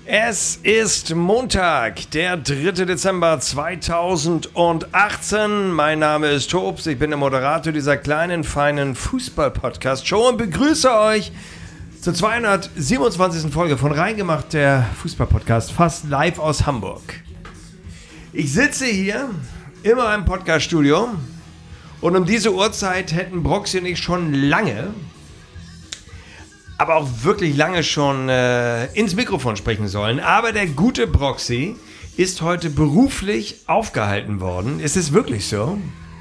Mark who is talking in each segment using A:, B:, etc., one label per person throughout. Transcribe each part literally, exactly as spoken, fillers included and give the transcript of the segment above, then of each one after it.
A: Es ist Montag, der dritte Dezember zweitausendachtzehn. Mein Name ist Tobs, ich bin der Moderator dieser kleinen, feinen Fußball-Podcast-Show und begrüße euch zur zweihundertsiebenundzwanzigsten Folge von Reingemacht, der Fußball-Podcast, fast live aus Hamburg. Ich sitze hier in meinem Podcast-Studio und um diese Uhrzeit hätten Broxy und ich schon lange, aber auch wirklich lange schon äh, ins Mikrofon sprechen sollen. Aber der gute Broxy ist heute beruflich aufgehalten worden. Ist es wirklich so?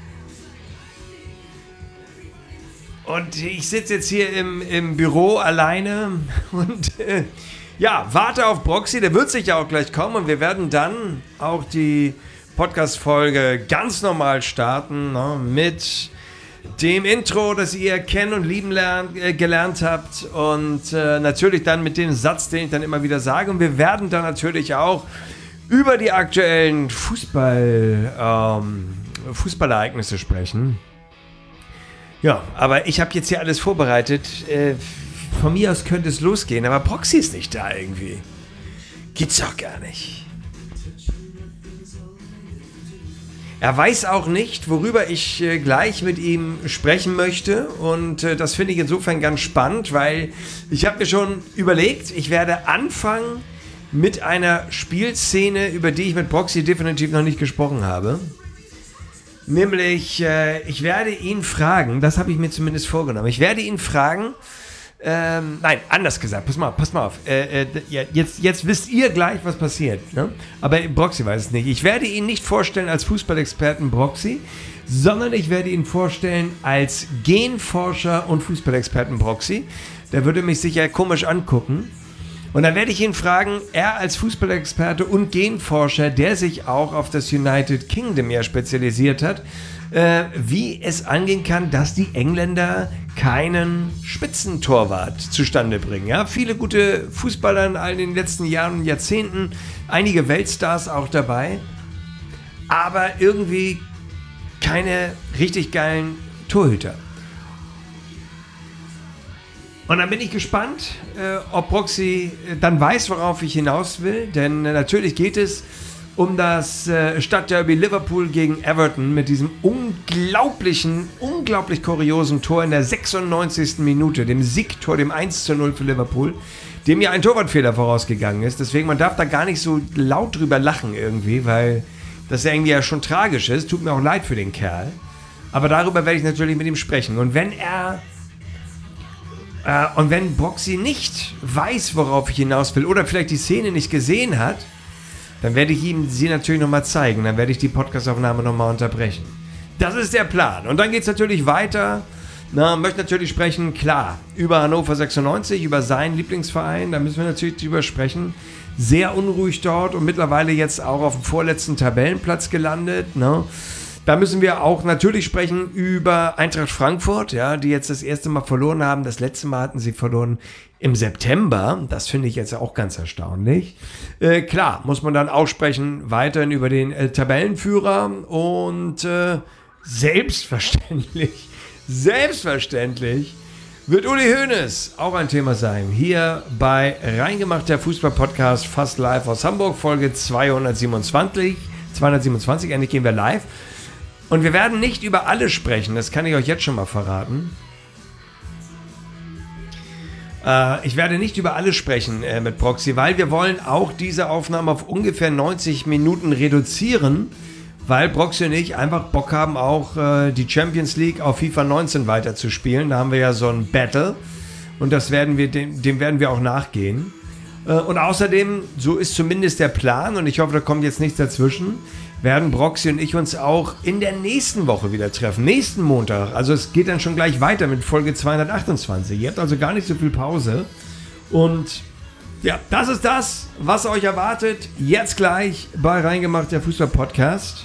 A: Und ich sitze jetzt hier im, im Büro alleine und äh, ja, warte auf Broxy. Der wird sicher auch gleich kommen und wir werden dann auch die Podcast-Folge ganz normal starten, ne, mit dem Intro, das ihr kennen und lieben lernt, äh, gelernt habt und äh, natürlich dann mit dem Satz, den ich dann immer wieder sage. Und wir werden dann natürlich auch über die aktuellen Fußball, ähm, Fußballereignisse sprechen. Ja, aber ich habe jetzt hier alles vorbereitet. Äh, von mir aus könnte es losgehen, aber Broxy ist nicht da irgendwie. Geht's doch gar nicht. Er weiß auch nicht, worüber ich äh, gleich mit ihm sprechen möchte und äh, das finde ich insofern ganz spannend, weil ich habe mir schon überlegt, ich werde anfangen mit einer Spielszene, über die ich mit Broxy definitiv noch nicht gesprochen habe. Nämlich, äh, ich werde ihn fragen, das habe ich mir zumindest vorgenommen, ich werde ihn fragen, Ähm, nein, anders gesagt, pass mal, pass mal auf. Äh, äh, jetzt, jetzt wisst ihr gleich, was passiert. Ne? Aber Broxy weiß es nicht. Ich werde ihn nicht vorstellen als Fußballexperten Broxy, sondern ich werde ihn vorstellen als Genforscher und Fußballexperten Broxy. Der würde mich sicher komisch angucken. Und dann werde ich ihn fragen, er als Fußballexperte und Genforscher, der sich auch auf das United Kingdom ja spezialisiert hat, äh, wie es angehen kann, dass die Engländer keinen Spitzentorwart zustande bringen. Ja, viele gute Fußballer in all den letzten Jahren und Jahrzehnten, einige Weltstars auch dabei, aber irgendwie keine richtig geilen Torhüter. Und dann bin ich gespannt, äh, ob Broxy dann weiß, worauf ich hinaus will, denn äh, natürlich geht es um das äh, Stadtderby Liverpool gegen Everton mit diesem unglaublichen, unglaublich kuriosen Tor in der sechsundneunzigsten Minute, dem Siegtor, dem eins zu null für Liverpool, dem ja ein Torwartfehler vorausgegangen ist. Deswegen, man darf da gar nicht so laut drüber lachen irgendwie, weil das ja irgendwie ja schon tragisch ist. Tut mir auch leid für den Kerl. Aber darüber werde ich natürlich mit ihm sprechen. Und wenn er äh, und wenn Broxy nicht weiß, worauf ich hinaus will oder vielleicht die Szene nicht gesehen hat, dann werde ich ihm sie natürlich nochmal zeigen. Dann werde ich die Podcastaufnahme nochmal unterbrechen. Das ist der Plan. Und dann geht es natürlich weiter. Na, möchte natürlich sprechen, klar, über Hannover sechsundneunzig, über seinen Lieblingsverein. Da müssen wir natürlich drüber sprechen. Sehr unruhig dort und mittlerweile jetzt auch auf dem vorletzten Tabellenplatz gelandet. Ne? Da müssen wir auch natürlich sprechen über Eintracht Frankfurt, ja, die jetzt das erste Mal verloren haben. Das letzte Mal hatten sie verloren im September. Das finde ich jetzt auch ganz erstaunlich. Äh, klar, muss man dann auch sprechen weiterhin über den äh, Tabellenführer und äh, selbstverständlich, selbstverständlich wird Uli Hoeneß auch ein Thema sein. Hier bei Reingemacht, der Fußball-Podcast, fast live aus Hamburg, Folge zweihundertsiebenundzwanzig. zweihundertsiebenundzwanzig, endlich gehen wir live. Und wir werden nicht über alles sprechen, das kann ich euch jetzt schon mal verraten. Äh, ich werde nicht über alles sprechen äh, mit Broxy, weil wir wollen auch diese Aufnahme auf ungefähr neunzig Minuten reduzieren, weil Broxy und ich einfach Bock haben, auch äh, die Champions League auf FIFA neunzehn weiterzuspielen. Da haben wir ja so ein Battle und das werden wir, dem, dem werden wir auch nachgehen. Äh, und außerdem, so ist zumindest der Plan und ich hoffe, da kommt jetzt nichts dazwischen, werden Broxy und ich uns auch in der nächsten Woche wieder treffen. Nächsten Montag. Also es geht dann schon gleich weiter mit Folge zweihundertachtundzwanzig. Ihr habt also gar nicht so viel Pause. Und ja, das ist das, was euch erwartet. Jetzt gleich bei Reingemacht, der Fußball-Podcast.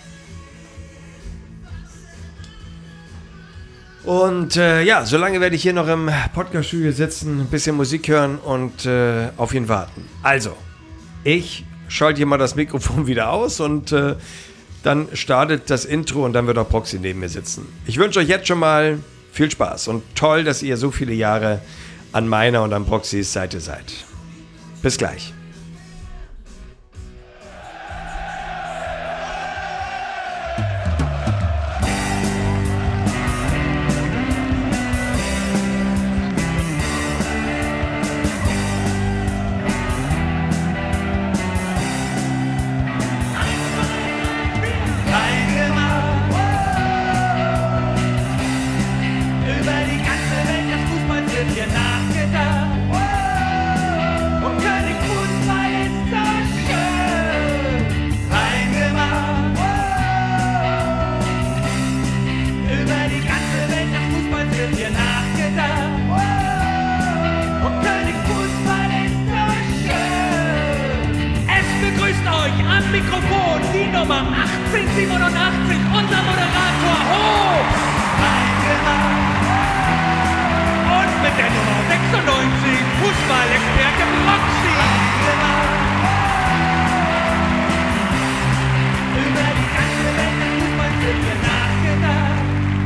A: Und äh, ja, solange werde ich hier noch im Podcast-Studio sitzen, ein bisschen Musik hören und äh, auf ihn warten. Also, ich schalte hier mal das Mikrofon wieder aus und äh, dann startet das Intro und dann wird auch Broxy neben mir sitzen. Ich wünsche euch jetzt schon mal viel Spaß und toll, dass ihr so viele Jahre an meiner und an Broxys Seite seid. Bis gleich.
B: wird hier nachgedacht. Und König Fußball ist so schön reingemacht. Über die ganze Welt des Fußballs wird hier nachgedacht. Und König Fußball ist so schön. Es begrüßt euch am Mikrofon die Nummer achtzehnhundertsiebenundachtzig, unser Moderator Hobbs. Und mit der Nummer sechsundneunzig, Fußballexperte Proxy. Über die ganze Welt des Fußballs wird hier nachgedacht.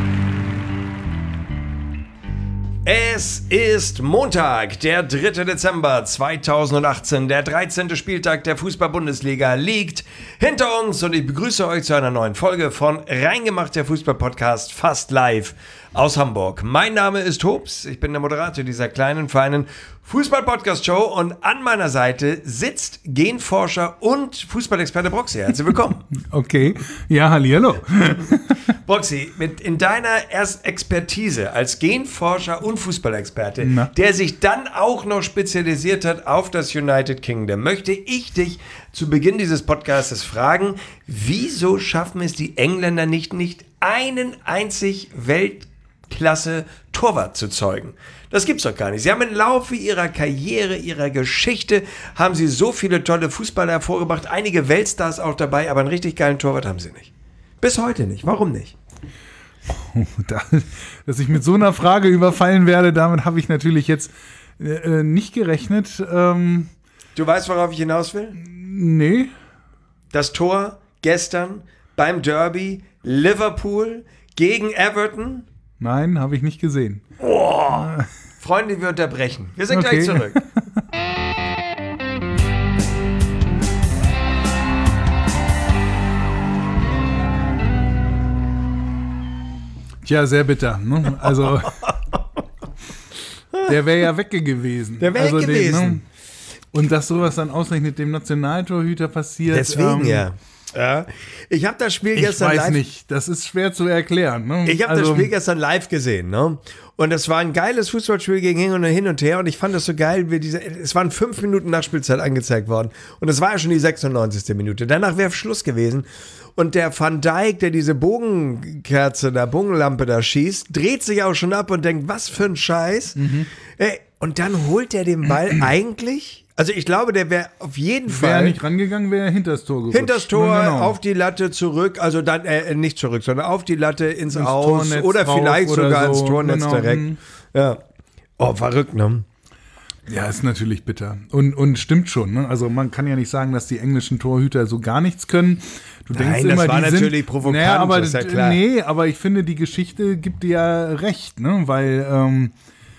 A: Es ist Montag, der dritte Dezember zweitausendachtzehn. Der dreizehnte Spieltag der Fußball-Bundesliga liegt hinter uns und ich begrüße euch zu einer neuen Folge von Reingemacht, der Fußball-Podcast, fast live aus Hamburg. Mein Name ist Hobbs, ich bin der Moderator dieser kleinen, feinen Fußball-Podcast-Show und an meiner Seite sitzt Genforscher und Fußballexperte Proxy. Herzlich willkommen.
C: Okay, ja, hallihallo.
A: Proxy, mit in deiner erst Expertise als Genforscher und Fußballexperte,
C: Na?
A: der sich dann auch noch spezialisiert hat auf das United Kingdom, möchte ich dich zu Beginn dieses Podcasts fragen, wieso schaffen es die Engländer nicht, nicht einen einzig Weltklasse-Torwart zu zeugen? Das gibt's doch gar nicht. Sie haben im Laufe ihrer Karriere, ihrer Geschichte, haben sie so viele tolle Fußballer hervorgebracht, einige Weltstars auch dabei, aber einen richtig geilen Torwart haben sie nicht. Bis heute nicht. Warum nicht?
C: Da, dass ich mit so einer Frage überfallen werde, damit habe ich natürlich jetzt äh, nicht gerechnet. Ähm,
A: Du weißt, worauf ich hinaus will?
C: nee.
A: Das Tor gestern beim Derby Liverpool gegen Everton.
C: Nein, habe ich nicht gesehen.
A: Freunde, wir unterbrechen. Wir sind
C: Okay.
A: gleich zurück.
C: Tja, sehr bitter. Ne? Also, der wäre ja wegge gewesen.
A: Der wär
C: also
A: weg gewesen.
C: Den, ne? Und dass sowas dann ausgerechnet dem Nationaltorhüter passiert.
A: Deswegen
C: ähm,
A: ja. ja. Ich habe das Spiel
C: Ich
A: gestern
C: weiß
A: live.
C: nicht, das ist schwer zu erklären. Ne?
A: Ich habe
C: also,
A: das Spiel gestern live gesehen, ne? Und es war ein geiles Fußballspiel gegen hin und hin und her. Und ich fand das so geil, wie diese. Es waren fünf Minuten Nachspielzeit angezeigt worden. Und es war ja schon die sechsundneunzigste Minute. Danach wäre Schluss gewesen. Und der Van Dijk, der diese Bogenkerze, da Bogenlampe da schießt, dreht sich auch schon ab und denkt, was für ein Scheiß.
C: Mhm.
A: Ey, und dann holt er den Ball eigentlich. Also ich glaube, der wäre auf jeden
C: Wäre er
A: Fall
C: nicht rangegangen, wäre er hinters Tor gerutscht.
A: hinters Tor,
C: Ja, genau.
A: auf die Latte zurück, also dann äh, nicht zurück, sondern auf die Latte ins,
C: Ins
A: Aus
C: Tornetz
A: oder
C: drauf
A: vielleicht
C: oder
A: sogar
C: so.
A: ins Tornetz
C: Genau.
A: direkt.
C: Mhm.
A: Ja. Oh, verrückt, ne?
C: Ja, ist natürlich bitter. Und, und stimmt schon. Ne? Also man kann ja nicht sagen, dass die englischen Torhüter so gar nichts können. Du
A: Nein,
C: denkst
A: das
C: immer,
A: war
C: die
A: natürlich
C: sind,
A: provokant,
C: naja, aber,
A: ist ja klar.
C: Nee, aber ich finde, die Geschichte gibt dir ja recht. Ne? Weil ähm,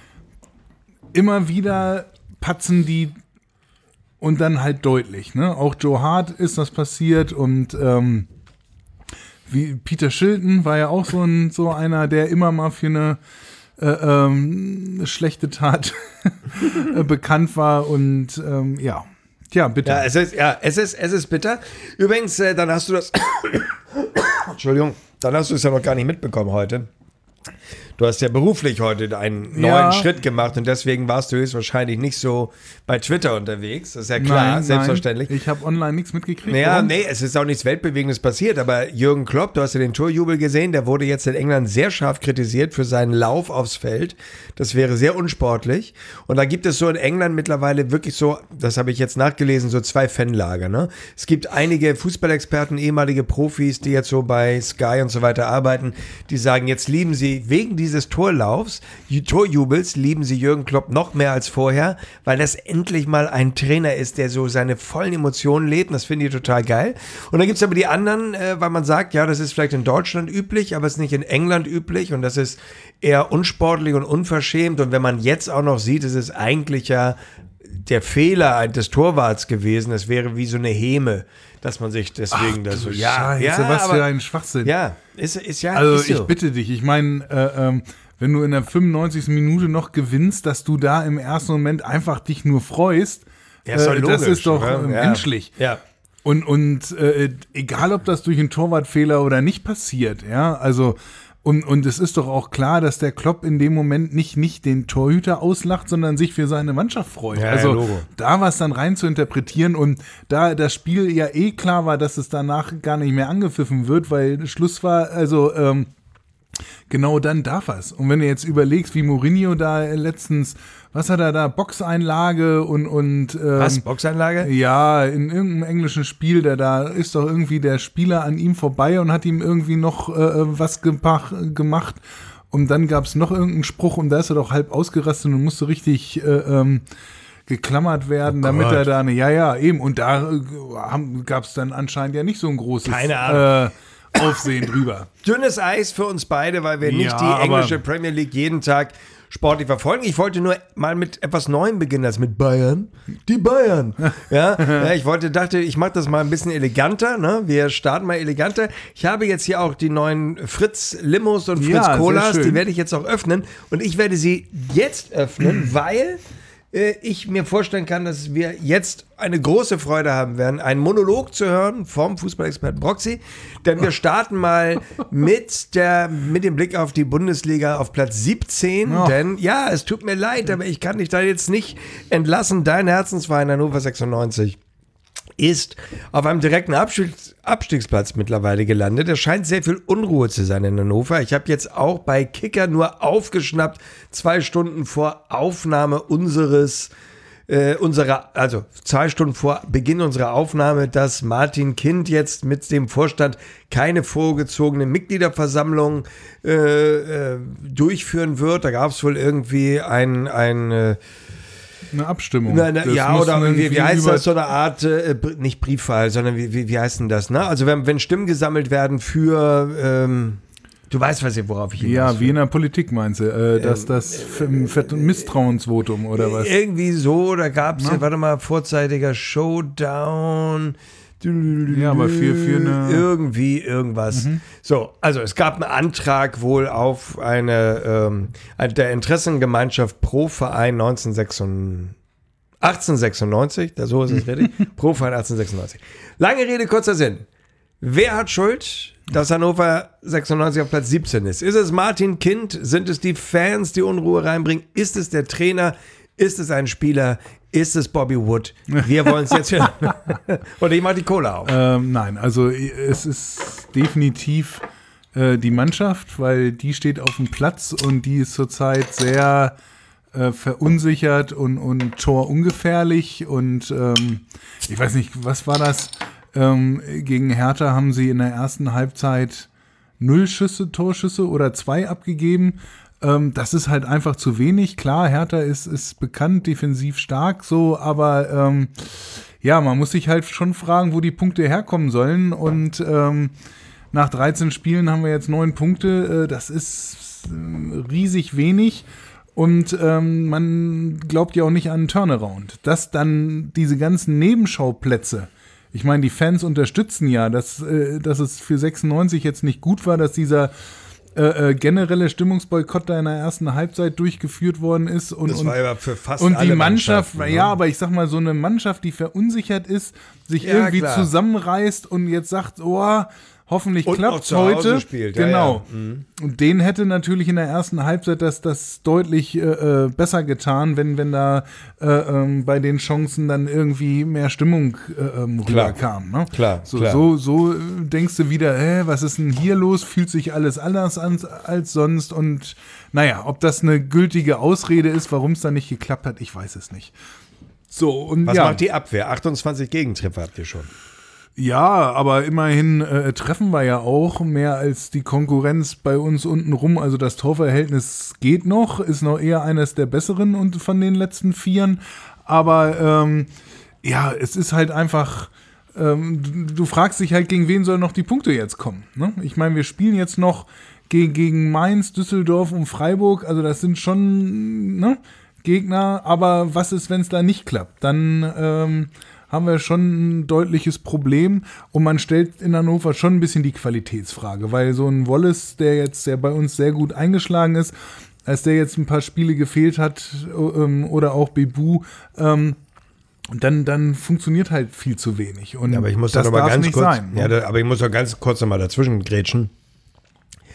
C: immer wieder patzen die und dann halt deutlich. Ne? Auch Joe Hart ist das passiert und ähm, wie Peter Shilton war ja auch so, ein, so einer, der immer mal für eine Äh, ähm, eine schlechte Tat äh, bekannt war und ähm, ja, tja, bitte.
A: Ja, es ist, ja, es ist, es ist bitter. Übrigens, äh, dann hast du das, Entschuldigung, dann hast du es ja noch gar nicht mitbekommen heute. Du hast ja beruflich heute einen neuen
C: Ja.
A: Schritt gemacht und deswegen warst du höchstwahrscheinlich nicht so bei Twitter unterwegs. Das ist ja klar,
C: Nein,
A: selbstverständlich.
C: Nein, ich habe online nichts mitgekriegt.
A: Naja,
C: Warum?
A: nee, es ist auch nichts Weltbewegendes passiert, aber Jürgen Klopp, du hast ja den Torjubel gesehen, der wurde jetzt in England sehr scharf kritisiert für seinen Lauf aufs Feld. Das wäre sehr unsportlich. Und da gibt es so in England mittlerweile wirklich so, das habe ich jetzt nachgelesen, so zwei Fanlager. Ne? Es gibt einige Fußballexperten, ehemalige Profis, die jetzt so bei Sky und so weiter arbeiten, die sagen, jetzt lieben sie wegen dieses Torlaufs, Torjubels, lieben sie Jürgen Klopp noch mehr als vorher, weil das endlich mal ein Trainer ist, der so seine vollen Emotionen lebt. Und das finde ich total geil. Und dann gibt es aber die anderen, äh, weil man sagt, ja, das ist vielleicht in Deutschland üblich, aber es ist nicht in England üblich und das ist eher unsportlich und unverschämt. Und wenn man jetzt auch noch sieht, ist es eigentlich ja der Fehler des Torwarts gewesen. Es wäre wie so eine Häme, dass man sich deswegen
C: Ach,
A: das so,
C: du
A: ja,
C: Scheiße,
A: ja,
C: was
A: aber,
C: für ein Schwachsinn.
A: ja, ist, ist ja,
C: Also
A: ist so.
C: ich bitte dich, ich meine, äh, ähm, wenn du in der fünfundneunzigsten Minute noch gewinnst, dass du da im ersten Moment einfach dich nur freust,
A: Ja, ist doch
C: äh, das
A: logisch,
C: ist doch
A: oder?
C: äh,
A: Ja.
C: menschlich.
A: Ja.
C: Und, und äh, egal, ob das durch einen Torwartfehler oder nicht passiert, ja, also Und, und es ist doch auch klar, dass der Klopp in dem Moment nicht, nicht den Torhüter auslacht, sondern sich für seine Mannschaft freut.
A: Ja,
C: also
A: ja, Logo.
C: da was dann rein zu interpretieren und da das Spiel ja eh klar war, dass es danach gar nicht mehr angepfiffen wird, weil Schluss war, also ähm, genau dann darf er's. Und wenn du jetzt überlegst, wie Mourinho da letztens, was hat er da, Boxeinlage und, und ähm,
A: Was, Boxeinlage?
C: ja, in irgendeinem englischen Spiel, da, da ist doch irgendwie der Spieler an ihm vorbei und hat ihm irgendwie noch äh, was gepach, gemacht und dann gab es noch irgendeinen Spruch und da ist er doch halb ausgerastet und musste richtig äh, ähm, geklammert werden,
A: Oh
C: damit
A: Gott.
C: er da eine, ja, ja, eben, und da äh, gab es dann anscheinend ja nicht so ein großes
A: Keine Ahnung.
C: Äh, Aufsehen drüber.
A: Dünnes Eis für uns beide, weil wir nicht
C: Ja,
A: die
C: aber-
A: englische Premier League jeden Tag sportlich verfolgen. Ich wollte nur mal mit etwas Neuem beginnen, das mit Bayern. Die Bayern. Ja, ja ich wollte, dachte, ich mache das mal ein bisschen eleganter. Ne? Wir starten mal eleganter. Ich habe jetzt hier auch die neuen Fritz Limos und Fritz
C: Ja, sehr
A: Colas.
C: schön.
A: Die werde ich jetzt auch öffnen. Und ich werde sie jetzt öffnen, weil äh, ich mir vorstellen kann, dass wir jetzt eine große Freude haben werden, einen Monolog zu hören vom Fußballexperten Broxy. Denn wir starten mal mit, der, mit dem Blick auf die Bundesliga auf Platz siebzehn.
C: Ja.
A: Denn ja, es tut mir leid, aber ich kann dich da jetzt nicht entlassen. Dein Herzensverein Hannover sechsundneunzig ist auf einem direkten Abstiegs- Abstiegsplatz mittlerweile gelandet. Es scheint sehr viel Unruhe zu sein in Hannover. Ich habe jetzt auch bei Kicker nur aufgeschnappt, zwei Stunden vor Aufnahme unseres äh, unserer, also zwei Stunden vor Beginn unserer Aufnahme, dass Martin Kind jetzt mit dem Vorstand keine vorgezogene Mitgliederversammlung äh, äh, durchführen wird. Da gab es wohl irgendwie ein, ein äh,
C: Eine Abstimmung.
A: Na, na,
C: Das
A: ja,
C: muss
A: oder
C: man
A: wie, wie
C: irgendwie
A: heißt
C: über-
A: das, so eine Art, äh, Br- nicht Briefwahl, sondern wie, wie, wie heißt denn das, ne? Also wenn, wenn Stimmen gesammelt werden für, ähm, du weißt, was ich, worauf ich hinaus
C: Ja,
A: will.
C: wie in der Politik meinst du, äh, dass das F- F- Misstrauensvotum oder was?
A: Irgendwie so, da gab es, ja, warte mal, vorzeitiger Showdown.
C: Ja, aber für- für eine-
A: Irgendwie irgendwas. So, also es gab einen Antrag wohl auf eine, ähm, eine der Interessengemeinschaft Pro Verein neunzehnhundertsechsundneunzig. achtzehnhundertsechsundneunzig, da so ist es richtig. Pro Verein achtzehnhundertsechsundneunzig. Lange Rede, kurzer Sinn. Wer hat Schuld, dass Hannover sechsundneunzig auf Platz siebzehn ist? Ist es Martin Kind? Sind es die Fans, die Unruhe reinbringen? Ist es der Trainer? Ist es ein Spieler? Ist es Bobby Wood? Wir wollen es jetzt hören. Und ich mache die Cola auf.
C: Ähm, nein, also es ist definitiv äh, die Mannschaft, weil die steht auf dem Platz und die ist zurzeit sehr äh, verunsichert und, und torungefährlich und ähm, ich weiß nicht, was war das? Ähm, gegen Hertha haben sie in der ersten Halbzeit null Schüsse, Torschüsse oder zwei abgegeben. Ähm, das ist halt einfach zu wenig. Klar, Hertha ist, ist bekannt, defensiv stark, so, aber ähm, ja, man muss sich halt schon fragen, wo die Punkte herkommen sollen. Und ähm, nach dreizehn Spielen haben wir jetzt neun Punkte. Äh, das ist äh, riesig wenig. Und ähm, man glaubt ja auch nicht an einen Turnaround. Dass dann diese ganzen Nebenschauplätze, ich meine, die Fans unterstützen ja, dass, äh, dass es für sechsundneunzig jetzt nicht gut war, dass dieser Äh, äh, generelle Stimmungsboykott da in der ersten Halbzeit durchgeführt worden ist. Und,
A: Das
C: und,
A: war ja für fast
C: und
A: alle
C: die Mannschaft,
A: Mannschaften, ne?
C: ja, aber ich sag mal, so eine Mannschaft, die verunsichert ist, sich
A: Ja,
C: irgendwie
A: klar.
C: zusammenreißt und jetzt sagt, oh, hoffentlich
A: Und noch
C: klappt's
A: zu Hause
C: heute.
A: spielt, ja,
C: Genau.
A: ja. Mhm.
C: Und denen hätte natürlich in der ersten Halbzeit das, das deutlich äh, äh, besser getan, wenn, wenn da äh, ähm, bei den Chancen dann irgendwie mehr Stimmung äh, ähm,
A: Klar.
C: rüberkam. Ne?
A: Klar,
C: so,
A: klar.
C: So, so äh, denkst du wieder, hä, was ist denn hier los? Fühlt sich alles anders an als sonst? Und naja, ob das eine gültige Ausrede ist, warum es da nicht geklappt hat, ich weiß es nicht. So, und
A: Was
C: ja.
A: macht die Abwehr? achtundzwanzig Gegentreffer habt ihr schon.
C: Ja, aber immerhin äh, treffen wir ja auch mehr als die Konkurrenz bei uns unten rum. Also das Torverhältnis geht noch, ist noch eher eines der besseren und von den letzten Vieren. Aber ähm, ja, es ist halt einfach, ähm, du, du fragst dich halt, gegen wen sollen noch die Punkte jetzt kommen? Ne? Ich meine, wir spielen jetzt noch gegen, gegen Mainz, Düsseldorf und Freiburg. Also das sind schon ne, Gegner. Aber was ist, wenn es da nicht klappt? Dann ähm, haben wir schon ein deutliches Problem und man stellt in Hannover schon ein bisschen die Qualitätsfrage, weil so ein Wallace, der jetzt der bei uns sehr gut eingeschlagen ist, als der jetzt ein paar Spiele gefehlt hat ähm, oder auch Bebu, ähm, dann, dann funktioniert halt viel zu wenig. Und
A: Ja, aber ich muss
C: das
A: da noch mal
C: darf
A: ganz
C: nicht
A: kurz,
C: sein. Ne?
A: ja, da, aber ich muss noch ganz kurz noch mal dazwischen grätschen.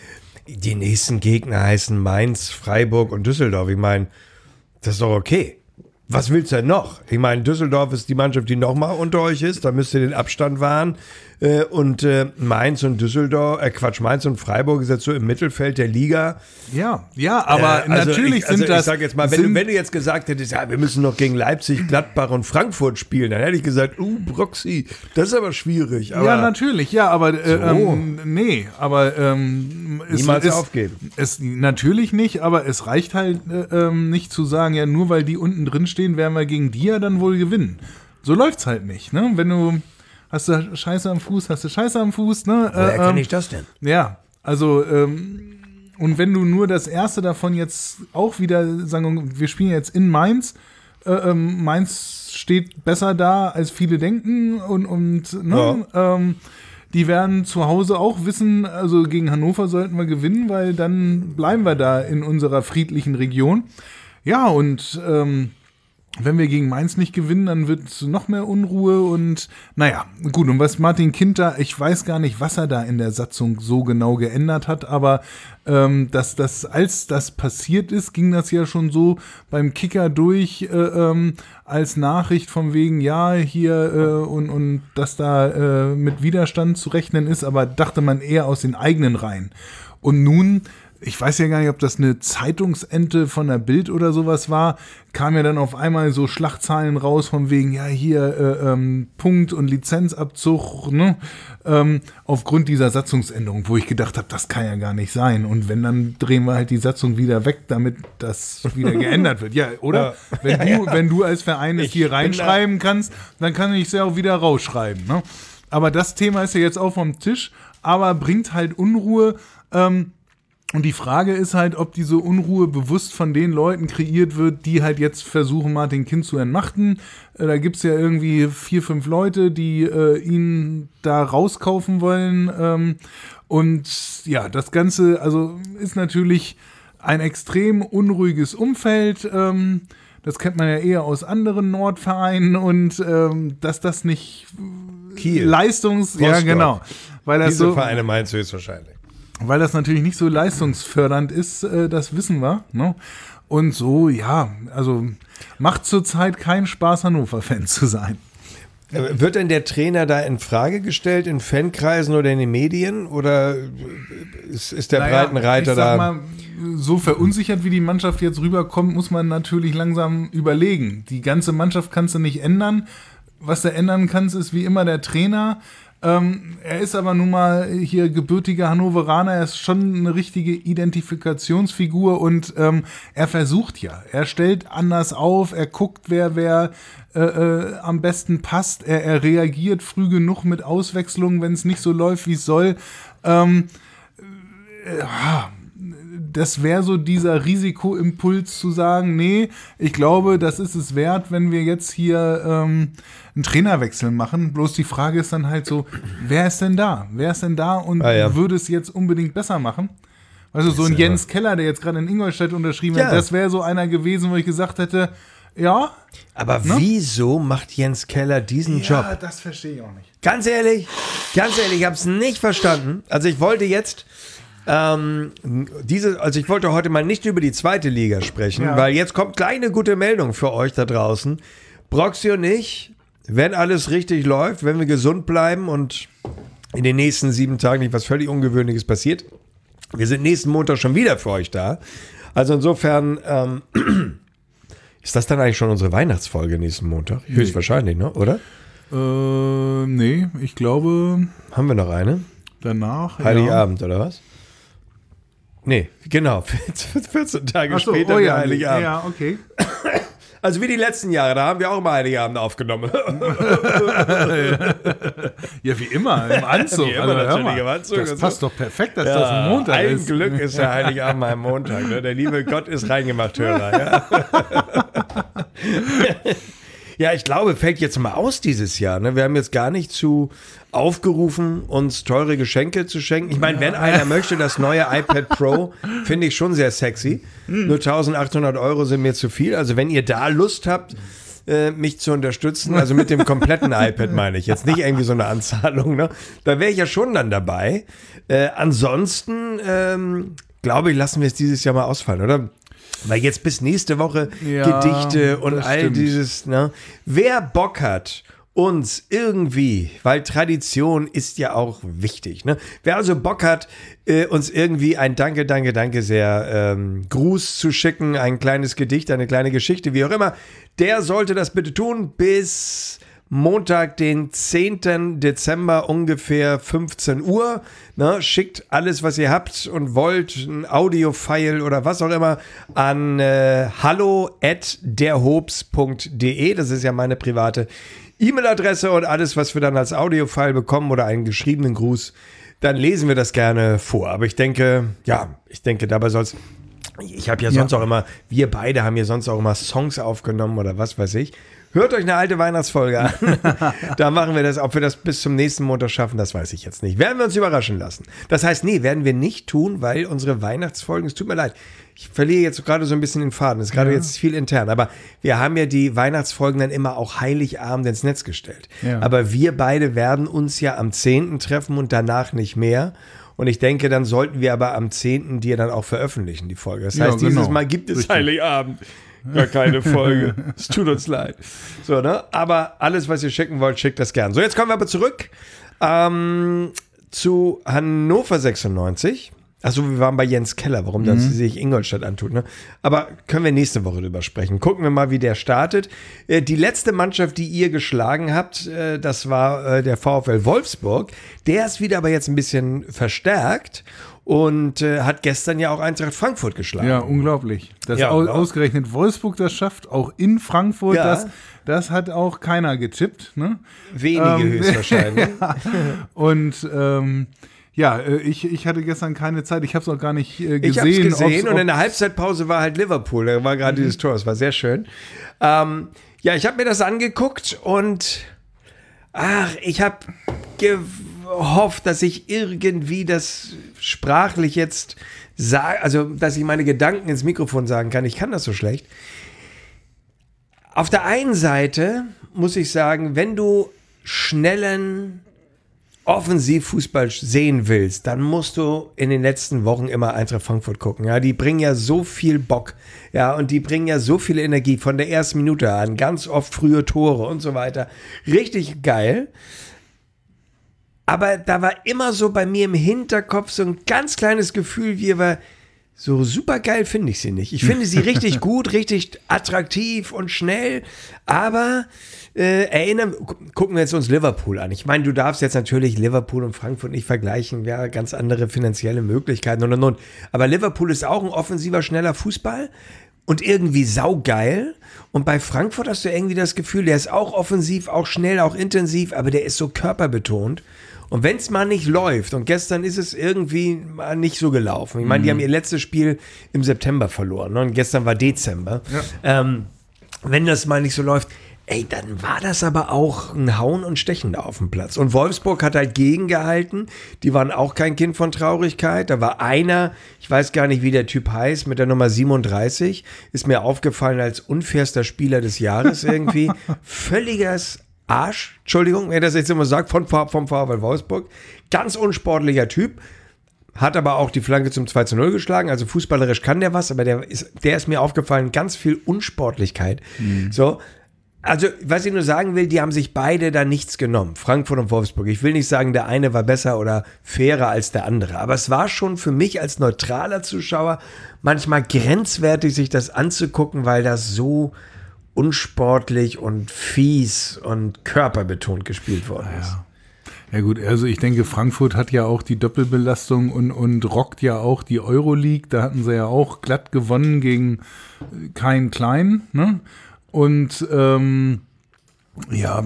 A: die nächsten Gegner heißen Mainz, Freiburg und Düsseldorf. Ich meine, das ist doch okay. Was willst du denn noch? Ich meine, Düsseldorf ist die Mannschaft, die nochmal unter euch ist. Da müsst ihr den Abstand wahren. Äh, und äh, Mainz und Düsseldorf, äh, Quatsch, Mainz und Freiburg ist jetzt so im Mittelfeld der Liga.
C: Ja, ja, aber
A: äh, also
C: natürlich
A: ich, also
C: sind das...
A: Ich sag jetzt mal, wenn du, wenn du jetzt gesagt hättest, ja, wir müssen noch gegen Leipzig, Gladbach und Frankfurt spielen, dann hätte ich gesagt, uh, Broxy, das ist aber schwierig. Aber
C: ja, natürlich, ja, aber äh,
A: so.
C: ähm, nee, aber ähm, es
A: Niemals
C: ist,
A: aufgeben.
C: Es, natürlich nicht, aber es reicht halt äh, ähm, nicht zu sagen, ja, nur weil die unten drin stehen, werden wir gegen die ja dann wohl gewinnen. So läuft's halt nicht, ne? Wenn du hast du Scheiße am Fuß, hast du Scheiße am Fuß, ne?
A: Woher
C: äh,
A: kenne
C: ähm,
A: ich das denn?
C: Ja, also ähm, und wenn du nur das erste davon jetzt auch wieder sagen, wir spielen jetzt in Mainz, äh, ähm, Mainz steht besser da, als viele denken und, und ne, ja. ähm, die werden zu Hause auch wissen, also gegen Hannover sollten wir gewinnen, weil dann bleiben wir da in unserer friedlichen Region. Ja, und ähm, wenn wir gegen Mainz nicht gewinnen, dann wird es noch mehr Unruhe und naja, gut, und was Martin Kind da, ich weiß gar nicht, was er da in der Satzung so genau geändert hat, aber ähm, dass das, als das passiert ist, ging das ja schon so beim Kicker durch äh, ähm, als Nachricht von wegen, ja, hier äh, und, und dass da äh, mit Widerstand zu rechnen ist, aber dachte man eher aus den eigenen Reihen. Und nun, ich weiß ja gar nicht, ob das eine Zeitungsente von der Bild oder sowas war, kam ja dann auf einmal so Schlagzeilen raus von wegen, ja, hier äh, ähm, Punkt- und Lizenzabzug, ne, ähm, aufgrund dieser Satzungsänderung, wo ich gedacht habe, das kann ja gar nicht sein. Und wenn, dann drehen wir halt die Satzung wieder weg, damit das wieder geändert wird. Ja, oder? Ja. Wenn, du, ja, ja. wenn du als Verein es hier reinschreiben kannst, dann kann ich es ja auch wieder rausschreiben. Ne? Aber das Thema ist ja jetzt auch vom Tisch, aber bringt halt Unruhe. Ähm, Und die Frage ist halt, ob diese Unruhe bewusst von den Leuten kreiert wird, die halt jetzt versuchen, Martin Kind zu entmachten. Äh, da gibt's ja irgendwie vier, fünf Leute, die äh, ihn da rauskaufen wollen. Ähm, und ja, das Ganze also ist natürlich ein extrem unruhiges Umfeld. Ähm, das kennt man ja eher aus anderen Nordvereinen. Und ähm, dass das nicht
A: Kiel.
C: Leistungs...
A: Rostock.
C: Ja, genau. Weil das
A: Diese
C: so,
A: Vereine meinst du höchstwahrscheinlich.
C: Weil das natürlich nicht so leistungsfördernd ist, äh, das wissen wir. Ne? Und so, ja, also macht zurzeit keinen Spaß, Hannover-Fan zu sein.
A: Wird denn der Trainer da in Frage gestellt, in Fankreisen oder in den Medien? Oder ist, ist der naja, Breitenreiter
C: ich sag
A: da?
C: Mal, so verunsichert, wie die Mannschaft jetzt rüberkommt, muss man natürlich langsam überlegen. Die ganze Mannschaft kannst du nicht ändern. Was du ändern kannst, ist wie immer der Trainer. Ähm, er ist aber nun mal hier gebürtiger Hannoveraner, er ist schon eine richtige Identifikationsfigur und ähm, er versucht ja, er stellt anders auf, er guckt, wer wer äh, äh, am besten passt, er, er reagiert früh genug mit Auswechslungen, wenn es nicht so läuft, wie es soll. Ähm, äh, das wäre so dieser Risikoimpuls zu sagen, nee, ich glaube, das ist es wert, wenn wir jetzt hier ähm, einen Trainerwechsel machen. Bloß die Frage ist dann halt so, wer ist denn da? Wer ist denn da und ah, ja. würde es jetzt unbedingt besser machen? Also so ein Jens Keller, der jetzt gerade in Ingolstadt unterschrieben ja. hat, das wäre so einer gewesen, wo ich gesagt hätte, ja.
A: Aber ne? Wieso macht Jens Keller diesen
C: ja,
A: Job?
C: Das verstehe ich auch nicht.
A: Ganz ehrlich, ganz ehrlich, ich habe es nicht verstanden. Also ich wollte jetzt Ähm, diese, also ich wollte heute mal nicht über die zweite Liga sprechen, ja. weil jetzt kommt gleich eine gute Meldung für euch da draußen. Broxy und ich, wenn alles richtig läuft, wenn wir gesund bleiben und in den nächsten sieben Tagen nicht was völlig Ungewöhnliches passiert, wir sind nächsten Montag schon wieder für euch da. Also insofern, ähm, ist das dann eigentlich schon unsere Weihnachtsfolge nächsten Montag? Nee. Höchstwahrscheinlich, ne? Oder?
C: Äh, nee, ich glaube...
A: Haben wir noch eine?
C: Danach,
A: Heiligabend, ja. oder was? Nee, genau. vierzehn Tage
C: Ach so,
A: später
C: oh
A: wie
C: ja,
A: Heiligabend.
C: Ja, okay.
A: Also wie die letzten Jahre, da haben wir auch immer Heiligabend aufgenommen.
C: Ja, wie immer, im Anzug.
A: Wie immer
C: also,
A: natürlich im Anzug.
C: Das passt
A: so.
C: doch perfekt, dass
A: ja,
C: das ein Montag
A: ein
C: ist.
A: Ein Glück ist der Heiligabend mal am Montag. Ne? Der liebe Gott ist reingemacht, Hörer. Ja. Ja, ich glaube, fällt jetzt mal aus dieses Jahr. Ne? Wir haben jetzt gar nicht zu aufgerufen, uns teure Geschenke zu schenken. Ich meine, wenn einer möchte, das neue iPad Pro, finde ich schon sehr sexy. Nur eintausendachthundert Euro sind mir zu viel. Also wenn ihr da Lust habt, äh, mich zu unterstützen. Also mit dem kompletten iPad meine ich. Jetzt nicht irgendwie so eine Anzahlung. Ne? Da wäre ich ja schon dann dabei. Äh, ansonsten, ähm, glaube ich, lassen wir es dieses Jahr mal ausfallen, oder? Weil jetzt bis nächste Woche
C: Ja,
A: Gedichte und all
C: stimmt.
A: dieses, ne? Wer Bock hat, uns irgendwie, weil Tradition ist ja auch wichtig, ne? Wer also Bock hat, äh, uns irgendwie ein Danke, Danke, Danke sehr ähm, Gruß zu schicken, ein kleines Gedicht, eine kleine Geschichte, wie auch immer, der sollte das bitte tun bis Montag, den zehnten Dezember, ungefähr fünfzehn Uhr. Ne, schickt alles, was ihr habt und wollt, ein Audio-File oder was auch immer, an äh, hallo at derhobs punkt de. Das ist ja meine private E-Mail-Adresse und alles, was wir dann als Audio-File bekommen oder einen geschriebenen Gruß, dann lesen wir das gerne vor. Aber ich denke, ja, ich denke, dabei soll es. Ich habe ja sonst
C: Ja.
A: auch immer, wir beide haben ja sonst auch immer Songs aufgenommen oder was weiß ich. Hört euch eine alte Weihnachtsfolge an. Da machen wir das. Ob wir das bis zum nächsten Montag schaffen, das weiß ich jetzt nicht. Werden wir uns überraschen lassen. Das heißt, nee, werden wir nicht tun, weil unsere Weihnachtsfolgen, es tut mir leid, ich verliere jetzt gerade so ein bisschen den Faden. Es ist gerade
C: Ja.
A: jetzt viel intern. Aber wir haben ja die Weihnachtsfolgen dann immer auch Heiligabend ins Netz gestellt.
C: Ja.
A: Aber wir beide werden uns ja am zehnten treffen und danach nicht mehr. Und ich denke, dann sollten wir aber am zehnten die dann auch veröffentlichen, die Folge. Das
C: Ja,
A: heißt, dieses
C: genau.
A: Mal gibt es
C: Richtig.
A: Heiligabend. Gar keine Folge. Es tut uns leid. So, ne? Aber alles, was ihr schicken wollt, schickt das gern. So, jetzt kommen wir aber zurück ähm, zu Hannover sechsundneunzig. Achso, wir waren bei Jens Keller, warum das sich Ingolstadt antut. Ne? Aber können wir nächste Woche drüber sprechen. Gucken wir mal, wie der startet. Äh, die letzte Mannschaft, die ihr geschlagen habt, äh, das war äh, der VfL Wolfsburg. Der ist wieder aber jetzt ein bisschen verstärkt und äh, hat gestern ja auch Eintracht Frankfurt geschlagen.
C: Ja, unglaublich. Dass
A: Ja,
C: au
A: ja.
C: ausgerechnet Wolfsburg das schafft, auch in Frankfurt,
A: Ja.
C: das, das hat auch keiner getippt. Ne?
A: Wenige
C: Ähm,
A: höchstwahrscheinlich.
C: Und ähm, ja, äh, ich, ich hatte gestern keine Zeit, ich habe es auch gar nicht äh, gesehen.
A: Ich habe es gesehen
C: ob's-
A: und in der Halbzeitpause war halt Liverpool. Da war gerade dieses Tor, das war sehr schön. Ähm, ja, ich habe mir das angeguckt und ach, ich habe gehofft, dass ich irgendwie das sprachlich jetzt sage, also dass ich meine Gedanken ins Mikrofon sagen kann. Ich kann das so schlecht. Auf der einen Seite muss ich sagen, wenn du schnellen Offensivfußball sehen willst, dann musst du in den letzten Wochen immer Eintracht Frankfurt gucken. Ja, die bringen ja so viel Bock. Ja, und die bringen ja so viel Energie von der ersten Minute an. Ganz oft frühe Tore und so weiter. Richtig geil. Aber da war immer so bei mir im Hinterkopf so ein ganz kleines Gefühl, wie aber so super geil finde ich sie nicht. Ich finde sie richtig gut, richtig attraktiv und schnell, aber äh, erinnern, gu- gucken wir jetzt uns Liverpool an. Ich meine, du darfst jetzt natürlich Liverpool und Frankfurt nicht vergleichen, ja, ganz andere finanzielle Möglichkeiten und und und. Aber Liverpool ist auch ein offensiver, schneller Fußball und irgendwie saugeil. Und bei Frankfurt hast du irgendwie das Gefühl, der ist auch offensiv, auch schnell, auch intensiv, aber der ist so körperbetont. Und wenn es mal nicht läuft, und gestern ist es irgendwie mal nicht so gelaufen. Ich meine, die haben ihr letztes Spiel im September verloren, ne? Und gestern war Dezember. Ähm, wenn das mal nicht so läuft, ey, dann war das aber auch ein Hauen und Stechen da auf dem Platz. Und Wolfsburg hat halt gegengehalten. Die waren auch kein Kind von Traurigkeit. Da war einer, ich weiß gar nicht, wie der Typ heißt, mit der Nummer siebenunddreißig, ist mir aufgefallen als unfairster Spieler des Jahres irgendwie. Völliges Arsch, Entschuldigung, wenn ich das jetzt immer sagt, von, vom VfL Wolfsburg. Ganz unsportlicher Typ. Hat aber auch die Flanke zum zwei zu null geschlagen. Also fußballerisch kann der was, aber der ist, der ist mir aufgefallen, ganz viel Unsportlichkeit. So. Also, was ich nur sagen will, die haben sich beide da nichts genommen. Frankfurt und Wolfsburg. Ich will nicht sagen, der eine war besser oder fairer als der andere. Aber es war schon für mich als neutraler Zuschauer manchmal grenzwertig, sich das anzugucken, weil das so unsportlich und fies und körperbetont gespielt worden ist.
C: Ja gut, also ich denke, Frankfurt hat ja auch die Doppelbelastung und, und rockt ja auch die Euroleague. Da hatten sie ja auch glatt gewonnen gegen keinen Klein. Ne? Und ähm, ja,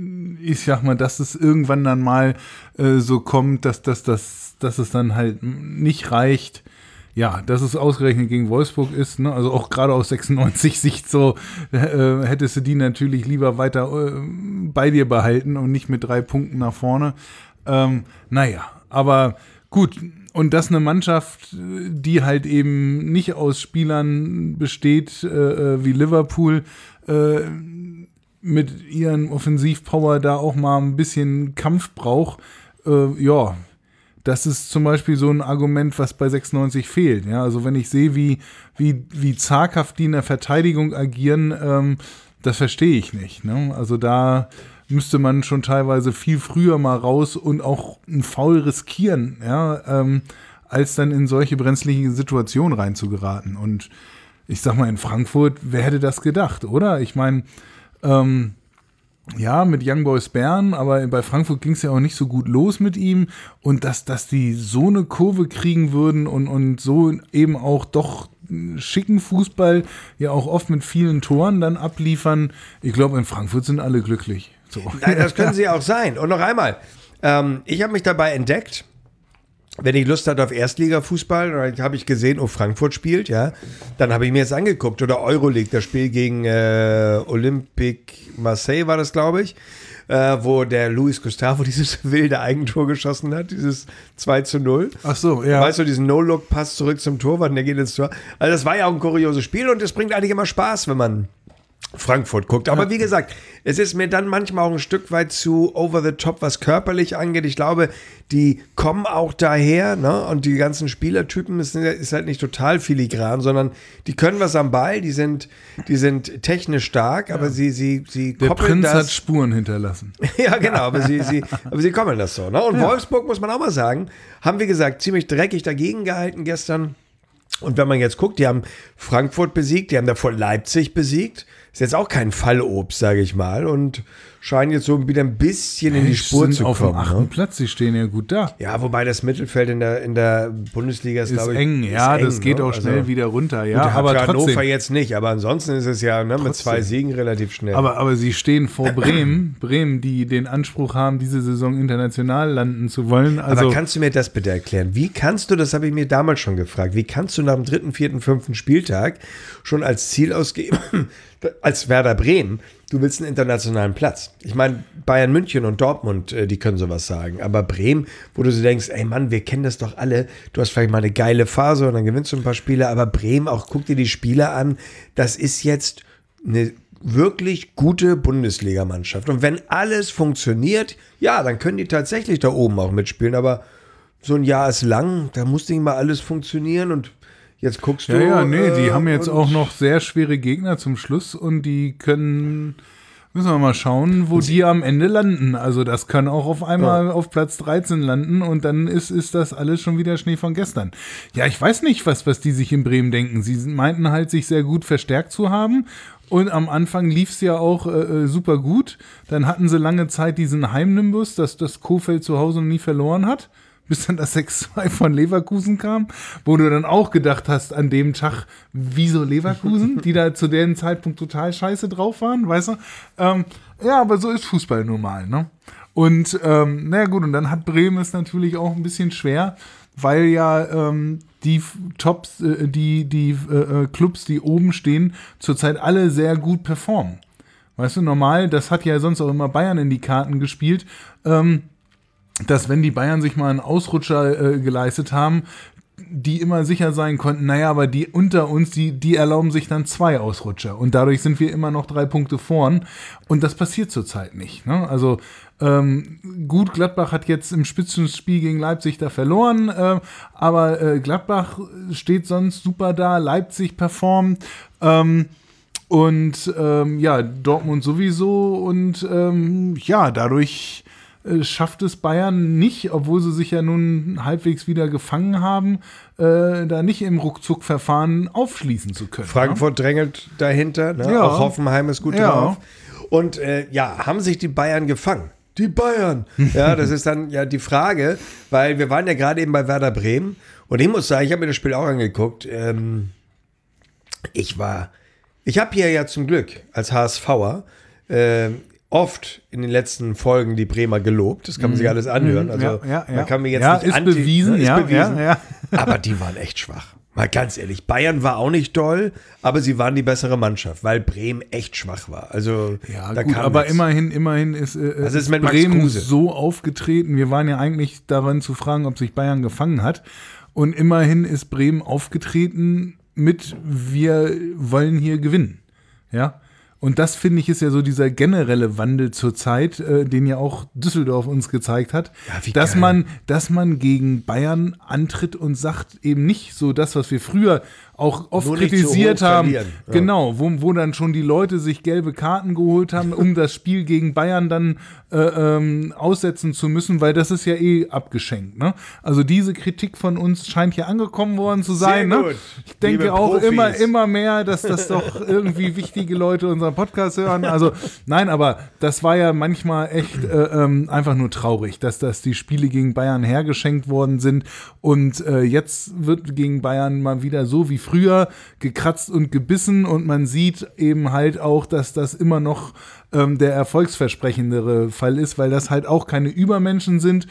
C: ich sag mal, dass es irgendwann dann mal äh, so kommt, dass, dass, dass, dass es dann halt nicht reicht. Ja, dass es ausgerechnet gegen Wolfsburg ist, ne? Also auch gerade aus sechsundneunzig Sicht so, äh, hättest du die natürlich lieber weiter äh, bei dir behalten und nicht mit drei Punkten nach vorne. Ähm, naja, aber gut. Und das eine Mannschaft, die halt eben nicht aus Spielern besteht, äh, wie Liverpool, äh, mit ihren Offensivpower da auch mal ein bisschen Kampf braucht, äh, ja, das ist zum Beispiel so ein Argument, was bei sechsundneunzig fehlt. Ja, also wenn ich sehe, wie, wie, wie zaghaft die in der Verteidigung agieren, ähm, das verstehe ich nicht. Ne? Also da müsste man schon teilweise viel früher mal raus und auch einen Foul riskieren, ja, ähm, als dann in solche brenzliche Situationen reinzugeraten. Und ich sag mal, in Frankfurt, wer hätte das gedacht, oder? Ich meine, ähm, ja, mit Young Boys Bern, aber bei Frankfurt ging es ja auch nicht so gut los mit ihm. Und dass, dass die so eine Kurve kriegen würden und, und so eben auch doch schicken Fußball, ja auch oft mit vielen Toren dann abliefern. Ich glaube, in Frankfurt sind alle glücklich. So.
A: Nein, das können sie auch sein. Und noch einmal, ähm, ich habe mich dabei entdeckt, wenn ich Lust hatte auf Erstliga-Fußball, dann habe ich gesehen, oh, Frankfurt spielt, ja, dann habe ich mir jetzt angeguckt. Oder Euroleague, das Spiel gegen äh, Olympique Marseille war das, glaube ich, äh, wo der Luis Gustavo dieses wilde Eigentor geschossen hat, dieses zwei zu null.
C: Ach so, ja.
A: Weißt du, diesen No-Look-Pass zurück zum Torwart, und der geht ins Tor. Also das war ja auch ein kurioses Spiel und es bringt eigentlich immer Spaß, wenn man Frankfurt guckt. Aber wie gesagt, es ist mir dann manchmal auch ein Stück weit zu over the top, was körperlich angeht. Ich glaube, die kommen auch daher, ne? Und die ganzen Spielertypen ist, ist halt nicht total filigran, sondern die können was am Ball, die sind, die sind technisch stark, aber ja. sie, sie, sie
C: Der
A: koppeln
C: Prinz
A: das.
C: hat Spuren hinterlassen.
A: Ja, genau, aber sie, sie, aber sie koppeln das so. Ne? Und
C: Ja.
A: Wolfsburg, muss man auch mal sagen, haben, wie gesagt, ziemlich dreckig dagegen gehalten gestern. Und wenn man jetzt guckt, die haben Frankfurt besiegt, die haben davor Leipzig besiegt. Ist jetzt auch kein Fallobst, sage ich mal. Und scheinen jetzt so wieder ein bisschen in die Spur
C: sind
A: zu
C: auf
A: kommen.
C: dem achten
A: Ne?
C: Platz, sie stehen ja gut da.
A: Ja, wobei das Mittelfeld in der, in der Bundesliga ist,
C: Ist
A: glaube ich,
C: eng, ja,
A: ist eng,
C: das geht
A: ne?
C: auch schnell
A: Also,
C: wieder runter, ja,
A: gut,
C: aber
A: für Hannover
C: trotzdem.
A: jetzt nicht, aber ansonsten ist es ja ne, mit zwei
C: Trotzdem.
A: Siegen relativ schnell.
C: Aber, aber sie stehen vor Bremen, Bremen, die den Anspruch haben, diese Saison international landen zu wollen. Also,
A: Aber kannst du mir das bitte erklären? Wie kannst du, das habe ich mir damals schon gefragt, wie kannst du nach dem dritten, vierten, fünften Spieltag schon als Ziel ausgeben, als Werder Bremen, du willst einen internationalen Platz? Ich meine, Bayern München und Dortmund, äh, die können sowas sagen, aber Bremen, wo du so denkst, ey Mann, wir kennen das doch alle, du hast vielleicht mal eine geile Phase und dann gewinnst du ein paar Spiele, aber Bremen, auch guck dir die Spieler an, das ist jetzt eine wirklich gute Bundesligamannschaft. Und wenn alles funktioniert, ja, dann können die tatsächlich da oben auch mitspielen. Aber so ein Jahr ist lang, da muss nicht mal alles funktionieren. Und jetzt guckst du.
C: ja, ja, nee, die
A: äh,
C: haben jetzt
A: und-
C: auch noch sehr schwere Gegner zum Schluss und die können, müssen wir mal schauen, wo die am Ende landen. Also das kann auch auf einmal
A: Ja.
C: auf Platz dreizehn landen und dann ist, ist das alles schon wieder Schnee von gestern. Ja, ich weiß nicht, was, was die sich in Bremen denken. Sie meinten halt, sich sehr gut verstärkt zu haben. Und am Anfang lief es ja auch äh, super gut. Dann hatten sie lange Zeit diesen Heimnimbus, dass das Kohfeldt zu Hause noch nie verloren hat, bis dann das sechs zwei von Leverkusen kam, wo du dann auch gedacht hast an dem Tag, wieso Leverkusen, die da zu dem Zeitpunkt total scheiße drauf waren, weißt du? Ähm, ja, aber so ist Fußball nun mal, ne? Und ähm, naja gut, und dann hat Bremen es natürlich auch ein bisschen schwer, weil ja ähm, die Tops, äh, die, die äh, Clubs, die oben stehen, zurzeit alle sehr gut performen. Weißt du, normal, das hat ja sonst auch immer Bayern in die Karten gespielt, ähm, dass wenn die Bayern sich mal einen Ausrutscher äh, geleistet haben, die immer sicher sein konnten, naja, aber die unter uns, die, die erlauben sich dann zwei Ausrutscher und dadurch sind wir immer noch drei Punkte vorn und das passiert zurzeit nicht. Ne? Also ähm, gut, Gladbach hat jetzt im Spitzenspiel gegen Leipzig da verloren, äh, aber äh, Gladbach steht sonst super da, Leipzig performt, ähm, und ähm, ja, Dortmund sowieso und ähm, ja, dadurch äh, schafft es Bayern nicht, obwohl sie sich ja nun halbwegs wieder gefangen haben, äh, da nicht im Ruckzuck-Verfahren aufschließen zu können.
A: Frankfurt drängelt dahinter, ne?
C: Ja.
A: Auch Hoffenheim ist gut
C: Ja.
A: drauf. Und äh, ja, haben sich die Bayern gefangen? Die Bayern. Ja, das ist dann ja die Frage, weil wir waren ja gerade eben bei Werder Bremen und ich muss sagen, ich habe mir das Spiel auch angeguckt. Ähm, ich war, ich habe hier ja zum Glück als HSVer äh, oft in den letzten Folgen die Bremer gelobt. Das kann man sich alles anhören. Also
C: Ja, ja, ja.
A: man kann mir jetzt
C: Ja,
A: nicht
C: ist
A: anti,
C: bewiesen,
A: ne, ist
C: ja,
A: bewiesen.
C: ja, ja.
A: Aber die waren echt schwach. Mal ganz ehrlich, Bayern war auch nicht doll, aber sie waren die bessere Mannschaft, weil Bremen echt schwach war. Also
C: Ja,
A: da
C: gut,
A: kam
C: aber
A: nichts.
C: immerhin, immerhin ist, äh,
A: Was ist
C: ist
A: mit Max
C: Bremen
A: Kruse?
C: so aufgetreten. Wir waren ja eigentlich daran zu fragen, ob sich Bayern gefangen hat. Und immerhin ist Bremen aufgetreten mit, wir wollen hier gewinnen. Ja. Und das, finde ich, ist ja so dieser generelle Wandel zur Zeit, äh, den ja auch Düsseldorf uns gezeigt hat,
A: Ja, wie
C: dass
A: geil.
C: man, dass man gegen Bayern antritt und sagt eben nicht so das, was wir früher auch oft
A: Nur nicht
C: kritisiert
A: so hoch
C: haben.
A: verlieren. Ja.
C: Genau, wo, wo dann schon die Leute sich gelbe Karten geholt haben, um das Spiel gegen Bayern dann äh, ähm, aussetzen zu müssen, weil das ist ja eh abgeschenkt. Ne? Also diese Kritik von uns scheint hier angekommen worden zu sein.
A: Sehr
C: Ne?
A: gut.
C: Ich denke
A: Liebe
C: auch
A: Profis.
C: immer, immer mehr, dass das doch irgendwie wichtige Leute unseren Podcast hören. Also nein, aber das war ja manchmal echt äh, ähm, einfach nur traurig, dass das die Spiele gegen Bayern hergeschenkt worden sind und äh, jetzt wird gegen Bayern mal wieder so wie früher gekratzt und gebissen und man sieht eben halt auch, dass das immer noch ähm, der erfolgsversprechendere Fall ist, weil das halt auch keine Übermenschen sind.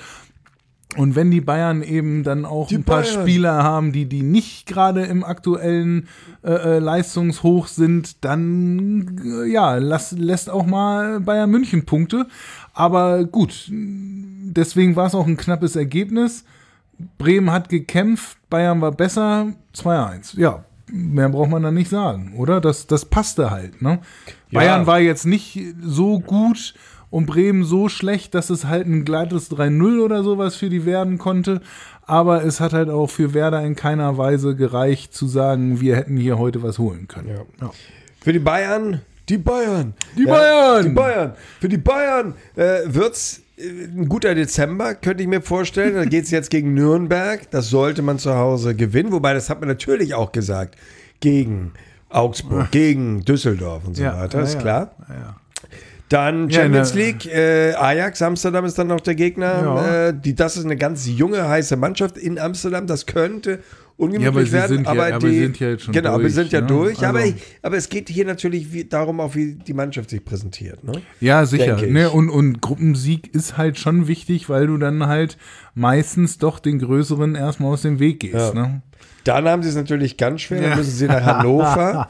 C: Und wenn die Bayern eben dann auch
A: Die
C: ein paar
A: Bayern.
C: Spieler haben, die, die nicht gerade im aktuellen äh, äh, Leistungshoch sind, dann äh, ja, lass, lässt auch mal Bayern München Punkte. Aber gut, deswegen war es auch ein knappes Ergebnis. Bremen hat gekämpft, Bayern war besser, zwei eins. Ja, mehr braucht man dann nicht sagen, oder? Das, das passte halt, ne?
A: Ja.
C: Bayern war jetzt nicht so gut und Bremen so schlecht, dass es halt ein glattes drei null oder sowas für die werden konnte. Aber es hat halt auch für Werder in keiner Weise gereicht, zu sagen, wir hätten hier heute was holen können.
A: Ja.
C: Ja.
A: Für die Bayern, die Bayern.
C: Die Bayern!
A: Die Bayern. Für die Bayern äh, wird's äh, ein guter Dezember, könnte ich mir vorstellen. Da geht es jetzt gegen Nürnberg. Das sollte man zu Hause gewinnen. Wobei, das hat man natürlich auch gesagt. Gegen Augsburg, gegen Düsseldorf und so
C: Ja,
A: weiter.
C: ja,
A: ist
C: ja.
A: klar.
C: Ja.
A: Dann
C: Ja,
A: Champions
C: ne-
A: League, äh, Ajax, Amsterdam ist dann noch der Gegner.
C: Ja.
A: Äh, die, das ist eine ganz junge, heiße Mannschaft in Amsterdam. Das könnte ungemütlich
C: Ja, aber sie
A: werden.
C: sind ja-
A: aber,
C: aber
A: die,
C: sie sind ja jetzt schon
A: Genau, wir
C: durch,
A: sind ja
C: ne?
A: durch. aber,
C: Also-
A: ich, aber es geht hier natürlich wie, darum, auch wie die Mannschaft sich präsentiert. Ne?
C: Ja, sicher.
A: Denke ich.
C: Ne? Und, und Gruppensieg ist halt schon wichtig, weil du dann halt meistens doch den Größeren erstmal aus dem Weg gehst.
A: Ja.
C: Ne?
A: Dann haben sie es natürlich ganz schwer. Dann müssen sie nach Hannover.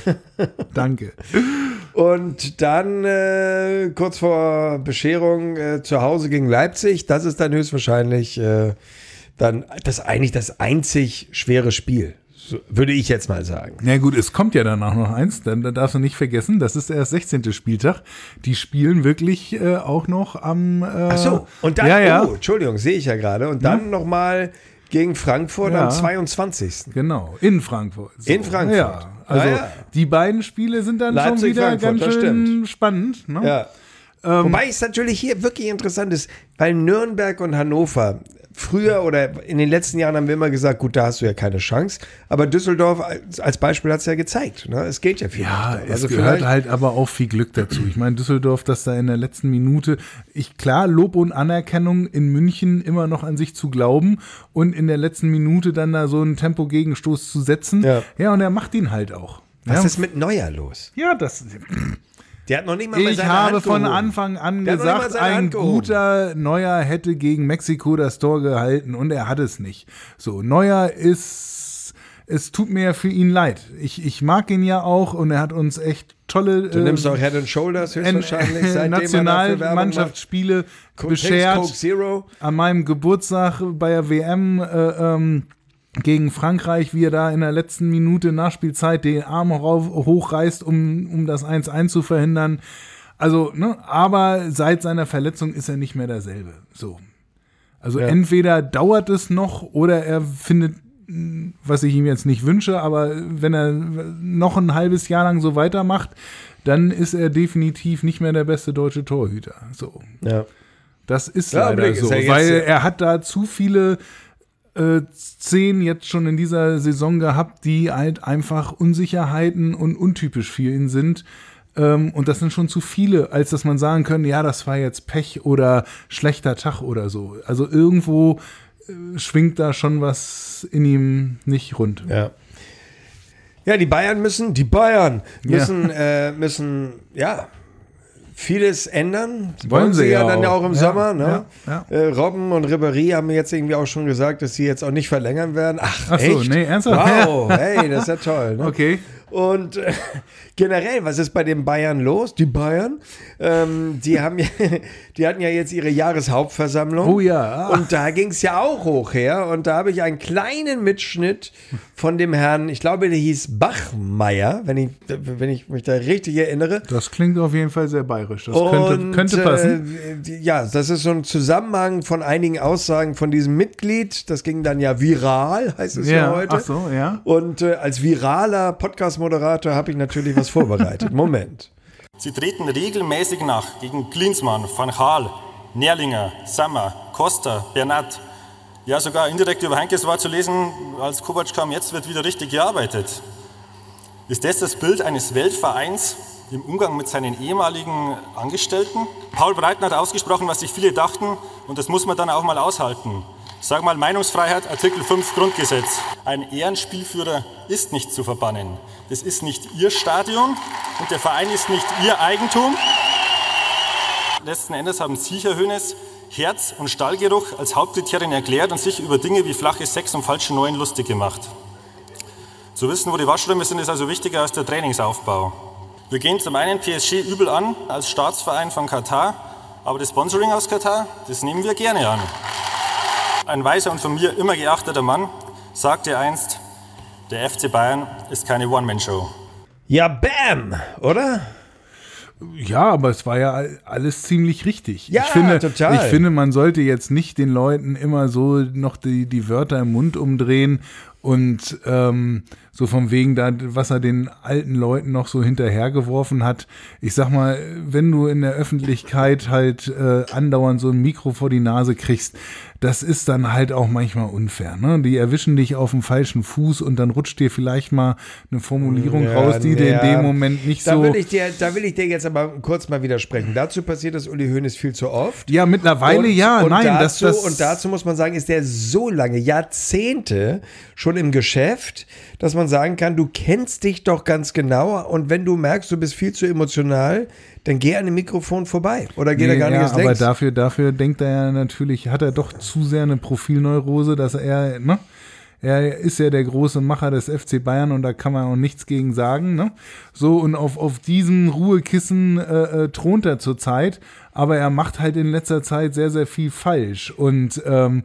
C: Danke.
A: Und dann äh, kurz vor Bescherung äh, zu Hause gegen Leipzig. Das ist dann höchstwahrscheinlich äh, dann das eigentlich das einzig schwere Spiel. So, würde ich jetzt mal sagen.
C: Na gut, es kommt ja danach noch eins, dann, dann darfst du nicht vergessen, das ist erst sechzehnter Spieltag. Die spielen wirklich äh, auch noch am... Äh,
A: Ach so, und dann,
C: ja, ja.
A: oh, Entschuldigung, sehe ich ja gerade. Und dann nochmal gegen Frankfurt
C: Ja.
A: am zweiundzwanzigsten
C: Genau, in Frankfurt. So.
A: In Frankfurt.
C: Ja, also
A: Ah, ja.
C: die beiden Spiele sind dann
A: Leipzig,
C: schon wieder
A: Frankfurt,
C: ganz
A: das
C: schön
A: stimmt.
C: spannend. Ne?
A: Ja.
C: Ähm,
A: Wobei es natürlich hier wirklich interessant ist, weil Nürnberg und Hannover früher oder in den letzten Jahren haben wir immer gesagt, gut, da hast du ja keine Chance. Aber Düsseldorf als, als Beispiel hat es ja gezeigt. Ne? Es geht ja viel.
C: Ja,
A: leichter.
C: es
A: Also
C: gehört
A: vielleicht-
C: halt aber auch viel Glück dazu. Ich meine, Düsseldorf, dass da in der letzten Minute, ich klar, Lob und Anerkennung in München immer noch an sich zu glauben und in der letzten Minute dann da so einen Tempo-Gegenstoß zu setzen.
A: Ja.
C: Ja, und er macht ihn halt auch.
A: Was
C: ja.
A: ist mit Neuer los?
C: Ja, das.
A: Der hat noch nicht mal bei
C: Ich
A: seiner
C: habe
A: Hand
C: von
A: gehoben.
C: Anfang an
A: Der hat noch nicht mal
C: gesagt,
A: seine
C: ein
A: Hand gehoben.
C: guter Neuer hätte gegen Mexiko das Tor gehalten und er hat es nicht. So, Neuer ist, es tut mir für ihn leid. Ich, ich mag ihn ja auch und er hat uns echt tolle
A: Du nimmst
C: äh,
A: auch Head and Shoulders höchstwahrscheinlich,
C: N-
A: seitdem er dafür Werbung macht.
C: Nationalmannschaftsspiele
A: Coke-
C: beschert.
A: Coke Zero.
C: An meinem Geburtstag bei der W M äh, ähm, gegen Frankreich, wie er da in der letzten Minute Nachspielzeit den Arm rauf, hochreißt, um, um das eins eins zu verhindern. Also, ne, aber seit seiner Verletzung ist er nicht mehr derselbe. So. Also
A: Ja.
C: entweder dauert es noch oder er findet, mh, was ich ihm jetzt nicht wünsche, aber wenn er noch ein halbes Jahr lang so weitermacht, dann ist er definitiv nicht mehr der beste deutsche Torhüter. So.
A: Ja.
C: Das ist
A: Ja,
C: leider
A: Blick ist
C: so,
A: ja jetzt,
C: weil
A: äh,
C: er hat da zu viele äh, Szenen jetzt schon in dieser Saison gehabt, die halt einfach Unsicherheiten und untypisch für ihn sind. Ähm, und das sind schon zu viele, als dass man sagen könnte, ja, das war jetzt Pech oder schlechter Tag oder so. Also irgendwo äh, schwingt da schon was in ihm nicht rund.
A: Ja. Ja, die Bayern müssen, die Bayern müssen, äh, müssen, ja, vieles ändern.
C: Wollen sie
A: ja
C: ja
A: dann ja
C: auch.
A: auch im
C: Ja,
A: Sommer. Ne?
C: ja,
A: Äh, Robben und Ribéry haben jetzt irgendwie auch schon gesagt, dass sie jetzt auch nicht verlängern werden. Ach,
C: Ach so,
A: echt?
C: nee, ernsthaft?
A: Wow, hey, das ist ja toll. Ne?
C: Okay.
A: Und äh, generell, was ist bei den Bayern los? Die Bayern, ähm, die haben ja, die hatten ja jetzt ihre Jahreshauptversammlung.
C: Oh ja.
A: Und da ging es ja auch hoch her. Und da habe ich einen kleinen Mitschnitt von dem Herrn, ich glaube, der hieß Bachmeier, wenn ich, wenn ich mich da richtig erinnere.
C: Das klingt auf jeden Fall sehr bayerisch. Das könnte,
A: Und,
C: könnte passen.
A: Äh, ja, das ist so ein Zusammenhang von einigen Aussagen von diesem Mitglied. Das ging dann ja viral, heißt es ja,
C: Ja,
A: heute.
C: ach so, ja.
A: Und äh, als viraler Podcast-Moderator habe ich natürlich was vorbereitet. Moment.
D: Sie treten regelmäßig nach gegen Klinsmann, Van Gaal, Nerlinger, Sammer, Costa, Bernat. Ja, sogar indirekt über Heinkes war zu lesen, als Kovac kam, jetzt wird wieder richtig gearbeitet. Ist das das Bild eines Weltvereins im Umgang mit seinen ehemaligen Angestellten? Paul Breitner hat ausgesprochen, was sich viele dachten, und das muss man dann auch mal aushalten. Sag mal, Meinungsfreiheit, Artikel fünf Grundgesetz. Ein Ehrenspielführer ist nicht zu verbannen. Das ist nicht Ihr Stadion und der Verein ist nicht Ihr Eigentum. Letzten Endes haben Sie, Herr Hoeneß, Herz- und Stallgeruch als Hauptkriterien erklärt und sich über Dinge wie flache Sex und falsche Neuen lustig gemacht. Zu wissen, wo die Waschräume sind, ist also wichtiger als der Trainingsaufbau. Wir gehen zum einen P S G übel an als Staatsverein von Katar, aber das Sponsoring aus Katar, das nehmen wir gerne an. Ein weiser und von mir immer geachteter Mann sagte einst, der F C Bayern ist keine One-Man-Show.
A: Ja, bam, oder?
C: Ja, aber es war ja alles ziemlich richtig.
A: Ja,
C: ich finde,
A: total.
C: Ich finde, man sollte jetzt nicht den Leuten immer so noch die, die Wörter im Mund umdrehen und ähm, so von wegen da, was er den alten Leuten noch so hinterhergeworfen hat. Ich sag mal, wenn du in der Öffentlichkeit halt äh, andauernd so ein Mikro vor die Nase kriegst, das ist dann halt auch manchmal unfair. Ne? Die erwischen dich auf dem falschen Fuß und dann rutscht dir vielleicht mal eine Formulierung
A: Ja,
C: raus, die dir in
A: ja.
C: dem Moment nicht
A: Da
C: so...
A: will, ich dir, da will ich dir jetzt aber kurz mal widersprechen. Dazu passiert das Uli Hoeneß viel zu oft.
C: Ja, mittlerweile
A: und,
C: ja,
A: und
C: nein.
A: Dazu,
C: das, das
A: und dazu muss man sagen, ist der so lange, Jahrzehnte schon im Geschäft, dass man sagen kann, du kennst dich doch ganz genau und wenn du merkst, du bist viel zu emotional, dann geh an dem Mikrofon vorbei oder geh
C: nee,
A: da gar nicht
C: ja,
A: erst
C: aber
A: längs.
C: dafür, dafür denkt er ja natürlich, hat er doch zu sehr eine Profilneurose, dass er, ne? Er ist ja der große Macher des F C Bayern und da kann man auch nichts gegen sagen, ne? So, und auf, auf diesem Ruhekissen äh, äh, thront er zurzeit, aber er macht halt in letzter Zeit sehr, sehr viel falsch und ähm,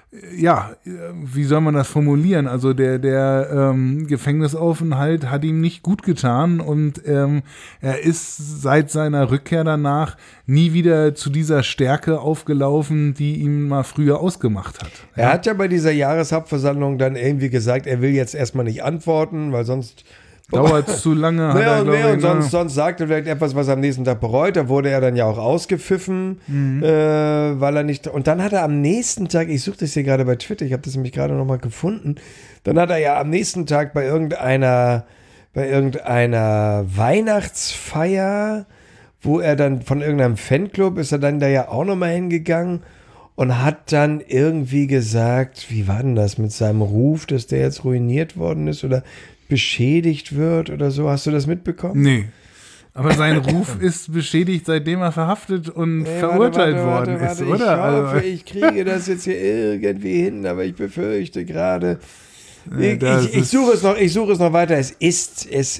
C: ja, wie soll man das formulieren? Also der, der ähm, Gefängnisaufenthalt hat ihm nicht gut getan und ähm, er ist seit seiner Rückkehr danach nie wieder zu dieser Stärke aufgelaufen, die ihn mal früher ausgemacht hat.
A: Er hat ja bei dieser Jahreshauptversammlung dann irgendwie gesagt, er will jetzt erstmal nicht antworten, weil sonst
C: dauert es zu lange. Hat
A: mehr
C: er,
A: und
C: glaub
A: mehr
C: ich,
A: und sonst, sonst sagt er vielleicht etwas, was er am nächsten Tag bereut. Da wurde er dann ja auch ausgepfiffen, mhm. äh, weil er nicht. Und dann hat er am nächsten Tag, ich suche das hier gerade bei Twitter, ich habe das nämlich gerade nochmal gefunden, dann hat er ja am nächsten Tag bei irgendeiner, bei irgendeiner Weihnachtsfeier, wo er dann von irgendeinem Fanclub ist er dann da ja auch nochmal hingegangen und hat dann irgendwie gesagt, wie war denn das mit seinem Ruf, dass der jetzt ruiniert worden ist oder beschädigt wird oder so. Hast du das mitbekommen?
C: Nee. Aber sein Ruf ist beschädigt, seitdem er verhaftet und
A: nee,
C: verurteilt
A: warte, warte,
C: worden
A: warte,
C: ist,
A: warte.
C: oder?
A: Ich hoffe,
C: Also,
A: ich kriege das jetzt hier irgendwie hin, aber ich befürchte gerade. Ich,
C: Ja,
A: ich, ich suche es noch, ich suche es noch weiter. Es ist, es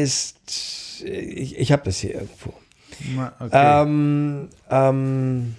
A: ist. Ich, ich habe das hier irgendwo.
C: okay.
A: Ähm, ähm,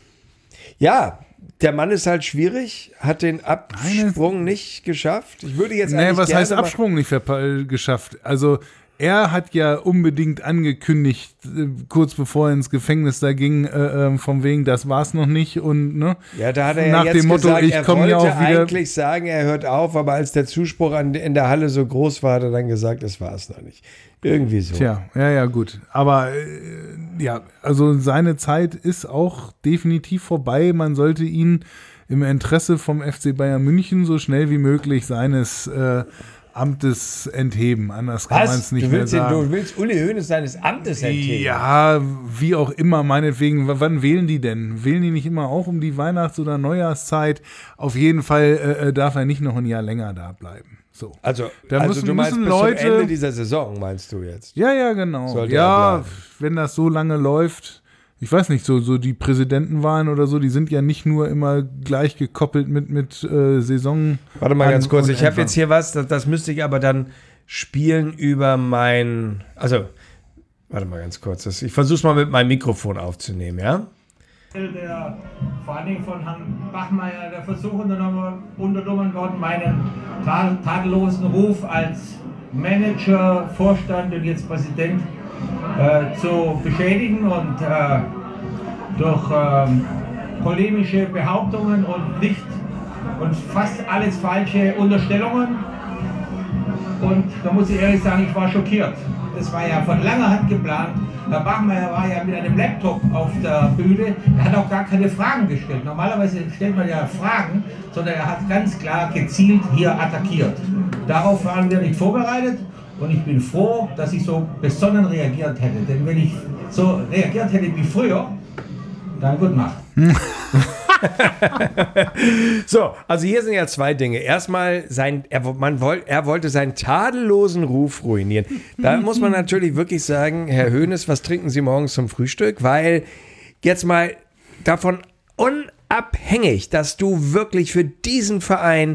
A: ja. Der Mann ist halt schwierig, hat den Absprung Nein, nicht geschafft. Ich würde jetzt
C: Nee, was heißt
A: mal
C: Absprung nicht verpa- geschafft? Also er hat ja unbedingt angekündigt, äh, kurz bevor er ins Gefängnis da ging, äh, äh, von wegen, das war's noch nicht und ne?
A: Ja, da hat er
C: nach
A: ja jetzt
C: dem Motto,
A: gesagt,
C: ich
A: er
C: komme
A: wollte
C: ja auch wieder.
A: eigentlich sagen, er hört auf, aber als der Zuspruch an, in der Halle so groß war, hat er dann gesagt, das war's noch nicht. Irgendwie so.
C: Tja, ja, ja, gut. Aber äh, ja, also seine Zeit ist auch definitiv vorbei. Man sollte ihn im Interesse vom F C Bayern München so schnell wie möglich seines äh, Amtes entheben. Anders kann man es nicht
A: du
C: mehr
A: willst den,
C: sagen.
A: Du willst Uli Hoeneß seines Amtes entheben?
C: Ja, wie auch immer, meinetwegen. W- Wann wählen die denn? Wählen die nicht immer auch um die Weihnachts- oder Neujahrszeit? Auf jeden Fall äh, darf er nicht noch ein Jahr länger da bleiben. So.
A: Also,
C: Da
A: also
C: müssen-
A: du meinst
C: müssen
A: bis
C: Leute-
A: zum Ende dieser Saison, meinst du jetzt?
C: Ja, ja, genau.
A: Sollte er
C: ja,
A: bleiben.
C: wenn das so lange läuft, ich weiß nicht, so, so die Präsidentenwahlen oder so, die sind ja nicht nur immer gleich gekoppelt mit, mit äh, Saison.
A: Warte mal ganz kurz, ich habe
C: Anfang.
A: jetzt hier was, das, das müsste ich aber dann spielen über mein, also, warte mal ganz kurz, das, ich versuche es mal mit meinem Mikrofon aufzunehmen, ja?
E: Der, vor allen Dingen von Herrn Bachmeier, der Versuch unternommen, unternommen worden, meinen ta- tadellosen Ruf als Manager, Vorstand und jetzt Präsident äh, zu beschädigen und äh, durch ähm, polemische Behauptungen und nicht und fast alles falsche Unterstellungen. Und da muss ich ehrlich sagen, ich war schockiert. Das war ja von langer Hand geplant. Herr Bachmeier war ja mit einem Laptop auf der Bühne. Er hat auch gar keine Fragen gestellt. Normalerweise stellt man ja Fragen, sondern er hat ganz klar gezielt hier attackiert. Darauf waren wir nicht vorbereitet und ich bin froh, dass ich so besonnen reagiert hätte. Denn wenn ich so reagiert hätte wie früher, dann gut Nacht.
A: So, also hier sind ja zwei Dinge. Erstmal, sein, er, man wollt, er wollte seinen tadellosen Ruf ruinieren. Da muss man natürlich wirklich sagen, Herr Hoeneß, was trinken Sie morgens zum Frühstück? Weil jetzt mal davon unabhängig, dass du wirklich für diesen Verein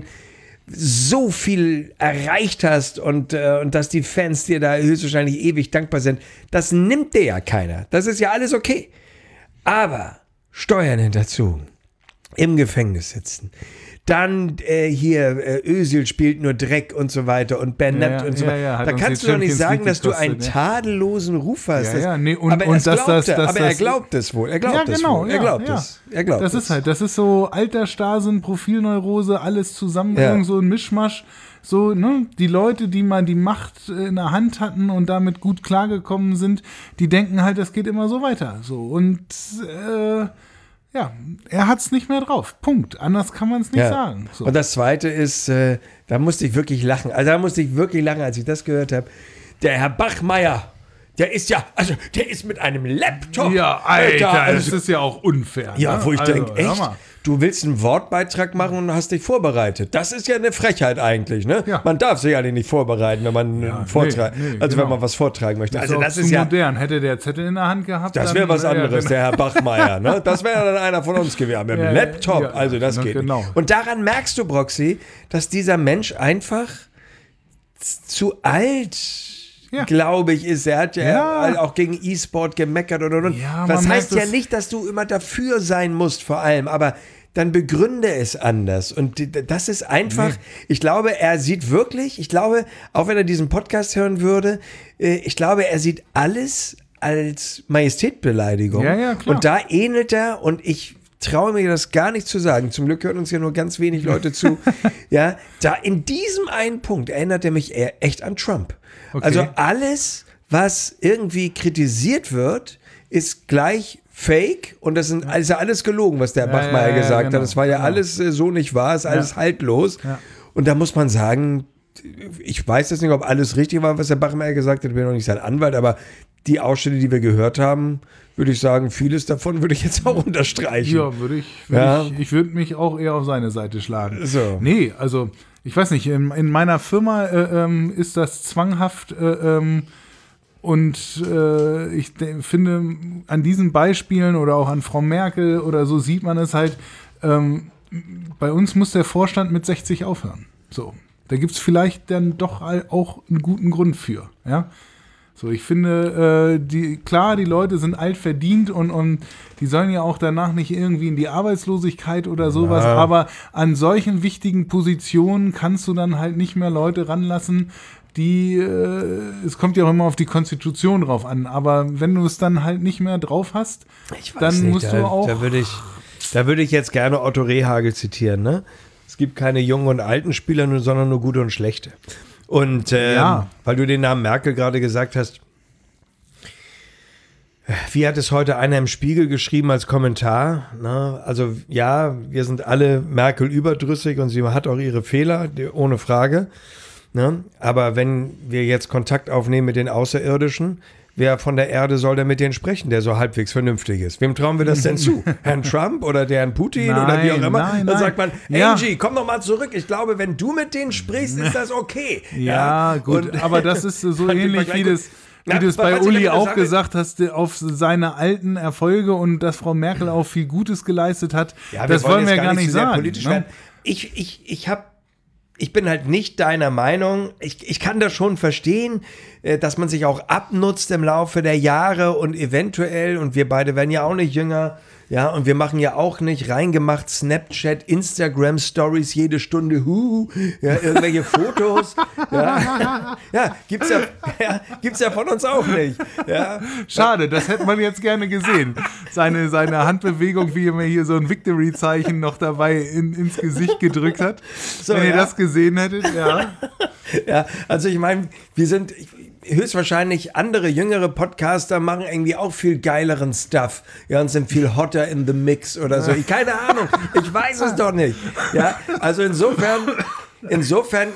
A: so viel erreicht hast und, äh, und dass die Fans dir da höchstwahrscheinlich ewig dankbar sind, das nimmt dir ja keiner. Das ist ja alles okay. Aber Steuern hinterzogen, im Gefängnis sitzen, dann äh, hier äh, Özil spielt nur Dreck und so weiter und Bernat
C: Ja, ja,
A: und so
C: ja,
A: weiter.
C: ja, hat
A: Da
C: uns
A: kannst
C: die
A: du doch nicht
C: Champions
A: sagen,
C: League
A: dass du
C: gekostet,
A: einen
C: ne?
A: tadellosen Ruf hast.
C: Ja, ja, nee, und-
A: aber
C: und
A: er
C: dass
A: glaubt,
C: das- dass
A: aber er
C: das-
A: glaubt es wohl. Er glaubt
C: ja,
A: es
C: genau,
A: wohl. Er
C: ja,
A: glaubt
C: ja.
A: es. Er glaubt
C: das
A: es.
C: ist halt, das ist so Altersstarrsinn, Profilneurose, alles zusammengegangen,
A: Ja.
C: so ein Mischmasch. So, ne, die Leute, die mal die Macht in der Hand hatten und damit gut klargekommen sind, die denken halt, das geht immer so weiter. So, und äh, ja, er hat's nicht mehr drauf. Punkt. Anders kann man es nicht
A: Ja.
C: sagen. So.
A: Und das Zweite ist, äh, da musste ich wirklich lachen. Also da musste ich wirklich lachen, als ich das gehört habe. Der Herr Bachmeier, der ist ja, also der ist mit einem Laptop.
C: ja, Alter,
A: also,
C: das ist ja auch unfair.
A: ja,
C: ne?
A: wo ich
C: Also,
A: denke,
C: hör
A: echt,
C: mal.
A: du willst einen Wortbeitrag machen und hast dich vorbereitet. Das ist ja eine Frechheit eigentlich, ne?
C: Ja.
A: Man darf sich eigentlich nicht vorbereiten, wenn man
C: Ja,
A: einen Vortrag,
C: nee, nee,
A: also
C: genau.
A: wenn man was vortragen möchte. Also
C: auch
A: das
C: zu
A: ist ja,
C: modern. Hätte der Zettel in der Hand gehabt,
A: das
C: dann-
A: wäre was
C: ja,
A: anderes,
C: genau.
A: der Herr Bachmeier, ne? Das wäre dann einer von uns gewesen, mit dem
C: Ja,
A: Laptop,
C: ja,
A: also das
C: ja,
A: geht
C: genau.
A: nicht. Und daran merkst du, Broxy, dass dieser Mensch einfach z- zu alt,
C: Ja.
A: glaube ich, ist. Er hat ja,
C: Ja.
A: auch gegen E-Sport gemeckert und und und.
C: Ja,
A: das
C: man
A: heißt
C: merkt
A: ja
C: es-
A: nicht, dass du immer dafür sein musst, vor allem, aber dann begründe es anders. Und d- das ist einfach,
C: Nee.
A: ich glaube, er sieht wirklich, ich glaube, auch wenn er diesen Podcast hören würde, äh, ich glaube, er sieht alles als Majestätbeleidigung.
C: Ja, ja, klar.
A: Und da ähnelt er, und ich traue mir das gar nicht zu sagen, zum Glück hören uns ja nur ganz wenig Leute zu, ja, da in diesem einen Punkt erinnert er mich eher echt an Trump.
C: Okay.
A: Also alles, was irgendwie kritisiert wird, ist gleich fake, und das sind, ist ja alles gelogen, was der
C: Ja,
A: Bachmeier
C: ja, ja,
A: gesagt
C: genau,
A: hat. Das war ja
C: genau.
A: alles äh, so nicht wahr, ist alles haltlos.
C: Ja.
A: Und da muss man sagen, ich weiß jetzt nicht, ob alles richtig war, was der Bachmeier gesagt hat, ich bin noch nicht sein Anwalt, aber die Ausschnitte, die wir gehört haben, würde ich sagen, vieles davon würde ich jetzt auch unterstreichen.
C: Ja, würde ich, würd
A: Ja.
C: ich, ich würde mich auch eher auf seine Seite schlagen.
A: So.
C: Nee, also ich weiß nicht, in, in meiner Firma äh, ähm, ist das zwanghaft äh, ähm, und äh, ich de- finde, an diesen Beispielen oder auch an Frau Merkel oder so sieht man es halt, ähm, bei uns muss der Vorstand mit sechzig aufhören. So, da gibt es vielleicht dann doch all- auch einen guten Grund für, ja. So, ich finde, äh, die, klar, die Leute sind alt verdient und, und die sollen ja auch danach nicht irgendwie in die Arbeitslosigkeit oder sowas,
A: Ja.
C: aber an solchen wichtigen Positionen kannst du dann halt nicht mehr Leute ranlassen, die, äh, es kommt ja auch immer auf die Konstitution drauf an, aber wenn du es dann halt nicht mehr drauf hast,
A: Ich weiß
C: dann
A: nicht,
C: musst
A: da,
C: du auch...
A: Da würde ich, da würde ich jetzt gerne Otto Rehhagel zitieren, ne? Es gibt keine jungen und alten Spieler, nur- sondern nur gute und schlechte. Und ähm,
C: Ja.
A: weil du den Namen Merkel gerade gesagt hast, wie hat es heute einer im Spiegel geschrieben als Kommentar? Ne? Also ja, wir sind alle Merkel überdrüssig und sie hat auch ihre Fehler, die- ohne Frage. Ne? Aber wenn wir jetzt Kontakt aufnehmen mit den Außerirdischen, wer von der Erde soll denn mit denen sprechen, der so halbwegs vernünftig ist? Wem trauen wir das denn zu? Herrn Trump oder der Herrn Putin oder wie auch
C: Nein,
A: immer?
C: nein,
A: Dann
C: nein.
A: sagt man,
C: Ja.
A: Angie, komm doch mal zurück. Ich glaube, wenn du mit denen sprichst, ist das okay.
C: Ja, gut,
A: Und-
C: aber das ist so
A: Dann wird man
C: ähnlich
A: gleich
C: wie
A: gut-
C: das, wie du es bei Uli auch gesagt hast, auf seine alten Erfolge und dass Frau Merkel auch viel Gutes geleistet hat,
A: ja,
C: das wollen wir gar nicht sagen.
A: Politisch ne? Ich, ich, ich habe Ich bin halt nicht deiner Meinung. Ich, ich kann das schon verstehen, dass man sich auch abnutzt im Laufe der Jahre und eventuell, und wir beide werden ja auch nicht jünger, ja, und wir machen ja auch nicht reingemacht Snapchat, Instagram Stories jede Stunde, hu, ja, irgendwelche Fotos, ja, ja, gibt's ja, ja, gibt's ja von uns auch nicht, ja.
C: Schade, das hätte man jetzt gerne gesehen. Seine, seine Handbewegung, wie er mir hier so ein Victory-Zeichen noch dabei in, ins Gesicht gedrückt hat. So, wenn ihr ja. das gesehen hättet, ja.
A: Ja, also ich meine, wir sind höchstwahrscheinlich andere jüngere Podcaster machen irgendwie auch viel geileren Stuff, ja, und sind viel hotter in the mix oder so. Ich, keine Ahnung, ich weiß es doch nicht. Ja, also insofern, insofern.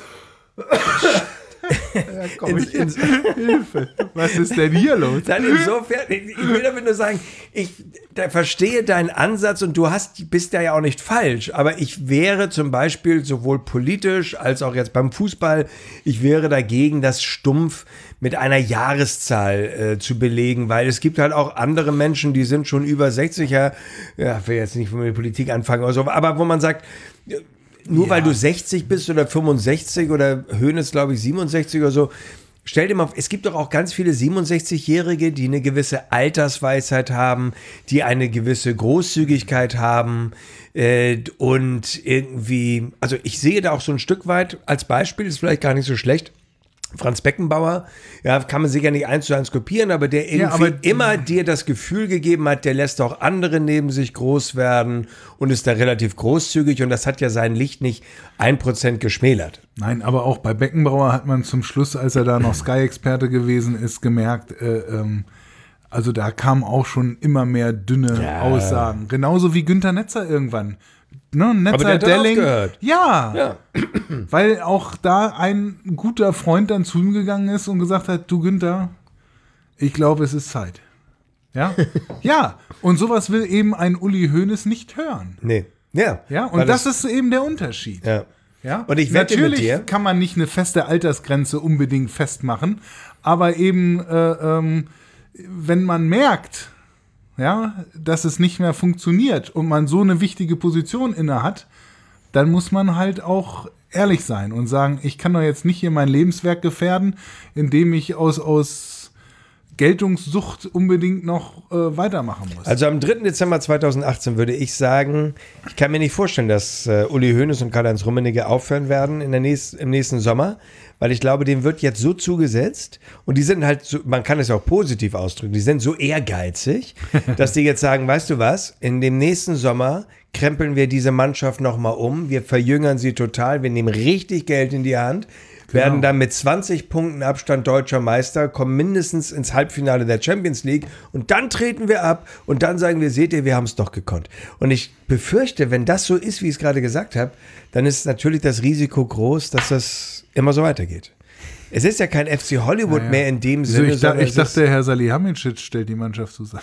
C: Ja, komm, in, in, Hilfe. Was ist denn hier los?
A: Dann insofern, ich will damit nur sagen, ich da verstehe deinen Ansatz und du hast, bist ja auch nicht falsch, aber ich wäre zum Beispiel sowohl politisch als auch jetzt beim Fußball, ich wäre dagegen, das stumpf mit einer Jahreszahl äh, zu belegen, weil es gibt halt auch andere Menschen, die sind schon über sechzig, ja, ja, ich will jetzt nicht mit der Politik anfangen oder so, aber wo man sagt, nur ja. weil du sechzig bist oder fünfundsechzig oder Hoeneß, glaube ich, siebenundsechzig oder so, stell dir mal, es gibt doch auch ganz viele siebenundsechzigjährige, die eine gewisse Altersweisheit haben, die eine gewisse Großzügigkeit haben äh, und irgendwie, also ich sehe da auch so ein Stück weit als Beispiel, ist vielleicht gar nicht so schlecht, Franz Beckenbauer, ja, kann man sicher nicht eins zu eins kopieren, aber der irgendwie ja, aber immer dir das Gefühl gegeben hat, der lässt auch andere neben sich groß werden und ist da relativ großzügig und das hat ja sein Licht nicht ein Prozent geschmälert.
C: Nein, aber auch bei Beckenbauer hat man zum Schluss, als er da noch Sky-Experte gewesen ist, gemerkt, äh, ähm, also da kamen auch schon immer mehr dünne ja. Aussagen. Genauso wie Günther Netzer irgendwann. Ne, Netzer, Delling, ja, ja, weil auch da ein guter Freund dann zu ihm gegangen ist und gesagt hat, du Günther, ich glaube, es ist Zeit. Ja, ja, und sowas will eben ein Uli Hoeneß nicht hören.
A: Nee, ja.
C: Ja, und das, das ist eben der Unterschied.
A: Ja.
C: Ja?
A: Und ich wette
C: Natürlich
A: mit dir,
C: kann man nicht eine feste Altersgrenze unbedingt festmachen, aber eben, äh, ähm, wenn man merkt, ja, dass es nicht mehr funktioniert und man so eine wichtige Position inne hat, dann muss man halt auch ehrlich sein und sagen, ich kann doch jetzt nicht hier mein Lebenswerk gefährden, indem ich aus, aus Geltungssucht unbedingt noch äh, weitermachen muss.
A: Also am dritten Dezember zweitausendachtzehn würde ich sagen, ich kann mir nicht vorstellen, dass äh, Uli Hoeneß und Karl-Heinz Rummenigge aufhören werden in der nächst, im nächsten Sommer, weil ich glaube, dem wird jetzt so zugesetzt und die sind halt, so, man kann es ja auch positiv ausdrücken, die sind so ehrgeizig, dass die jetzt sagen, weißt du was, in dem nächsten Sommer krempeln wir diese Mannschaft nochmal um, wir verjüngern sie total, wir nehmen richtig Geld in die Hand, genau. werden dann mit zwanzig Punkten Abstand deutscher Meister, kommen mindestens ins Halbfinale der Champions League und dann treten wir ab und dann sagen wir, seht ihr, wir haben es doch gekonnt. Und ich befürchte, wenn das so ist, wie ich es gerade gesagt habe, dann ist natürlich das Risiko groß, dass das immer so weitergeht. Es ist ja kein F C Hollywood naja. mehr in dem Sinne.
C: Also ich, da, ich dachte, Herr Salihamidzic stellt die Mannschaft zusammen.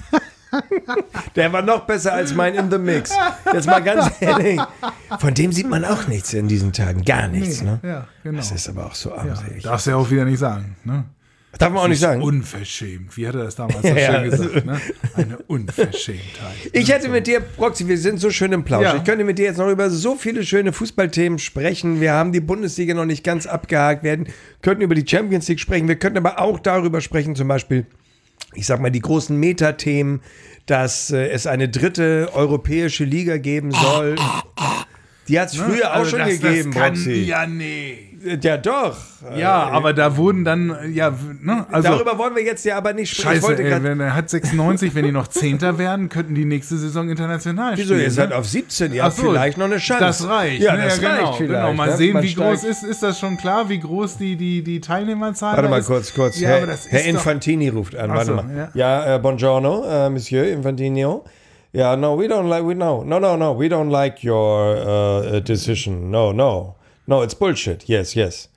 A: Der war noch besser als mein In the Mix. Jetzt mal ganz ehrlich. Von dem sieht man auch nichts in diesen Tagen. Gar nichts. Nee, ne?
C: Ja, genau.
A: Das ist aber auch so armselig.
C: Ja, darfst du ja auch wieder nicht sagen. Ne?
A: Darf man auch nicht sagen.
C: Unverschämt. Wie hat er das damals so
A: ja,
C: schön gesagt? Ne? Eine Unverschämtheit.
A: Ich hätte mit dir, Proxy, wir sind so schön im Plausch. Ja. Ich könnte mit dir jetzt noch über so viele schöne Fußballthemen sprechen. Wir haben die Bundesliga noch nicht ganz abgehakt. Wir könnten über die Champions League sprechen. Wir könnten aber auch darüber sprechen, zum Beispiel, ich sag mal, die großen Metathemen, dass äh, es eine dritte europäische Liga geben soll. Die hat es früher ne? auch also schon das, gegeben,
C: das kann,
A: Proxy.
C: Ja, nee.
A: Ja, doch.
C: Ja, äh, aber da wurden dann, ja, ne, also.
A: Darüber wollen wir jetzt ja aber nicht sprechen.
C: Scheiße, ey, wenn er hat sechsundneunzig, wenn die noch Zehnter werden, könnten die nächste Saison international
A: Wieso,
C: spielen.
A: Wieso, ihr seid
C: ne?
A: auf siebzehn, ihr habt so, vielleicht noch eine Chance.
C: Das reicht.
A: Ja,
C: ne?
A: das
C: ja, genau,
A: reicht vielleicht.
C: Genau. Mal
A: ne?
C: sehen,
A: Man
C: wie
A: steigt.
C: groß ist, ist das schon klar, wie groß die, die, die Teilnehmerzahl ist?
A: Warte mal kurz, kurz.
C: Ja,
A: Herr, Herr Infantini ruft an, warte
C: so,
A: mal.
C: Ja,
A: ja äh, buongiorno, uh, Monsieur Infantino. Ja, yeah, no, we don't like, we no, no, no, no, we don't like your uh, decision. No, no, no, it's bullshit. Yes, yes.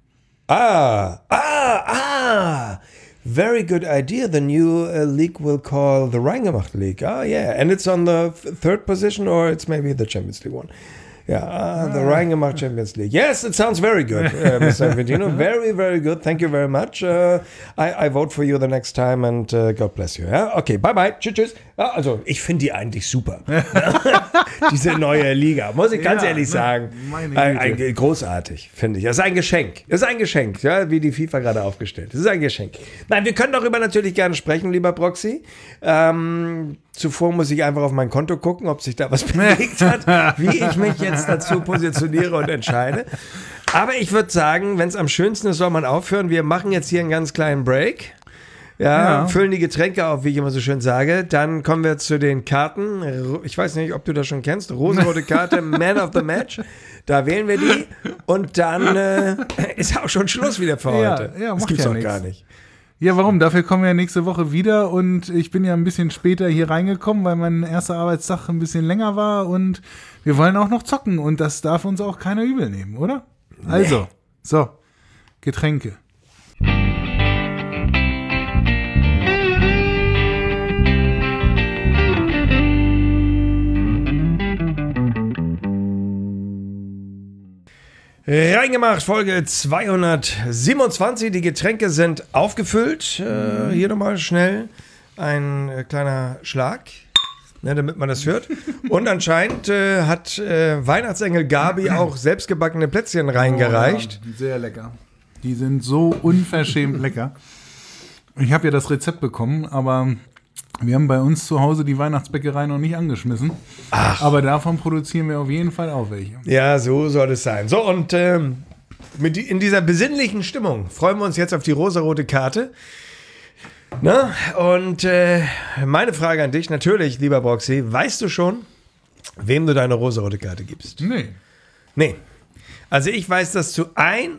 A: Ah, ah, ah. Very good idea. The new uh, league will call the Reingemacht League. Ah, yeah. And it's on the f- third position or it's maybe the Champions League one. Ja, the Rheingemacht Champions League. Yes, it sounds very good, uh, Mister Aventino. Very, very good. Thank you very much. Uh, I, I vote for you the next time and uh, God bless you. Ja? Okay, bye bye. Tschüss, tschüss. Ja, also, ich finde die eigentlich super. Diese neue Liga, muss ich ganz
C: Ja,
A: ehrlich sagen.
C: meine
A: Ein,
C: Güte.
A: ein, großartig, finde ich. Das ist ein Geschenk. Das ist ein Geschenk, ja, wie die FIFA gerade aufgestellt. Das ist ein Geschenk. Nein, wir können darüber natürlich gerne sprechen, lieber Proxy. Ähm, zuvor muss ich einfach auf mein Konto gucken, ob sich da was bewegt hat, wie ich mich jetzt dazu positioniere und entscheide. Aber ich würde sagen, wenn es am schönsten ist, soll man aufhören. Wir machen jetzt hier einen ganz kleinen Break. Ja,
C: Ja.
A: füllen die Getränke auf, wie ich immer so schön sage. Dann kommen wir zu den Karten. Ich weiß nicht, ob du das schon kennst. Rosenrote Karte, Man of the Match. Da wählen wir die. Und dann äh, ist auch schon Schluss wieder für
C: Ja,
A: heute.
C: ja,
A: das
C: macht
A: gibt's
C: ja
A: doch
C: nix.
A: gar nicht.
C: Ja, warum? Dafür kommen wir ja nächste Woche wieder und ich bin ja ein bisschen später hier reingekommen, weil mein erster Arbeitstag ein bisschen länger war und wir wollen auch noch zocken und das darf uns auch keiner übel nehmen, oder? Also, so, Getränke.
A: Reingemacht, Folge zweihundertsiebenundzwanzig. Die Getränke sind aufgefüllt. Äh, hier nochmal schnell ein äh, kleiner Schlag, ne, damit man das hört. Und anscheinend äh, hat äh, Weihnachtsengel Gabi auch selbstgebackene Plätzchen reingereicht.
C: Oh, ja, sehr lecker. Die sind so unverschämt lecker. Ich habe ja das Rezept bekommen, aber wir haben bei uns zu Hause die Weihnachtsbäckerei noch nicht angeschmissen.
A: Ach.
C: Aber davon produzieren wir auf jeden Fall auch welche.
A: Ja, so soll es sein. So, und ähm, mit die, in dieser besinnlichen Stimmung freuen wir uns jetzt auf die rosarote Karte. Na? Und äh, meine Frage an dich, natürlich, lieber Broxy, weißt du schon, wem du deine rosarote Karte gibst?
C: Nee.
A: Nee. Also ich weiß das zu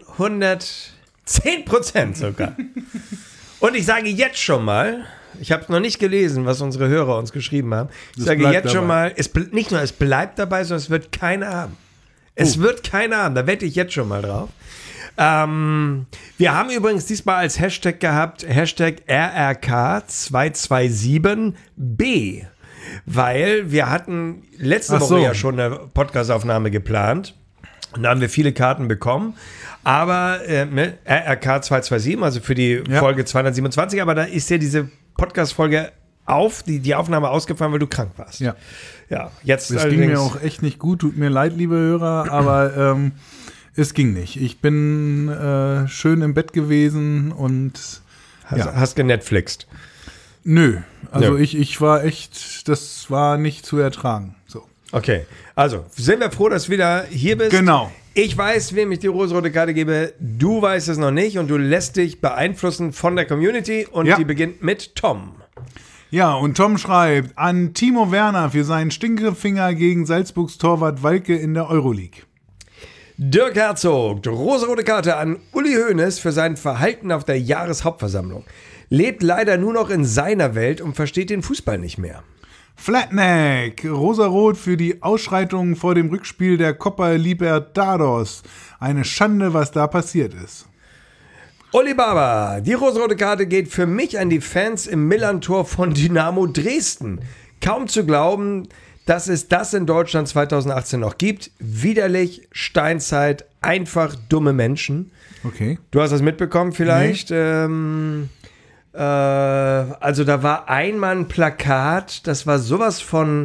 A: hundertzehn Prozent sogar. Und ich sage jetzt schon mal, ich habe noch nicht gelesen, was unsere Hörer uns geschrieben haben. Ich
C: Das
A: sage
C: bleibt
A: jetzt schon
C: dabei.
A: mal, es, ble- nicht nur es bleibt dabei, sondern es wird keiner haben. Es
C: Oh.
A: wird keiner haben, da wette ich jetzt schon mal drauf. Ähm, wir haben übrigens diesmal als Hashtag gehabt, Hashtag R R K zwei zwei sieben B, weil wir hatten letzte
C: Ach
A: Woche
C: so.
A: ja schon eine Podcastaufnahme geplant. Und da haben wir viele Karten bekommen. Aber äh, mit R R K zwei zwei sieben, also für die
C: Ja.
A: Folge zweihundertsiebenundzwanzig, aber da ist ja diese Podcast-Folge auf, die, die Aufnahme ausgefallen, weil du krank warst.
C: Ja.
A: Ja, jetzt
C: Das ging mir auch echt nicht gut, tut mir leid, liebe Hörer, aber ähm, es ging nicht. Ich bin äh, schön im Bett gewesen und
A: hast,
C: ja.
A: hast genetflixt.
C: Nö, also
A: Nö.
C: ich, ich war echt, das war nicht zu ertragen. So.
A: Okay, also sind wir froh, dass du wieder hier bist.
C: Genau.
A: Ich weiß, wem ich die rosarote Karte gebe. Du weißt es noch nicht und du lässt dich beeinflussen von der Community und
C: Ja.
A: die beginnt mit Tom.
C: Ja, und Tom schreibt an Timo Werner für seinen Stinkefinger gegen Salzburgs Torwart Walke in der Euroleague.
A: Dirk Herzog, rosarote Karte an Uli Hoeneß für sein Verhalten auf der Jahreshauptversammlung. Lebt leider nur noch in seiner Welt und versteht den Fußball nicht mehr.
C: Flatneck, rosarot für die Ausschreitungen vor dem Rückspiel der Copa Libertadores. Eine Schande, was da passiert ist.
A: Oli Baba, die rosarote Karte geht für mich an die Fans im Millantor von Dynamo Dresden. Kaum zu glauben, dass es das in Deutschland zweitausendachtzehn noch gibt. Widerlich, Steinzeit, einfach dumme Menschen.
C: Okay.
A: Du hast das mitbekommen vielleicht? Ähm, äh, also da war einmal ein Plakat, das war sowas von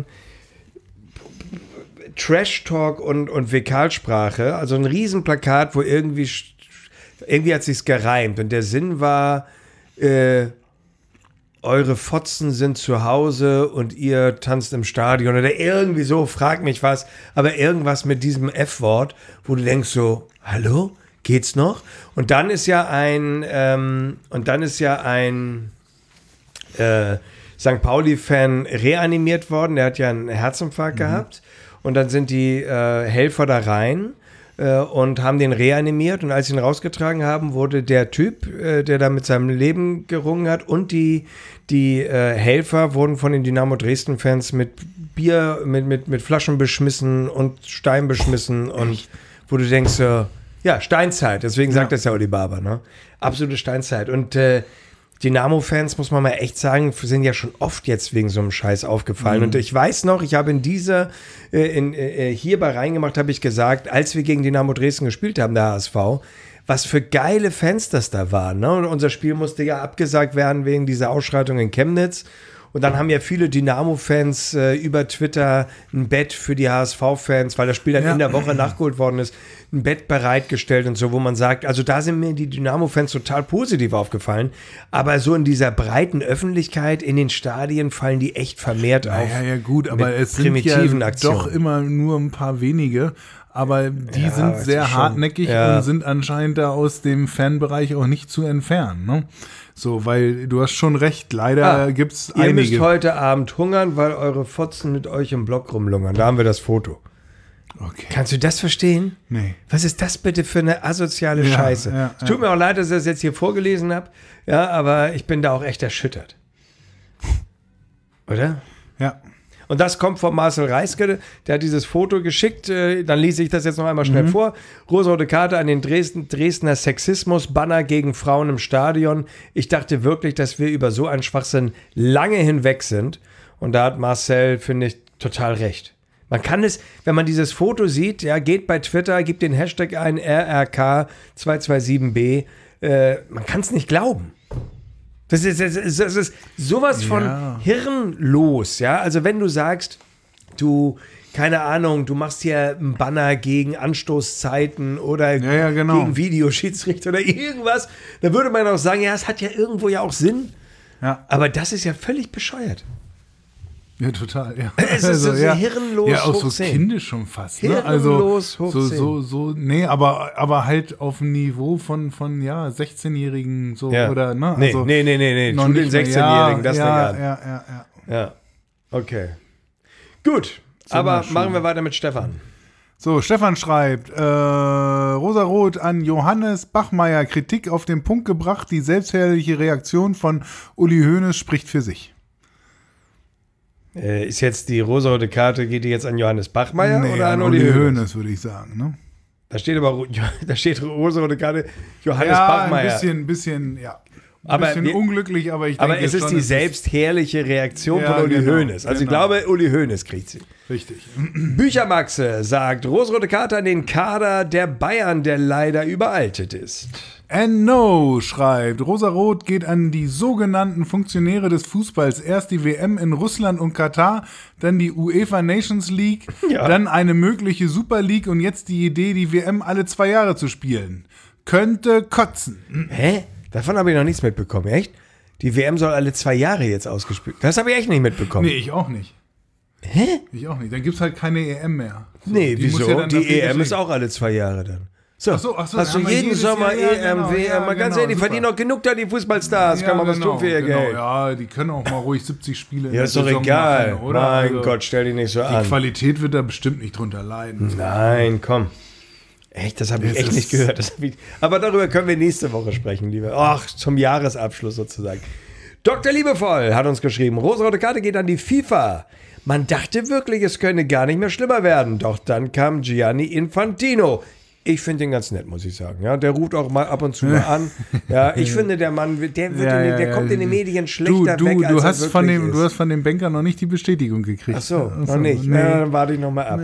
A: Trash-Talk und, und Fäkalsprache. Also ein Riesenplakat, wo irgendwie, irgendwie hat sich's gereimt. Und der Sinn war, äh, eure Fotzen sind zu Hause und ihr tanzt im Stadion oder irgendwie so, frag mich was, aber irgendwas mit diesem F-Wort, wo du denkst so, hallo, geht's noch? Und dann ist ja ein, ähm, und dann ist ja ein äh, Sankt Pauli-Fan reanimiert worden, der hat ja einen Herzinfarkt
C: Mhm.
A: gehabt und dann sind die äh, Helfer da rein äh, und haben den reanimiert und als sie ihn rausgetragen haben, wurde der Typ, äh, der da mit seinem Leben gerungen hat und die, die äh, Helfer wurden von den Dynamo Dresden-Fans mit Bier, mit, mit, mit Flaschen beschmissen und Stein beschmissen und wo du denkst, äh, ja, Steinzeit, deswegen sagt
C: Ja.
A: das ja Oli Baba, ne? Absolute Steinzeit und äh, Dynamo-Fans, muss man mal echt sagen, sind ja schon oft jetzt wegen so einem Scheiß aufgefallen.
C: Mhm.
A: Und ich weiß noch, ich habe in dieser, äh, in, äh, hier bei Reingemacht, habe ich gesagt, als wir gegen Dynamo Dresden gespielt haben, der H S V, was für geile Fans das da waren. Ne? Und unser Spiel musste ja abgesagt werden wegen dieser Ausschreitung in Chemnitz. Und dann haben ja viele Dynamo-Fans äh, über Twitter ein Bett für die H S V-Fans, weil das Spiel dann
C: Ja.
A: in der Woche nachgeholt worden ist, ein Bett bereitgestellt und so, wo man sagt, also da sind mir die Dynamo-Fans total positiv aufgefallen. Aber so in dieser breiten Öffentlichkeit, in den Stadien, fallen die echt vermehrt auf.
C: Ja, ja, gut, aber
A: mit
C: es sind ja
A: primitiven Aktionen.
C: doch immer nur ein paar wenige. Aber die
A: Ja,
C: sind
A: das
C: sehr
A: ist schon-
C: hartnäckig
A: ja.
C: und sind anscheinend da aus dem Fanbereich auch nicht zu entfernen. Ne? So, weil du hast schon recht, leider
A: Ah,
C: gibt's
A: Ihr müsst
C: einige.
A: heute Abend hungern, weil eure Fotzen mit euch im Block rumlungern. Da haben wir das Foto.
C: Okay.
A: Kannst du das verstehen?
C: Nee.
A: Was ist das bitte für eine asoziale
C: Ja,
A: Scheiße?
C: ja,
A: Es tut mir auch leid, dass ich das jetzt hier vorgelesen habe, ja, aber ich bin da auch echt erschüttert. Oder?
C: Ja.
A: Und das kommt von Marcel Reiske, der hat dieses Foto geschickt, äh, dann lese ich das jetzt noch einmal schnell
C: Mhm.
A: vor. Rosarote Karte an den Dresden, Dresdner Sexismus-Banner gegen Frauen im Stadion. Ich dachte wirklich, dass wir über so einen Schwachsinn lange hinweg sind. Und da hat Marcel, finde ich, total recht. Man kann es, wenn man dieses Foto sieht, ja, geht bei Twitter, gibt den Hashtag ein R R K zwei zwei sieben B. Äh, man kann es nicht glauben. Das ist, das ist, das ist sowas von
C: Ja.
A: hirnlos, ja. Also wenn du sagst, du, keine Ahnung, du machst hier einen Banner gegen Anstoßzeiten oder
C: Ja, ja, genau.
A: gegen Videoschiedsrichter oder irgendwas, dann würde man auch sagen, ja, es hat ja irgendwo ja auch Sinn.
C: Ja.
A: Aber das ist ja völlig bescheuert.
C: Ja, total, ja.
A: Es ist so hirnlos
C: Ja, auch
A: hoch
C: so
A: zehn.
C: kindisch schon fast. Ne?
A: Hirnlos
C: Also,
A: hoch
C: so,
A: zehn.
C: so, so, nee, aber, aber halt auf dem Niveau von, von ja, sechzehnjährigen, so,
A: Ja.
C: oder, ne?
A: Nee,
C: Also,
A: nee, nee, nee, nee.
C: noch
A: Tu den
C: nicht mehr.
A: sechzehnjährigen, das
C: ja,
A: nicht an.
C: ja, ja, ja.
A: Ja, okay. Gut, aber machen wir weiter mit Stefan.
C: So, Stefan schreibt, äh, Rosarot an Johannes Bachmeier, Kritik auf den Punkt gebracht, die selbstherrliche Reaktion von Uli Hoeneß spricht für sich.
A: Äh, ist jetzt die rosarote Karte, geht die jetzt an Johannes Bachmeier
C: Nee,
A: oder an
C: an
A: Uli
C: Uli
A: Hoeneß?
C: Hoeneß, würde ich sagen, ne?
A: Da steht aber, da steht rosarote Karte Johannes
C: Ja,
A: Bachmeier.
C: ein bisschen, bisschen, ja. Ein
A: Aber
C: bisschen
A: wir-
C: unglücklich, aber ich denke
A: aber es ist
C: schon,
A: die
C: es
A: selbstherrliche Reaktion
C: Ja,
A: von Uli
C: genau,
A: Hoeneß. Also ich
C: genau.
A: glaube, Uli Hoeneß kriegt sie.
C: Richtig.
A: Büchermaxe sagt, rosarote Karte an den Kader der Bayern, der leider überaltet ist.
C: And no, schreibt, Rosarot geht an die sogenannten Funktionäre des Fußballs. Erst die W M in Russland und Katar, dann die UEFA Nations League,
A: Ja.
C: dann eine mögliche Super League und jetzt die Idee, die W M alle zwei Jahre zu spielen. Könnte kotzen.
A: Hä? Davon habe ich noch nichts mitbekommen, echt? Die W M soll alle zwei Jahre jetzt ausgespielt. Das habe ich echt nicht mitbekommen.
C: Nee, ich auch nicht.
A: Hä?
C: Ich auch nicht. Dann gibt's halt keine E M mehr. So,
A: Nee,
C: die muss
A: wieso?
C: ja dann
A: die
C: dafür
A: E M ist
C: geschehen.
A: auch alle zwei Jahre dann. So,
C: Ach so, ach so,
A: hast du
C: dann haben wir
A: jeden
C: jedes
A: Sommer
C: Jahr-
A: E
C: ja,
A: M,
C: genau,
A: W M,
C: ja,
A: mal ganz
C: genau,
A: ehrlich, die
C: super.
A: verdienen doch genug da, die Fußballstars, kann man was tun für ihr
C: genau.
A: Geld.
C: Ja, die können auch mal ruhig siebzig Spiele in
A: Ja,
C: der
A: ist doch
C: Saison
A: egal.
C: machen, oder?
A: Mein
C: Also,
A: Gott, stell dich nicht so
C: Die
A: an.
C: Qualität wird da bestimmt nicht drunter leiden.
A: Nein, komm. Echt, das habe ich
C: Das
A: echt
C: ist-
A: nicht gehört. Das hab ich, aber darüber können wir nächste Woche sprechen, lieber. Ach, zum Jahresabschluss sozusagen. Doktor Liebevoll hat uns geschrieben, rosarote Karte geht an die FIFA. Man dachte wirklich, es könne gar nicht mehr schlimmer werden. Doch dann kam Gianni Infantino. Ich finde den ganz nett, muss ich sagen. Ja, der ruft auch mal ab und zu mal an. Ja, ich finde, der Mann, der, wird
C: Ja,
A: in den,
C: ja,
A: der
C: ja.
A: kommt in den Medien
C: Du,
A: schlechter
C: du,
A: weg, als
C: du,
A: er
C: hast
A: wirklich
C: von dem,
A: ist.
C: du hast von dem Banker noch nicht die Bestätigung gekriegt.
A: Ach so,
C: Ach
A: noch
C: so,
A: nicht.
C: nee.
A: Ja, dann warte ich noch mal ab.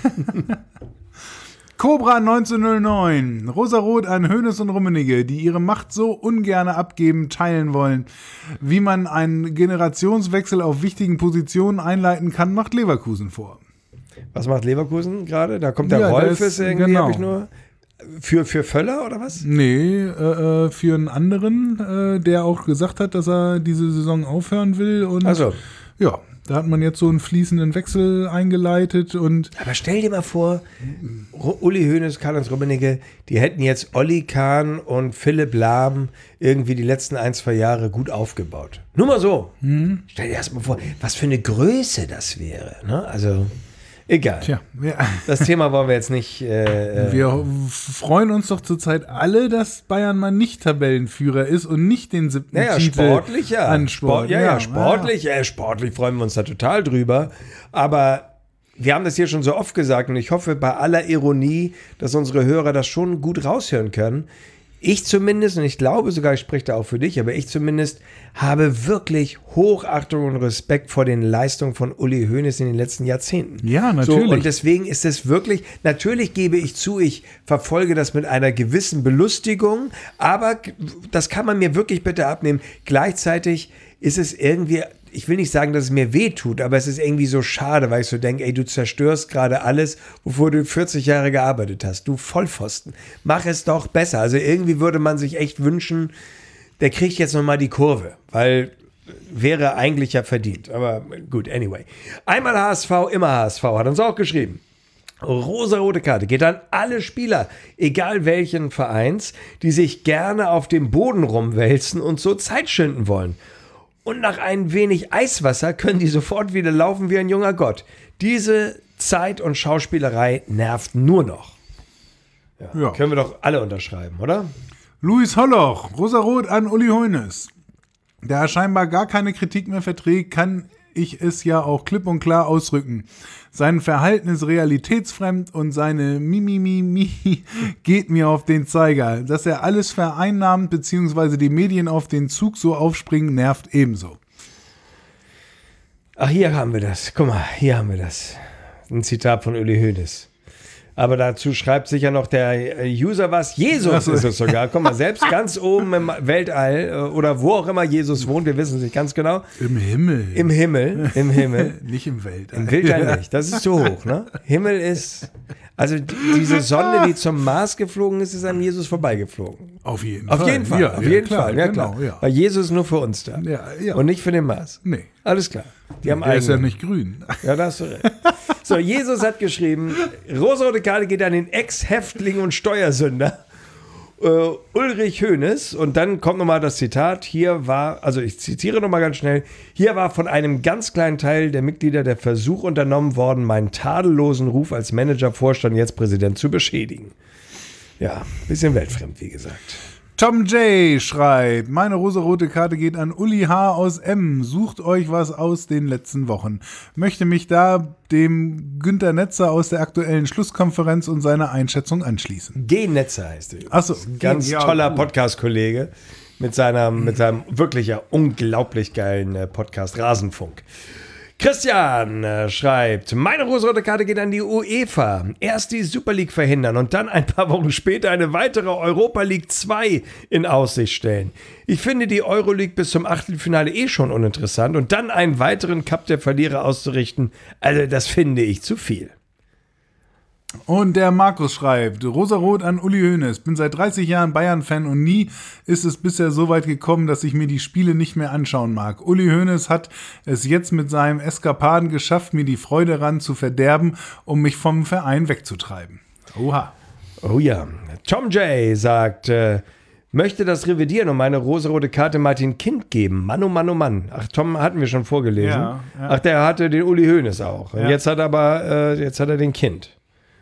C: Cobra neunzehnhundertneun. Rosarot an Hoeneß und Rummenigge, die ihre Macht so ungern abgeben, teilen wollen. Wie man einen Generationswechsel auf wichtigen Positionen einleiten kann, macht Leverkusen vor.
A: Was macht Leverkusen gerade? Da kommt der
C: Ja, da
A: Rolf,
C: ist-
A: ist irgendwie,
C: genau.
A: habe ich nur. Für, für Völler oder was?
C: Nee, äh, äh, für einen anderen, äh, der auch gesagt hat, dass er diese Saison aufhören will. Und
A: Also,
C: ja, da hat man jetzt so einen fließenden Wechsel eingeleitet und
A: aber stell dir mal vor, Ru- Uli Hoeneß, Karl-Heinz Rummenigge, die hätten jetzt Olli Kahn und Philipp Lahm irgendwie die letzten ein, zwei Jahre gut aufgebaut. Nur mal so.
C: Mhm.
A: Stell dir erst mal vor, was für eine Größe das wäre. Ne? Also, egal.
C: tja, ja.
A: Das Thema wollen wir jetzt nicht. Äh,
C: Wir freuen uns doch zurzeit alle, dass Bayern mal nicht Tabellenführer ist und nicht den siebten
A: Naja,
C: Titel
A: sportlich ja.
C: anspornt.
A: Sport, ja, ja, sportlich, ja. sportlich freuen wir uns da total drüber. Aber wir haben das hier schon so oft gesagt und ich hoffe bei aller Ironie, dass unsere Hörer das schon gut raushören können. ich zumindest, und ich glaube sogar, ich spreche da auch für dich, aber ich zumindest habe wirklich Hochachtung und Respekt vor den Leistungen von Uli Hoeneß in den letzten Jahrzehnten.
C: Ja, natürlich.
A: So, und deswegen ist es wirklich, natürlich gebe ich zu, ich verfolge das mit einer gewissen Belustigung, aber das kann man mir wirklich bitte abnehmen. Gleichzeitig ist es irgendwie, ich will nicht sagen, dass es mir weh tut, aber es ist irgendwie so schade, weil ich so denke, ey, du zerstörst gerade alles, wofür du vierzig Jahre gearbeitet hast. Du Vollpfosten. Mach es doch besser. Also irgendwie würde man sich echt wünschen, der kriegt jetzt nochmal die Kurve, weil wäre eigentlich ja verdient. Aber gut, anyway. Einmal H S V, immer H S V, hat uns auch geschrieben. Rosa-rote Karte geht an alle Spieler, egal welchen Vereins, die sich gerne auf dem Boden rumwälzen und so Zeit schinden wollen. Und nach ein wenig Eiswasser können die sofort wieder laufen wie ein junger Gott. Diese Zeit und Schauspielerei nervt nur noch. Ja,
C: Ja.
A: Können wir doch alle unterschreiben, oder?
C: Luis Holloch, Rosarot an Uli Hoeneß. Da er scheinbar gar keine Kritik mehr verträgt, kann ich es ja auch klipp und klar ausrücken. Sein Verhalten ist realitätsfremd und seine Mimimimi geht mir auf den Zeiger. Dass er alles vereinnahmt bzw. die Medien auf den Zug so aufspringen, nervt ebenso.
A: Ach, hier haben wir das. Guck mal, hier haben wir das. Ein Zitat von Uli Hoeneß. Aber dazu schreibt sicher noch der User was. Jesus
C: so.
A: ist es sogar. Guck mal, selbst ganz oben im Weltall äh, oder wo auch immer Jesus wohnt, wir wissen es nicht ganz genau.
C: Im Himmel.
A: Im Himmel, im Himmel.
C: Nicht im Weltall.
A: Im Weltall nicht, das ist zu hoch, ne? Himmel ist, also die, diese Sonne, die zum Mars geflogen ist, ist an Jesus vorbeigeflogen.
C: Auf jeden
A: Auf
C: Fall.
A: jeden Fall,
C: Ja,
A: auf
C: ja,
A: jeden
C: klar,
A: Fall, ja
C: genau,
A: klar.
C: ja.
A: Weil Jesus ist nur für uns da.
C: Ja, ja.
A: Und nicht für den Mars.
C: Nee.
A: Alles klar. Die haben
C: Der ist ja
A: eigene.
C: nicht grün.
A: Ja, da hast du recht. So, Jesus hat geschrieben, rosa-rote Karte geht an den Ex-Häftling und Steuersünder äh, Ulrich Hoeneß. Und dann kommt nochmal das Zitat. Hier war, also ich zitiere nochmal ganz schnell, hier war von einem ganz kleinen Teil der Mitglieder der Versuch unternommen worden, meinen tadellosen Ruf als Manager, Vorstand, jetzt Präsident zu beschädigen. Ja, bisschen weltfremd, wie gesagt.
C: Tom J. schreibt, meine rosarote Karte geht an Uli H. aus M. Sucht euch was aus den letzten Wochen. Möchte mich da dem Günter Netzer aus der aktuellen Schlusskonferenz und seiner Einschätzung anschließen.
A: G-Netzer heißt er.
C: Ach so,
A: Ganz
C: ja,
A: toller
C: gut.
A: Podcast-Kollege mit seinem, mit seinem wirklich ja unglaublich geilen äh, Podcast Rasenfunk. Christian äh, schreibt, meine rosarote Karte geht an die UEFA. Erst die Super League verhindern und dann ein paar Wochen später eine weitere Europa League zwei in Aussicht stellen. Ich finde die Euroleague bis zum Achtelfinale eh schon uninteressant und dann einen weiteren Cup der Verlierer auszurichten, also das finde ich zu viel.
C: Und der Markus schreibt, Rosarot an Uli Hoeneß. Bin seit dreißig Jahren Bayern-Fan und nie ist es bisher so weit gekommen, dass ich mir die Spiele nicht mehr anschauen mag. Uli Hoeneß hat es jetzt mit seinem Eskapaden geschafft, mir die Freude daran zu verderben, um mich vom Verein wegzutreiben. Oha.
A: Oh ja. Tom J. sagt, äh, möchte das revidieren und meine rosarote Karte Martin Kind geben. Mann, oh Mann, oh Mann. Ach, Tom hatten wir schon vorgelesen.
C: Ja, ja.
A: Ach, der hatte den Uli Hoeneß auch. Und
C: Ja.
A: jetzt hat er aber, äh, jetzt hat er den Kind.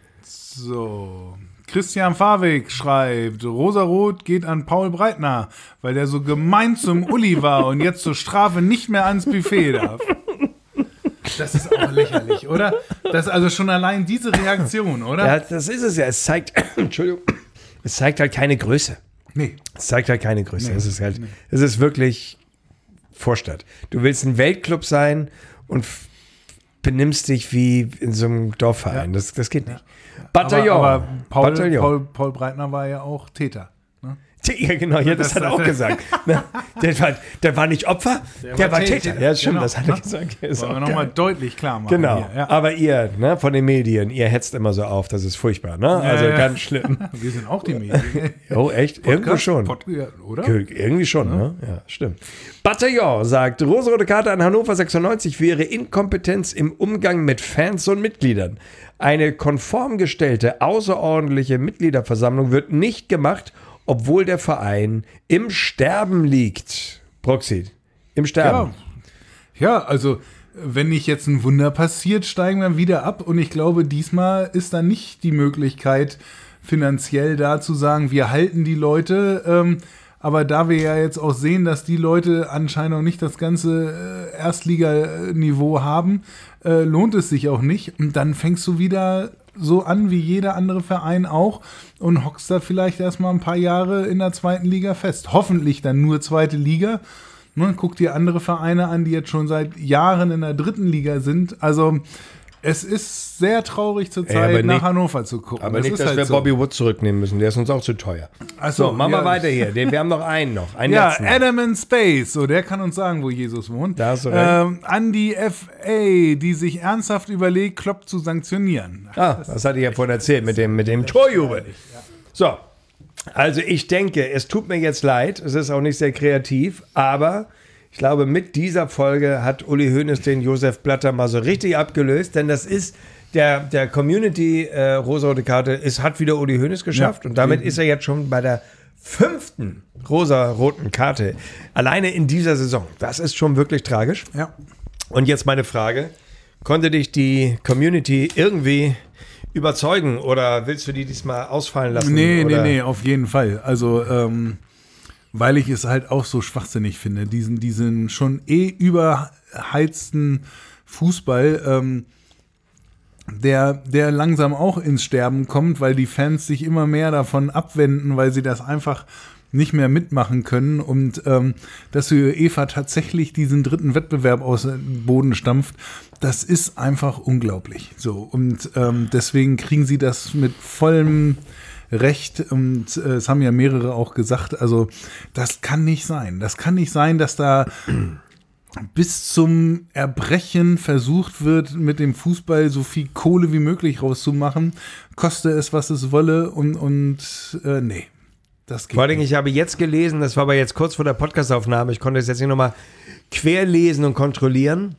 C: So. Christian Fawig schreibt, Rosarot geht an Paul Breitner, weil der so gemein zum Uli war und jetzt zur Strafe nicht mehr ans Buffet darf. Das ist auch lächerlich, oder? Das ist also schon allein diese Reaktion, oder?
A: Ja, das ist es ja. Es zeigt, Entschuldigung, es zeigt halt keine Größe.
C: Nee.
A: Es zeigt halt keine Größe. Es ist halt, es ist wirklich Vorstadt. Du willst ein Weltclub sein und f- benimmst dich wie in so einem Dorfverein.
C: Ja.
A: Das, das geht nicht. Bataillon.
C: Aber, aber Paul,
A: Bataillon.
C: Paul, Paul Breitner war ja auch Täter.
A: Ja, genau, ja, das,
C: Das-
A: hat er auch gesagt. Ne? Der, war, der war nicht Opfer, der, war Täter. Ja, stimmt,
C: Genau.
A: das hat er gesagt. Ist
C: Wollen
A: auch
C: wir nochmal
A: geil.
C: deutlich klar machen.
A: Genau,
C: Hier, ja.
A: aber ihr, ne, von den Medien, ihr hetzt immer so auf, das ist furchtbar, ne? Also
C: ja.
A: ganz schlimm.
C: Wir sind auch die Medien.
A: Oh, echt? Irgendwo schon.
C: Pod, ja, oder?
A: Irgendwie schon, ne? Ja, stimmt. Bataillon sagt, rosarote Karte an Hannover sechsundneunzig für ihre Inkompetenz im Umgang mit Fans und Mitgliedern. Eine konform gestellte, außerordentliche Mitgliederversammlung wird nicht gemacht, obwohl der Verein im Sterben liegt. Proxy, im Sterben.
C: Ja. ja, also wenn nicht jetzt ein Wunder passiert, steigen wir wieder ab. Und ich glaube, diesmal ist da nicht die Möglichkeit, finanziell da zu sagen, wir halten die Leute. Ähm, aber da wir ja jetzt auch sehen, dass die Leute anscheinend auch nicht das ganze äh, Erstliganiveau haben, äh, lohnt es sich auch nicht. Und dann fängst du wieder so an wie jeder andere Verein auch und hockst da vielleicht erstmal ein paar Jahre in der zweiten Liga fest. Hoffentlich dann nur zweite Liga. Ne, guck dir andere Vereine an, die jetzt schon seit Jahren in der dritten Liga sind. Also es ist sehr traurig zur Zeit,
A: Ey,
C: nach
A: nicht,
C: Hannover zu gucken.
A: Aber
C: das
A: nicht,
C: ist
A: dass
C: halt
A: wir
C: so.
A: Bobby Wood zurücknehmen müssen. Der ist uns auch zu teuer.
C: Ach so,
A: So, machen
C: ja.
A: wir weiter hier. Den, wir haben noch einen noch. Einen
C: Ja,
A: letzten.
C: Adam in Space, so der kann uns sagen, wo Jesus wohnt.
A: Da hast du recht.
C: ähm, an die F A, die sich ernsthaft überlegt, Klopp zu sanktionieren.
A: Ah, das hatte ich ja vorhin erzählt mit dem, mit dem Torjubel. So, also ich denke, es tut mir jetzt leid, es ist auch nicht sehr kreativ, aber ich glaube, mit dieser Folge hat Uli Hoeneß den Josef Blatter mal so richtig abgelöst, denn das ist der, der Community äh, rosa-rote Karte, es hat wieder Uli Hoeneß geschafft
C: Ja.
A: und damit ist er jetzt schon bei der fünften rosa-roten Karte alleine in dieser Saison. Das ist schon wirklich tragisch.
C: Ja.
A: Und jetzt meine Frage, konnte dich die Community irgendwie überzeugen oder willst du die diesmal ausfallen lassen?
C: Nee,
A: oder?
C: nee, nee, auf jeden Fall. Also, ähm, weil ich es halt auch so schwachsinnig finde, diesen, diesen schon eh überheizten Fußball, ähm, der, der langsam auch ins Sterben kommt, weil die Fans sich immer mehr davon abwenden, weil sie das einfach nicht mehr mitmachen können und ähm, dass die UEFA tatsächlich diesen dritten Wettbewerb aus dem Boden stampft, das ist einfach unglaublich. So und ähm, deswegen kriegen sie das mit vollem Recht und äh, es haben ja mehrere auch gesagt, also das kann nicht sein. Das kann nicht sein, dass da bis zum Erbrechen versucht wird, mit dem Fußball so viel Kohle wie möglich rauszumachen, koste es, was es wolle und, und äh, nee, das geht
A: Vor allem,
C: nicht.
A: ich habe jetzt gelesen, das war aber jetzt kurz vor der Podcastaufnahme, ich konnte es jetzt nicht nochmal querlesen und kontrollieren,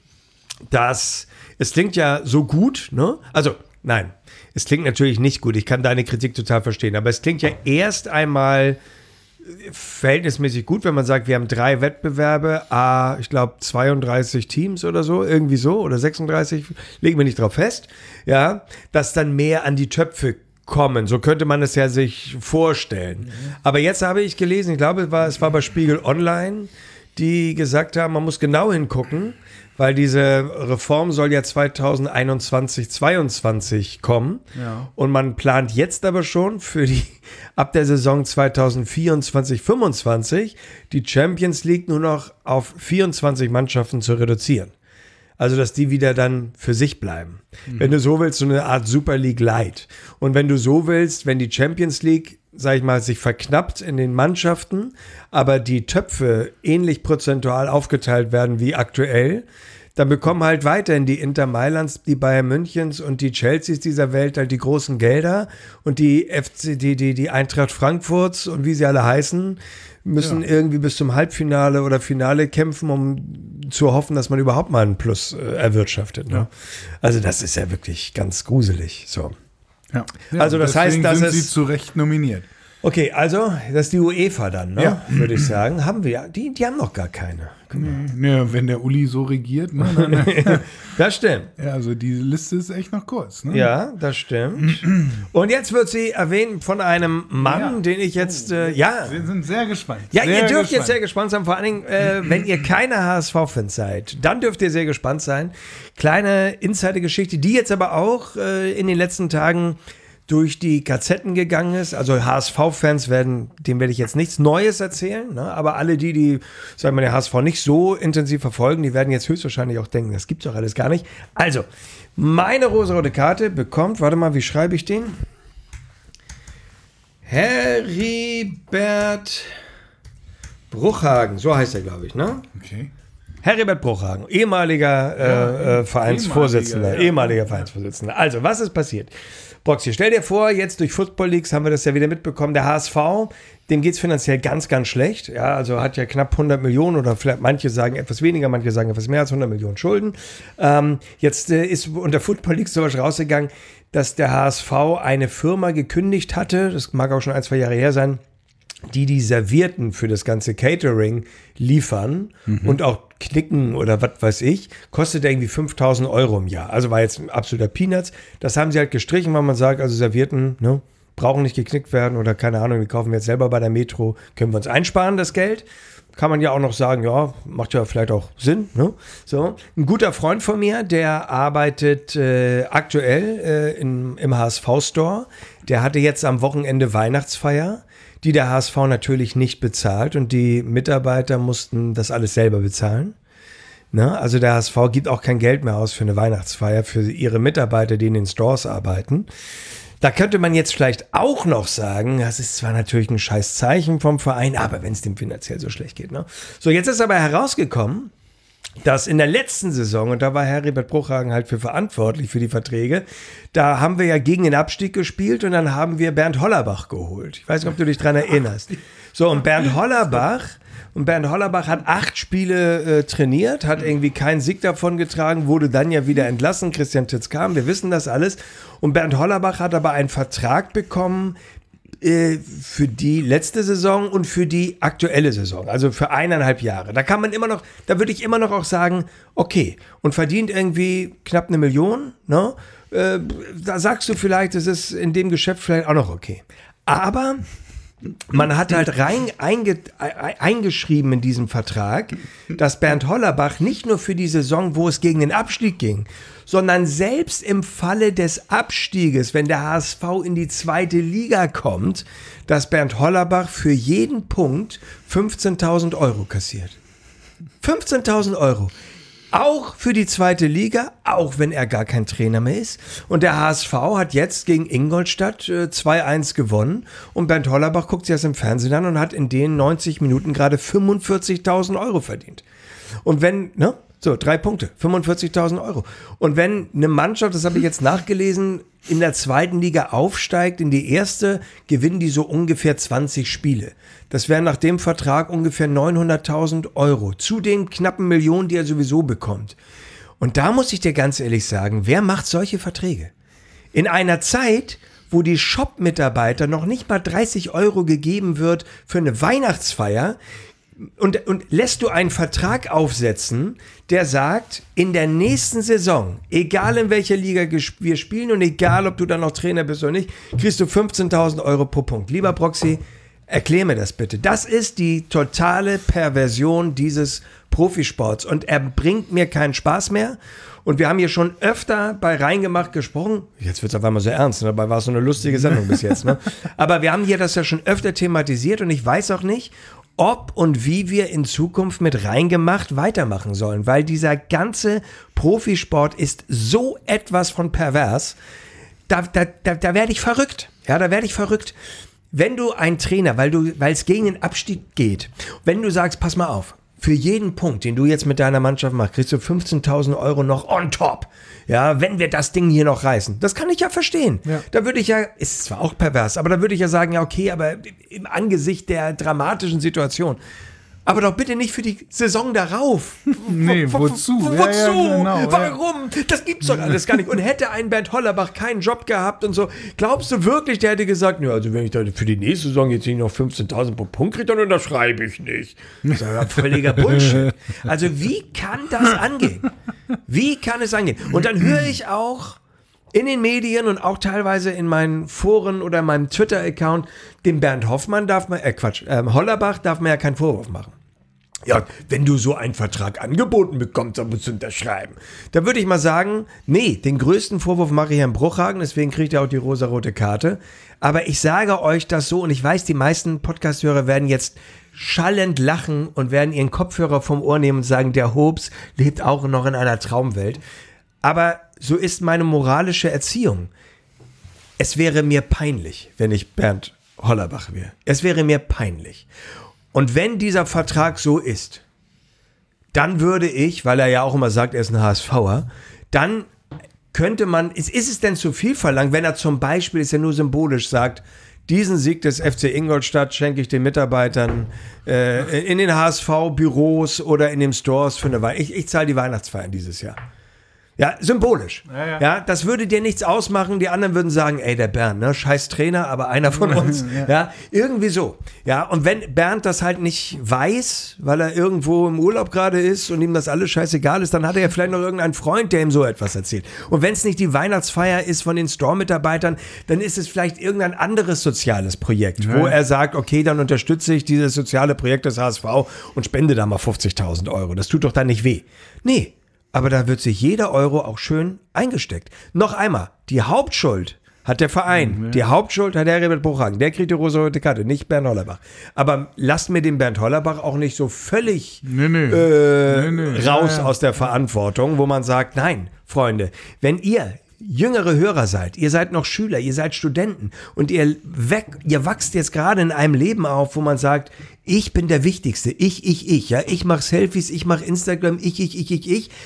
A: dass es klingt ja so gut, ne? Also, nein, es klingt natürlich nicht gut, ich kann deine Kritik total verstehen, aber es klingt ja erst einmal verhältnismäßig gut, wenn man sagt, wir haben drei Wettbewerbe, ah, ich glaube zweiunddreißig Teams oder so, irgendwie so, oder sechsunddreißig, legen wir nicht drauf fest, ja, dass dann mehr an die Töpfe kommen, so könnte man es ja sich vorstellen. Mhm. Aber jetzt habe ich gelesen, ich glaube, es war, es war bei Spiegel Online, die gesagt haben, man muss genau hingucken, weil diese Reform soll ja zweitausendeinundzwanzig, zweiundzwanzig kommen.
C: Ja.
A: Und man plant jetzt aber schon für die, ab der Saison zweitausendvierundzwanzig, fünfundzwanzig, die Champions League nur noch auf vierundzwanzig Mannschaften zu reduzieren. Also, dass die wieder dann für sich bleiben. Mhm. Wenn du so willst, so eine Art Super League Light. Und wenn du so willst, wenn die Champions League, sag ich mal, sich verknappt in den Mannschaften, aber die Töpfe ähnlich prozentual aufgeteilt werden wie aktuell, dann bekommen halt weiterhin die Inter Mailands, die Bayern Münchens und die Chelseas dieser Welt halt die großen Gelder und die F C, die, die, die Eintracht Frankfurts und wie sie alle heißen, müssen ja. irgendwie bis zum Halbfinale oder Finale kämpfen, um zu hoffen, dass man überhaupt mal einen Plus äh, erwirtschaftet. Ne? Ja. Also das ist ja wirklich ganz gruselig. So.
C: Ja. Ja,
A: also das heißt, dass
C: sind
A: es
C: sie zu Recht nominiert.
A: Okay, also das ist die UEFA dann, ne? Ja. Würde ich sagen. Haben wir ja. Die, die haben noch gar keine.
C: Nee, nee, wenn der Uli so regiert. Ne, dann,
A: das stimmt.
C: Ja, also die Liste ist echt noch kurz. Ne?
A: Ja, das stimmt. Und jetzt wird sie erwähnt von einem Mann, ja. den ich jetzt, äh, ja.
C: Wir sind sehr gespannt.
A: Ja,
C: sehr
A: ihr dürft
C: gespannt.
A: jetzt sehr gespannt sein. Vor allen Dingen, äh, wenn ihr keine H S V-Fans seid, dann dürft ihr sehr gespannt sein. Kleine Insider-Geschichte, die jetzt aber auch äh, in den letzten Tagen durch die Gazetten gegangen ist. Also H S V-Fans werden, dem werde ich jetzt nichts Neues erzählen, ne? Aber alle die, die, sagen wir, der H S V nicht so intensiv verfolgen, die werden jetzt höchstwahrscheinlich auch denken, das gibt's doch alles gar nicht. Also, meine rosarote Karte bekommt, warte mal, wie schreibe ich den? Heribert Bruchhagen, so heißt er, glaube ich, ne?
C: Okay.
A: Heribert Bruchhagen, ehemaliger äh, äh, Vereinsvorsitzender,
C: ehemaliger, ja.
A: ehemaliger Vereinsvorsitzender. Also, was ist passiert? Boxy, stell dir vor, jetzt durch Football Leagues haben wir das ja wieder mitbekommen, der H S V, dem geht es finanziell ganz, ganz schlecht. Ja, also hat ja knapp hundert Millionen oder vielleicht manche sagen etwas weniger, manche sagen etwas mehr als hundert Millionen Schulden. Ähm, jetzt äh, ist unter Football Leagues sowas rausgegangen, dass der H S V eine Firma gekündigt hatte, das mag auch schon ein, zwei Jahre her sein, die die Servierten für das ganze Catering liefern mhm. und auch knicken oder was weiß ich, kostet irgendwie fünftausend Euro im Jahr. Also war jetzt ein absoluter Peanuts. Das haben sie halt gestrichen, weil man sagt, also Servierten, ne, brauchen nicht geknickt werden oder keine Ahnung, die kaufen wir jetzt selber bei der Metro, können wir uns einsparen, das Geld. Kann man ja auch noch sagen, ja, macht ja vielleicht auch Sinn. Ne? So. Ein guter Freund von mir, der arbeitet äh, aktuell äh, in, im H S V-Store. Der hatte jetzt am Wochenende Weihnachtsfeier, die der H S V natürlich nicht bezahlt und die Mitarbeiter mussten das alles selber bezahlen. Ne? Also der H S V gibt auch kein Geld mehr aus für eine Weihnachtsfeier für ihre Mitarbeiter, die in den Stores arbeiten. Da könnte man jetzt vielleicht auch noch sagen, das ist zwar natürlich ein scheiß Zeichen vom Verein, aber wenn es dem finanziell so schlecht geht. Ne? So, jetzt ist aber herausgekommen, dass in der letzten Saison, und da war Heribert Bruchhagen halt für verantwortlich für die Verträge, da haben wir ja gegen den Abstieg gespielt und dann haben wir Bernd Hollerbach geholt. Ich weiß nicht, ob du dich dran erinnerst. So, und Bernd Hollerbach... Und Bernd Hollerbach hat acht Spiele äh, trainiert, hat irgendwie keinen Sieg davon getragen, wurde dann ja wieder entlassen. Christian Titz kam, wir wissen das alles. Und Bernd Hollerbach hat aber einen Vertrag bekommen äh, für die letzte Saison und für die aktuelle Saison, also für eineinhalb Jahre. Da kann man immer noch, da würde ich immer noch auch sagen, okay, und verdient irgendwie knapp eine Million, ne? Äh, da sagst du vielleicht, es ist in dem Geschäft vielleicht auch noch okay. Aber man hat halt rein einge, eingeschrieben in diesem Vertrag, dass Bernd Hollerbach nicht nur für die Saison, wo es gegen den Abstieg ging, sondern selbst im Falle des Abstieges, wenn der H S V in die zweite Liga kommt, dass Bernd Hollerbach für jeden Punkt fünfzehntausend Euro kassiert. fünfzehntausend Euro. Auch für die zweite Liga, auch wenn er gar kein Trainer mehr ist. Und der H S V hat jetzt gegen Ingolstadt äh, zwei eins gewonnen. Und Bernd Hollerbach guckt sich das im Fernsehen an und hat in den neunzig Minuten gerade fünfundvierzigtausend Euro verdient. Und wenn, ne? So, drei Punkte, fünfundvierzigtausend Euro. Und wenn eine Mannschaft, das habe ich jetzt nachgelesen, in der zweiten Liga aufsteigt, in die erste, gewinnen die so ungefähr zwanzig Spiele. Das wären nach dem Vertrag ungefähr neunhunderttausend Euro. Zu den knappen Millionen, die er sowieso bekommt. Und da muss ich dir ganz ehrlich sagen, wer macht solche Verträge? In einer Zeit, wo die Shop-Mitarbeiter noch nicht mal dreißig Euro gegeben wird für eine Weihnachtsfeier, Und, und lässt du einen Vertrag aufsetzen, der sagt, in der nächsten Saison, egal in welcher Liga wir spielen und egal, ob du dann noch Trainer bist oder nicht, kriegst du fünfzehntausend Euro pro Punkt. Lieber Proxy, erklär mir das bitte. Das ist die totale Perversion dieses Profisports und er bringt mir keinen Spaß mehr. Und wir haben hier schon öfter bei Reingemacht gesprochen. Jetzt wird es auf einmal so ernst, ne? Dabei war es so eine lustige Sendung bis jetzt. Ne? Aber wir haben hier das ja schon öfter thematisiert und ich weiß auch nicht, ob und wie wir in Zukunft mit Reingemacht weitermachen sollen, weil dieser ganze Profisport ist so etwas von pervers, da, da, da, da werde ich verrückt, ja, da werde ich verrückt. Wenn du ein Trainer, weil du, weil es gegen den Abstieg geht, wenn du sagst, pass mal auf, für jeden Punkt, den du jetzt mit deiner Mannschaft machst, kriegst du fünfzehntausend Euro noch on top. Ja, wenn wir das Ding hier noch reißen. Das kann ich ja verstehen. Ja. Da würde ich ja, ist zwar auch pervers, aber da würde ich ja sagen, ja okay, aber im Angesicht der dramatischen Situation. Aber doch bitte nicht für die Saison darauf.
C: Nee, wo, wozu?
A: Wo,
C: ja,
A: wozu?
C: Ja, genau,
A: Warum? Ja. Das gibt's doch alles gar nicht. Und hätte ein Bernd Hollerbach keinen Job gehabt und so, glaubst du wirklich, der hätte gesagt, ja, also wenn ich da für die nächste Saison jetzt nicht noch fünfzehntausend pro Punkt kriege, dann unterschreibe ich nicht. Das ist ja völliger Bullshit. Also wie kann das angehen? Wie kann es angehen? Und dann höre ich auch in den Medien und auch teilweise in meinen Foren oder meinem Twitter-Account, dem Bernd Hoffmann darf man, äh Quatsch, äh, Hollerbach darf man ja keinen Vorwurf machen. Ja, wenn du so einen Vertrag angeboten bekommst, dann musst du unterschreiben. Da würde ich mal sagen, nee, den größten Vorwurf mache ich Herrn Bruchhagen, deswegen kriegt er auch die rosarote Karte. Aber ich sage euch das so und ich weiß, die meisten Podcast-Hörer werden jetzt schallend lachen und werden ihren Kopfhörer vom Ohr nehmen und sagen, der Hobbs lebt auch noch in einer Traumwelt. Aber so ist meine moralische Erziehung. Es wäre mir peinlich, wenn ich Bernd Hollerbach wäre. Es wäre mir peinlich. Und wenn dieser Vertrag so ist, dann würde ich, weil er ja auch immer sagt, er ist ein H S Ver, dann könnte man, ist, ist es denn zu viel verlangt, wenn er zum Beispiel, ist ja nur symbolisch, sagt, diesen Sieg des F C Ingolstadt schenke ich den Mitarbeitern äh, in den H S V-Büros oder in den Stores für eine Weihnachten. Ich, ich zahle die Weihnachtsfeiern dieses Jahr. Ja, symbolisch.
C: Ja, ja.
A: Ja, das würde dir nichts ausmachen. Die anderen würden sagen, ey, der Bernd, ne, scheiß Trainer, aber einer von uns. ja. ja, irgendwie so. Ja, und wenn Bernd das halt nicht weiß, weil er irgendwo im Urlaub gerade ist und ihm das alles scheißegal ist, dann hat er ja vielleicht noch irgendeinen Freund, der ihm so etwas erzählt. Und wenn es nicht die Weihnachtsfeier ist von den Store-Mitarbeitern, dann ist es vielleicht irgendein anderes soziales Projekt, ja. wo er sagt, okay, dann unterstütze ich dieses soziale Projekt des H S V und spende da mal fünfzigtausend Euro. Das tut doch dann nicht weh. Nee. Aber da wird sich jeder Euro auch schön eingesteckt. Noch einmal, die Hauptschuld hat der Verein. Mhm. Die Hauptschuld hat der Herbert Bruchhagen. Der kriegt die rosa-rote Karte, nicht Bernd Hollerbach. Aber lasst mir den Bernd Hollerbach auch nicht so völlig
C: nee, nee.
A: Äh,
C: nee, nee.
A: raus
C: ja, ja.
A: aus der Verantwortung, wo man sagt, nein, Freunde, wenn ihr jüngere Hörer seid, ihr seid noch Schüler, ihr seid Studenten und ihr weg, ihr wachst jetzt gerade in einem Leben auf, wo man sagt, ich bin der Wichtigste, ich, ich, ich, ja, ich mache Selfies, ich mache Instagram, ich, ich, ich, ich, ich,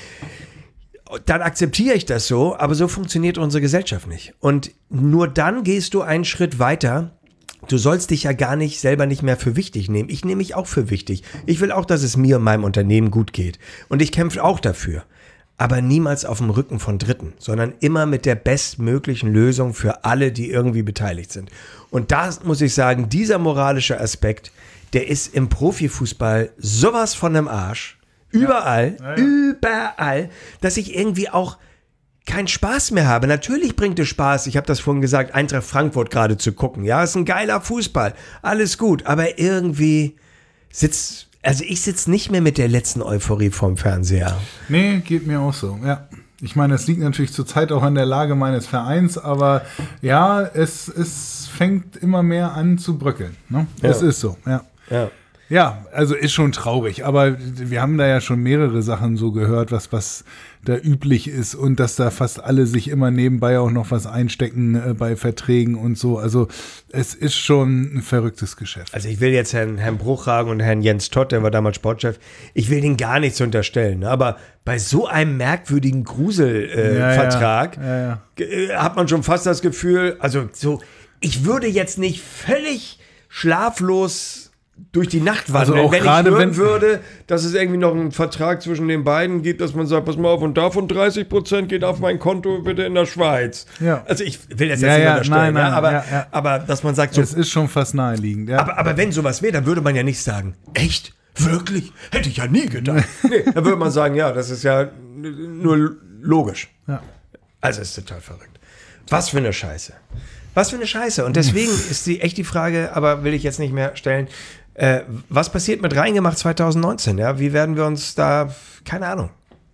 A: dann akzeptiere ich das so, aber so funktioniert unsere Gesellschaft nicht. Und nur dann gehst du einen Schritt weiter. Du sollst dich ja gar nicht selber nicht mehr für wichtig nehmen. Ich nehme mich auch für wichtig. Ich will auch, dass es mir und meinem Unternehmen gut geht. Und ich kämpfe auch dafür. Aber niemals auf dem Rücken von Dritten, sondern immer mit der bestmöglichen Lösung für alle, die irgendwie beteiligt sind. Und da muss ich sagen, dieser moralische Aspekt, der ist im Profifußball sowas von einem Arsch, überall, ja. Ja, ja. überall, dass ich irgendwie auch keinen Spaß mehr habe. Natürlich bringt es Spaß, ich habe das vorhin gesagt, Eintracht Frankfurt gerade zu gucken. Ja, ist ein geiler Fußball, alles gut, aber irgendwie sitzt... Also ich sitze nicht mehr mit der letzten Euphorie vorm Fernseher.
C: Nee, geht mir auch so, ja. Ich meine, es liegt natürlich zurzeit auch an der Lage meines Vereins, aber ja, es, es fängt immer mehr an zu bröckeln. Ne? Ja. Es ist so, ja.
A: Ja.
C: Ja, also ist schon traurig, aber wir haben da ja schon mehrere Sachen so gehört, was, was da üblich ist und dass da fast alle sich immer nebenbei auch noch was einstecken äh, bei Verträgen und so. Also es ist schon ein verrücktes Geschäft.
A: Also ich will jetzt Herrn, Herrn Bruchhagen und Herrn Jens Todt, der war damals Sportchef, ich will denen gar nichts unterstellen, ne? Aber bei so einem merkwürdigen Gruselvertrag äh,
C: ja, ja. Ja, ja.
A: hat man schon fast das Gefühl, also so, ich würde jetzt nicht völlig schlaflos durch die Nacht wandeln,
C: also auch
A: wenn ich
C: grade,
A: hören
C: wenn
A: würde, dass es irgendwie noch einen Vertrag zwischen den beiden gibt, dass man sagt, pass mal auf, und davon dreißig Prozent geht auf mein Konto bitte in der Schweiz.
C: Ja.
A: Also ich will das jetzt
C: ja,
A: nicht
C: ja,
A: unterstellen,
C: nein, nein,
A: ja, aber,
C: ja, ja.
A: aber dass man sagt, so,
C: es ist schon fast naheliegend. Ja.
A: aber, aber wenn sowas wäre, dann würde man ja nicht sagen, echt? Wirklich? Hätte ich ja nie gedacht. Nee, dann würde man sagen, ja, das ist ja nur logisch.
C: Ja.
A: Also ist total verrückt. Was für eine Scheiße. Was für eine Scheiße. Und deswegen ist die echt die Frage, aber will ich jetzt nicht mehr stellen, Äh, was passiert mit Reingemacht zwanzig neunzehn? Ja? Wie werden wir uns da, keine Ahnung.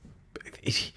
A: Ich,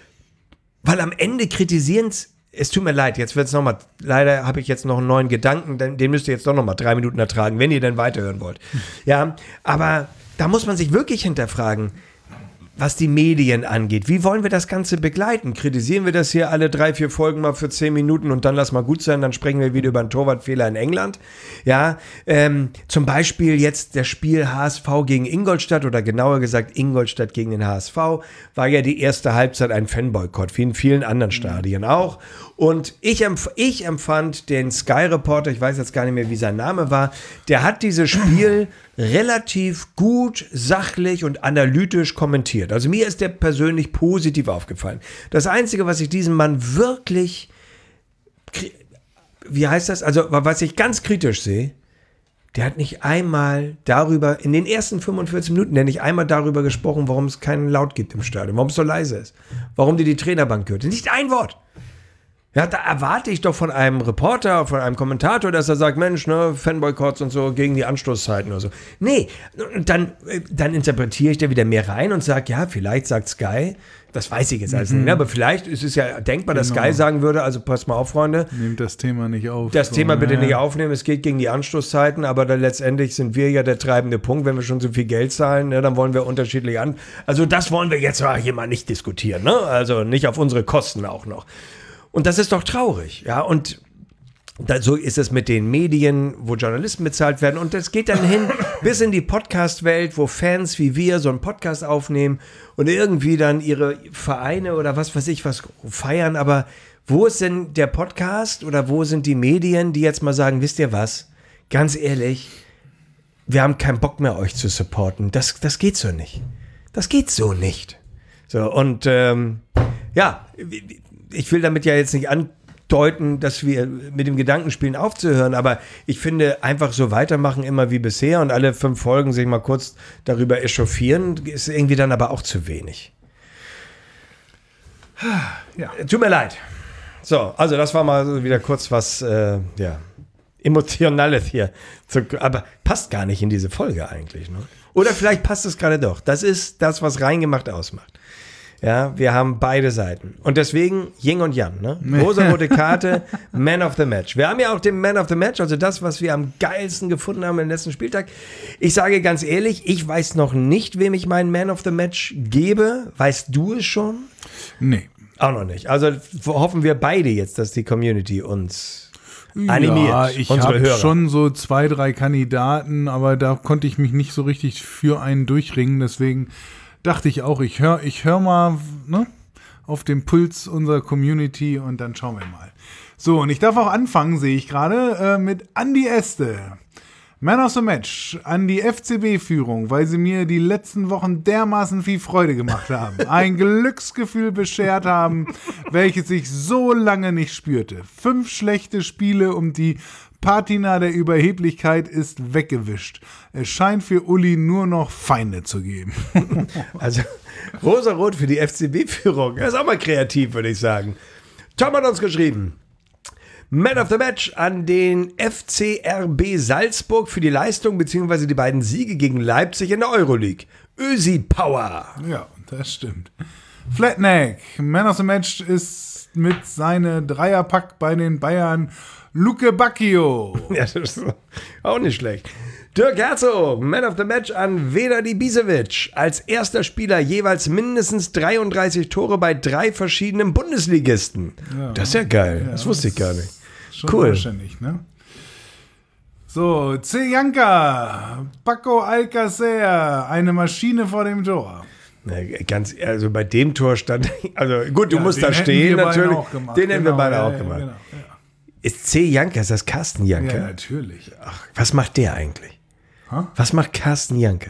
A: weil am Ende kritisieren es, tut mir leid, jetzt wird es nochmal, leider habe ich jetzt noch einen neuen Gedanken, den, den müsst ihr jetzt doch nochmal drei Minuten ertragen, wenn ihr denn weiterhören wollt. Ja, aber da muss man sich wirklich hinterfragen, was die Medien angeht. Wie wollen wir das Ganze begleiten? Kritisieren wir das hier alle drei, vier Folgen mal für zehn Minuten und dann lass mal gut sein, dann sprechen wir wieder über einen Torwartfehler in England. Ja, ähm, zum Beispiel jetzt das Spiel H S V gegen Ingolstadt oder genauer gesagt Ingolstadt gegen den H S V war ja die erste Halbzeit ein Fanboykott, wie in vielen anderen Stadien auch. Und ich, empf- ich empfand den Sky-Reporter, ich weiß jetzt gar nicht mehr, wie sein Name war, der hat dieses Spiel relativ gut, sachlich und analytisch kommentiert. Also mir ist der persönlich positiv aufgefallen. Das Einzige, was ich diesem Mann wirklich, wie heißt das, also was ich ganz kritisch sehe, der hat nicht einmal darüber, in den ersten fünfundvierzig Minuten, der hat nicht einmal darüber gesprochen, warum es keinen Laut gibt im Stadion, warum es so leise ist, warum die die Trainerbank hört. Nicht ein Wort. Ja, da erwarte ich doch von einem Reporter, von einem Kommentator, dass er sagt, Mensch, ne, Fanboykotts und so gegen die Anstoßzeiten oder so. Nee, dann, dann interpretiere ich da wieder mehr rein und sage, ja, vielleicht sagt Sky, das weiß ich jetzt alles mhm. nicht, aber vielleicht ist es ja denkbar, dass genau. Sky sagen würde, also passt mal auf, Freunde.
C: Nehmt das Thema nicht auf.
A: Das
C: so,
A: Thema bitte
C: ja.
A: nicht aufnehmen, es geht gegen die Anstoßzeiten, aber dann letztendlich sind wir ja der treibende Punkt, wenn wir schon so viel Geld zahlen, ne, dann wollen wir unterschiedlich an. Also das wollen wir jetzt hier mal nicht diskutieren, ne? Also nicht auf unsere Kosten auch noch. Und das ist doch traurig, ja, und da, so ist es mit den Medien, wo Journalisten bezahlt werden und das geht dann hin bis in die Podcast-Welt, wo Fans wie wir so einen Podcast aufnehmen und irgendwie dann ihre Vereine oder was weiß ich was feiern, aber wo ist denn der Podcast oder wo sind die Medien, die jetzt mal sagen, wisst ihr was, ganz ehrlich, wir haben keinen Bock mehr, euch zu supporten, das, das geht so nicht, das geht so nicht. So, und ähm, ja, ich will damit ja jetzt nicht andeuten, dass wir mit dem Gedanken spielen aufzuhören, aber ich finde, einfach so weitermachen immer wie bisher und alle fünf Folgen sich mal kurz darüber echauffieren, ist irgendwie dann aber auch zu wenig.
C: Ja.
A: Tut mir leid. So, also das war mal so wieder kurz was, äh, ja, Emotionales hier. Aber passt gar nicht in diese Folge eigentlich, ne? Oder vielleicht passt es gerade doch. Das ist das, was reingemacht ausmacht. Ja, wir haben beide Seiten. Und deswegen Yin und Yang, ne? Rosa-rote Karte, Man of the Match. Wir haben ja auch den Man of the Match, also das, was wir am geilsten gefunden haben im letzten Spieltag. Ich sage ganz ehrlich, ich weiß noch nicht, wem ich meinen Man of the Match gebe. Weißt du es schon?
C: Nee.
A: Auch noch nicht. Also hoffen wir beide jetzt, dass die Community uns animiert.
C: Ja, ich habe schon so zwei, drei Kandidaten, aber da konnte ich mich nicht so richtig für einen durchringen. Deswegen dachte ich auch, ich höre ich hör mal, ne, auf den Puls unserer Community und dann schauen wir mal. So, und ich darf auch anfangen, sehe ich gerade, äh, mit Andi Este. Man of the Match an die F C B-Führung, weil sie mir die letzten Wochen dermaßen viel Freude gemacht haben. Ein Glücksgefühl beschert haben, welches ich so lange nicht spürte. Fünf schlechte Spiele und die Patina der Überheblichkeit ist weggewischt. Es scheint für Uli nur noch Feinde zu geben.
A: Also rosa-rot für die F C B-Führung. Das ist auch mal kreativ, würde ich sagen. Tom hat uns geschrieben. Man of the Match an den F C R B Salzburg für die Leistung bzw. die beiden Siege gegen Leipzig in der Euroleague. Ösi Power.
C: Ja, das stimmt. Flatneck, Man of the Match ist mit seinem Dreierpack bei den Bayern Luke Bacchio.
A: Ja, das ist auch nicht schlecht. Dirk Herzog, Man of the Match an Vedat Ibisevic. Als erster Spieler jeweils mindestens dreiunddreißig Tore bei drei verschiedenen Bundesligisten. Ja. Das ist ja geil. Ja, das wusste ich gar nicht.
C: Schon
A: cool.
C: Wahrscheinlich, ne? So, C. Janka, Paco Alcacer, eine Maschine vor dem Tor.
A: Na, ganz, also bei dem Tor stand, also gut, du
C: ja,
A: musst da stehen natürlich. Den hätten
C: genau,
A: wir beide
C: ja,
A: auch
C: ja,
A: gemacht.
C: Genau, ja.
A: Ist C. Janka, ist das Carsten Janka?
C: Ja, natürlich.
A: Ach, was macht der eigentlich?
C: Ha?
A: Was macht Carsten Janka?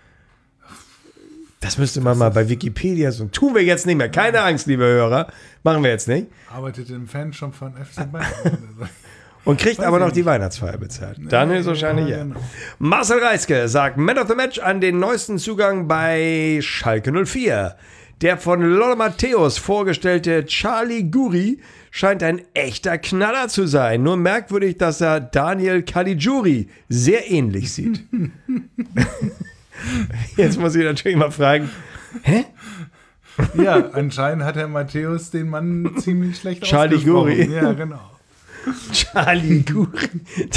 A: Das müsste man mal bei Wikipedia so. Tun wir jetzt nicht mehr. Keine Angst, liebe Hörer. Machen wir jetzt nicht.
C: Arbeitet im Fanshop von F C Bayern.
A: Und kriegt
C: Weiß
A: aber noch
C: nicht.
A: die Weihnachtsfeier bezahlt. Dann
C: Ja,
A: ist wahrscheinlich ja.
C: genau.
A: Marcel Reiske sagt Man of the Match an den neuesten Zugang bei Schalke null vier. Der von Lothar Matthäus vorgestellte Charlie Guri scheint ein echter Knaller zu sein. Nur merkwürdig, dass er Daniel Caligiuri sehr ähnlich sieht. Jetzt muss ich natürlich mal fragen, hä?
C: Ja, anscheinend hat Herr Matthäus den Mann ziemlich schlecht
A: Charlie
C: ausgesprochen.
A: Guri.
C: Ja, genau.
A: Charlie Guri.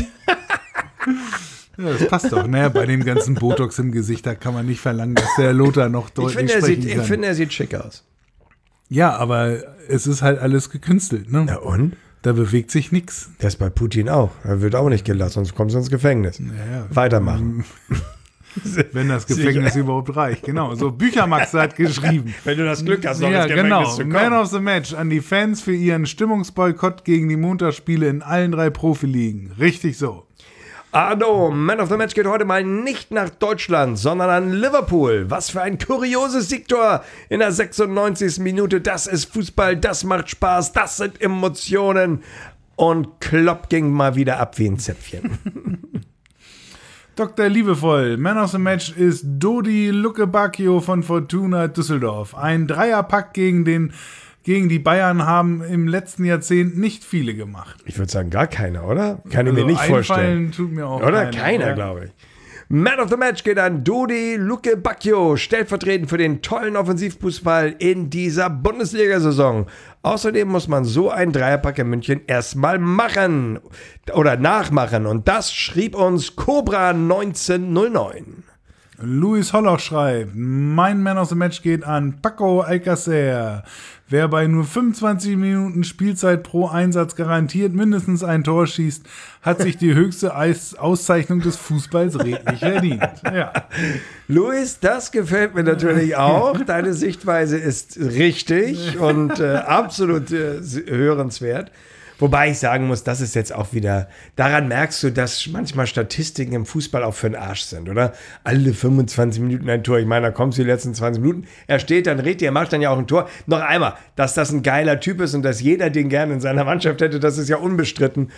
C: Ja, das passt doch. Naja, bei dem ganzen Botox im Gesicht, da kann man nicht verlangen, dass der Lothar noch
A: Ich
C: deutlich
A: finde, er
C: sprechen
A: sieht,
C: kann.
A: ich finde, er sieht schick aus.
C: Ja, aber es ist halt alles gekünstelt, ne?
A: Na und?
C: Da bewegt sich nichts.
A: Das bei Putin auch. Er wird auch nicht gelassen, sonst kommst du ins Gefängnis.
C: Ja,
A: Weitermachen.
C: wenn das Gefängnis überhaupt reicht. Genau. So, Büchermax hat geschrieben.
A: Wenn du das Glück hast, noch
C: Ja,
A: ins Gefängnis
C: genau.
A: zu kommen.
C: Man of the Match an die Fans für ihren Stimmungsboykott gegen die Montagsspiele in allen drei Profiligen. Richtig so.
A: Arno, Man of the Match geht heute mal nicht nach Deutschland, sondern an Liverpool. Was für ein kurioses Siegtor in der sechsundneunzigsten Minute. Das ist Fußball, das macht Spaß, das sind Emotionen. Und Klopp ging mal wieder ab wie ein Zäpfchen.
C: Doktor Liebevoll, Man of the Match ist Dodi Lukebakio von Fortuna Düsseldorf. Ein Dreierpack gegen, den, gegen die Bayern haben im letzten Jahrzehnt nicht viele gemacht.
A: Ich würde sagen, gar keiner, oder? Kann ich
C: Also
A: mir nicht
C: einfallen
A: vorstellen.
C: Tut mir auch
A: Oder?
C: keiner,
A: Keiner,
C: ja.
A: glaube ich. Man of the Match geht an Dodi Lukebakio, stellvertretend für den tollen Offensivfußball in dieser Bundesliga-Saison. Außerdem muss man so einen Dreierpack in München erstmal machen oder nachmachen. Und das schrieb uns Cobra neunzehnhundertneun.
C: Luis Holloch schreibt, mein Man of the Match geht an Paco Alcacer. Wer bei nur fünfundzwanzig Minuten Spielzeit pro Einsatz garantiert mindestens ein Tor schießt, hat sich die höchste Eis- Auszeichnung des Fußballs redlich verdient. Ja.
A: Luis, das gefällt mir natürlich auch. Deine Sichtweise ist richtig und äh, absolut äh, hörenswert. Wobei ich sagen muss, das ist jetzt auch wieder, daran merkst du, dass manchmal Statistiken im Fußball auch für den Arsch sind, oder? Alle fünfundzwanzig Minuten ein Tor. Ich meine, da kommst du die letzten zwanzig Minuten. Er steht, dann redet er, macht dann ja auch ein Tor. Noch einmal, dass das ein geiler Typ ist und dass jeder den gerne in seiner Mannschaft hätte, das ist ja unbestritten.